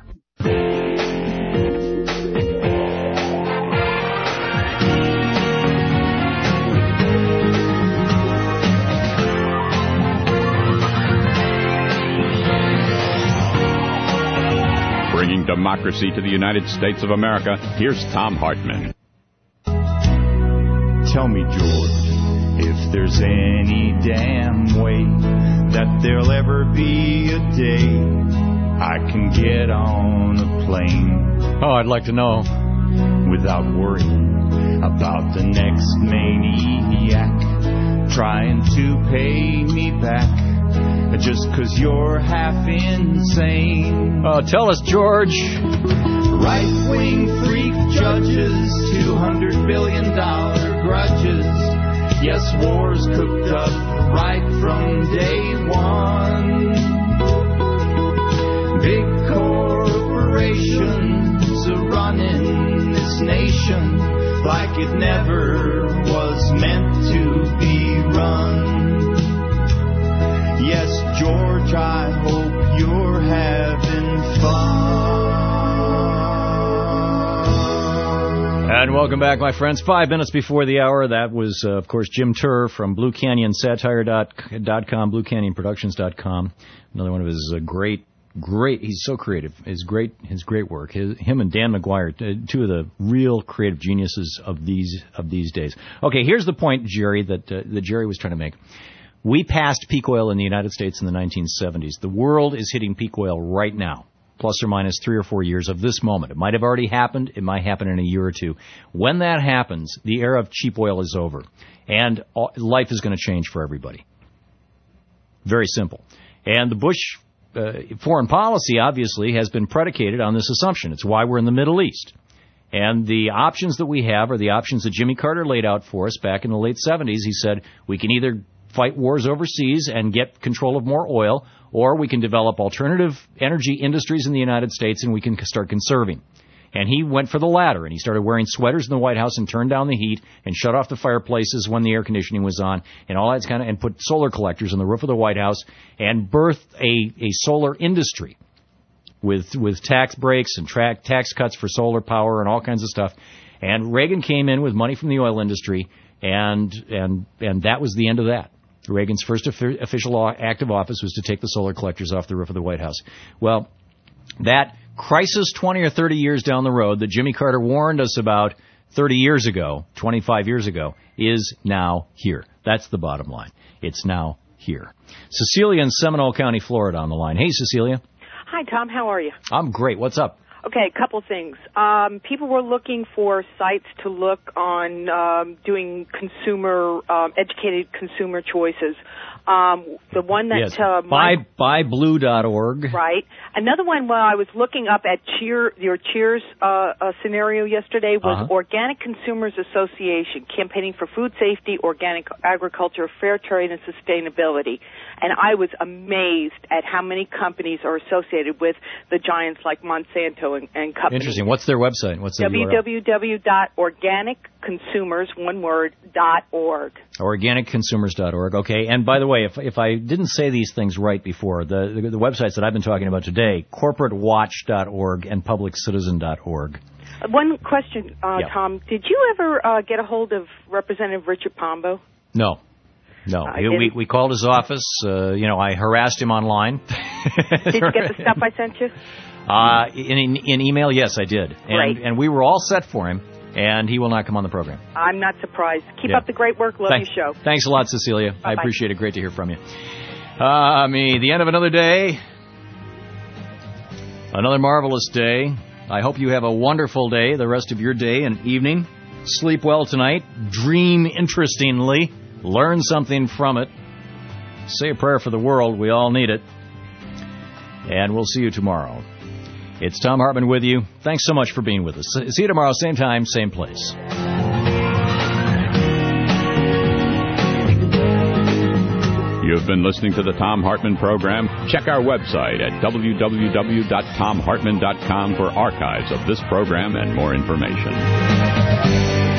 Bringing democracy to the United States of America, here's Thom Hartmann. Tell me, George, if there's any damn way that there'll ever be a day I can get on a plane. Oh, I'd like to know. Without worrying about the next maniac trying to pay me back just 'cause you're half insane. Oh, tell us, George. Right-wing freak judges, two hundred billion dollars grudges. Yes, war's cooked up right from day one. Big corporations are running this nation like it never was meant to be run. Yes, George, I hope you're having fun. And welcome back, my friends. Five minutes before the hour. That was, uh, of course, Jim Turr from Blue Canyon Satire dot com, Blue Canyon Productions dot com. Another one of his uh, great, great, he's so creative. His great, his great work. His, him and Dan McGuire, uh, two of the real creative geniuses of these of these days. Okay, here's the point, Jerry, that, uh, that Jerry was trying to make. We passed peak oil in the United States in the nineteen seventies. The world is hitting peak oil right now, plus or minus three or four years of this moment. It might have already happened. It might happen in a year or two. When that happens, the era of cheap oil is over, and life is going to change for everybody. Very simple. And the Bush uh, foreign policy, obviously, has been predicated on this assumption. It's why we're in the Middle East. And the options that we have are the options that Jimmy Carter laid out for us back in the late seventies. He said we can either fight wars overseas and get control of more oil, or we can develop alternative energy industries in the United States and we can start conserving. And he went for the latter, and he started wearing sweaters in the White House and turned down the heat and shut off the fireplaces when the air conditioning was on and all that kind of, and put solar collectors on the roof of the White House and birthed a, a solar industry with with tax breaks and tra- tax cuts for solar power and all kinds of stuff. And Reagan came in with money from the oil industry, and and and that was the end of that. Reagan's first official act of office was to take the solar collectors off the roof of the White House. Well, that crisis twenty or thirty years down the road that Jimmy Carter warned us about thirty years ago, twenty-five years ago, is now here. That's the bottom line. It's now here. Cecilia in Seminole County, Florida on the line. Hey, Cecilia. Hi, Tom. How are you? I'm great. What's up? Okay, a couple things. Um, people were looking for sites to look on um, doing consumer, um, educated consumer choices. Um, the one that yes. uh, buy buy blue dot org. Right. Another one, while I was looking up at Cheer, your Cheers uh, uh, scenario yesterday, was Uh-huh. Organic Consumers Association, campaigning for food safety, organic agriculture, fair trade, and sustainability. And I was amazed at how many companies are associated with the giants like Monsanto and, and companies. Interesting. What's their website? What's their w w w dot organic consumers, one word, dot org. organic consumers dot org. Okay. And by the way, if if I didn't say these things right before, the, the, the websites that I've been talking about today, corporate watch dot org and public citizen dot org. Uh, one question, uh, Yeah. Tom. Did you ever uh, get a hold of Representative Richard Pombo? No. No. I He- we, didn't. we called his office. Uh, you know, I harassed him online. Did you get the stuff I sent you? Uh, in, in, in email, yes, I did. And, Great. and we were all set for him, and he will not come on the program. I'm not surprised. Keep Yeah. up the great work. Love Thank- your show. Thanks a lot, Cecilia. I Bye-bye. appreciate it. Great to hear from you. Uh, me, the end of another day. Another marvelous day. I hope you have a wonderful day, the rest of your day and evening. Sleep well tonight. Dream interestingly. Learn something from it. Say a prayer for the world. We all need it. And we'll see you tomorrow. It's Tom Hartman with you. Thanks so much for being with us. See you tomorrow, same time, same place. You've been listening to the Tom Hartman Program. Check our website at w w w dot tom hartman dot com for archives of this program and more information.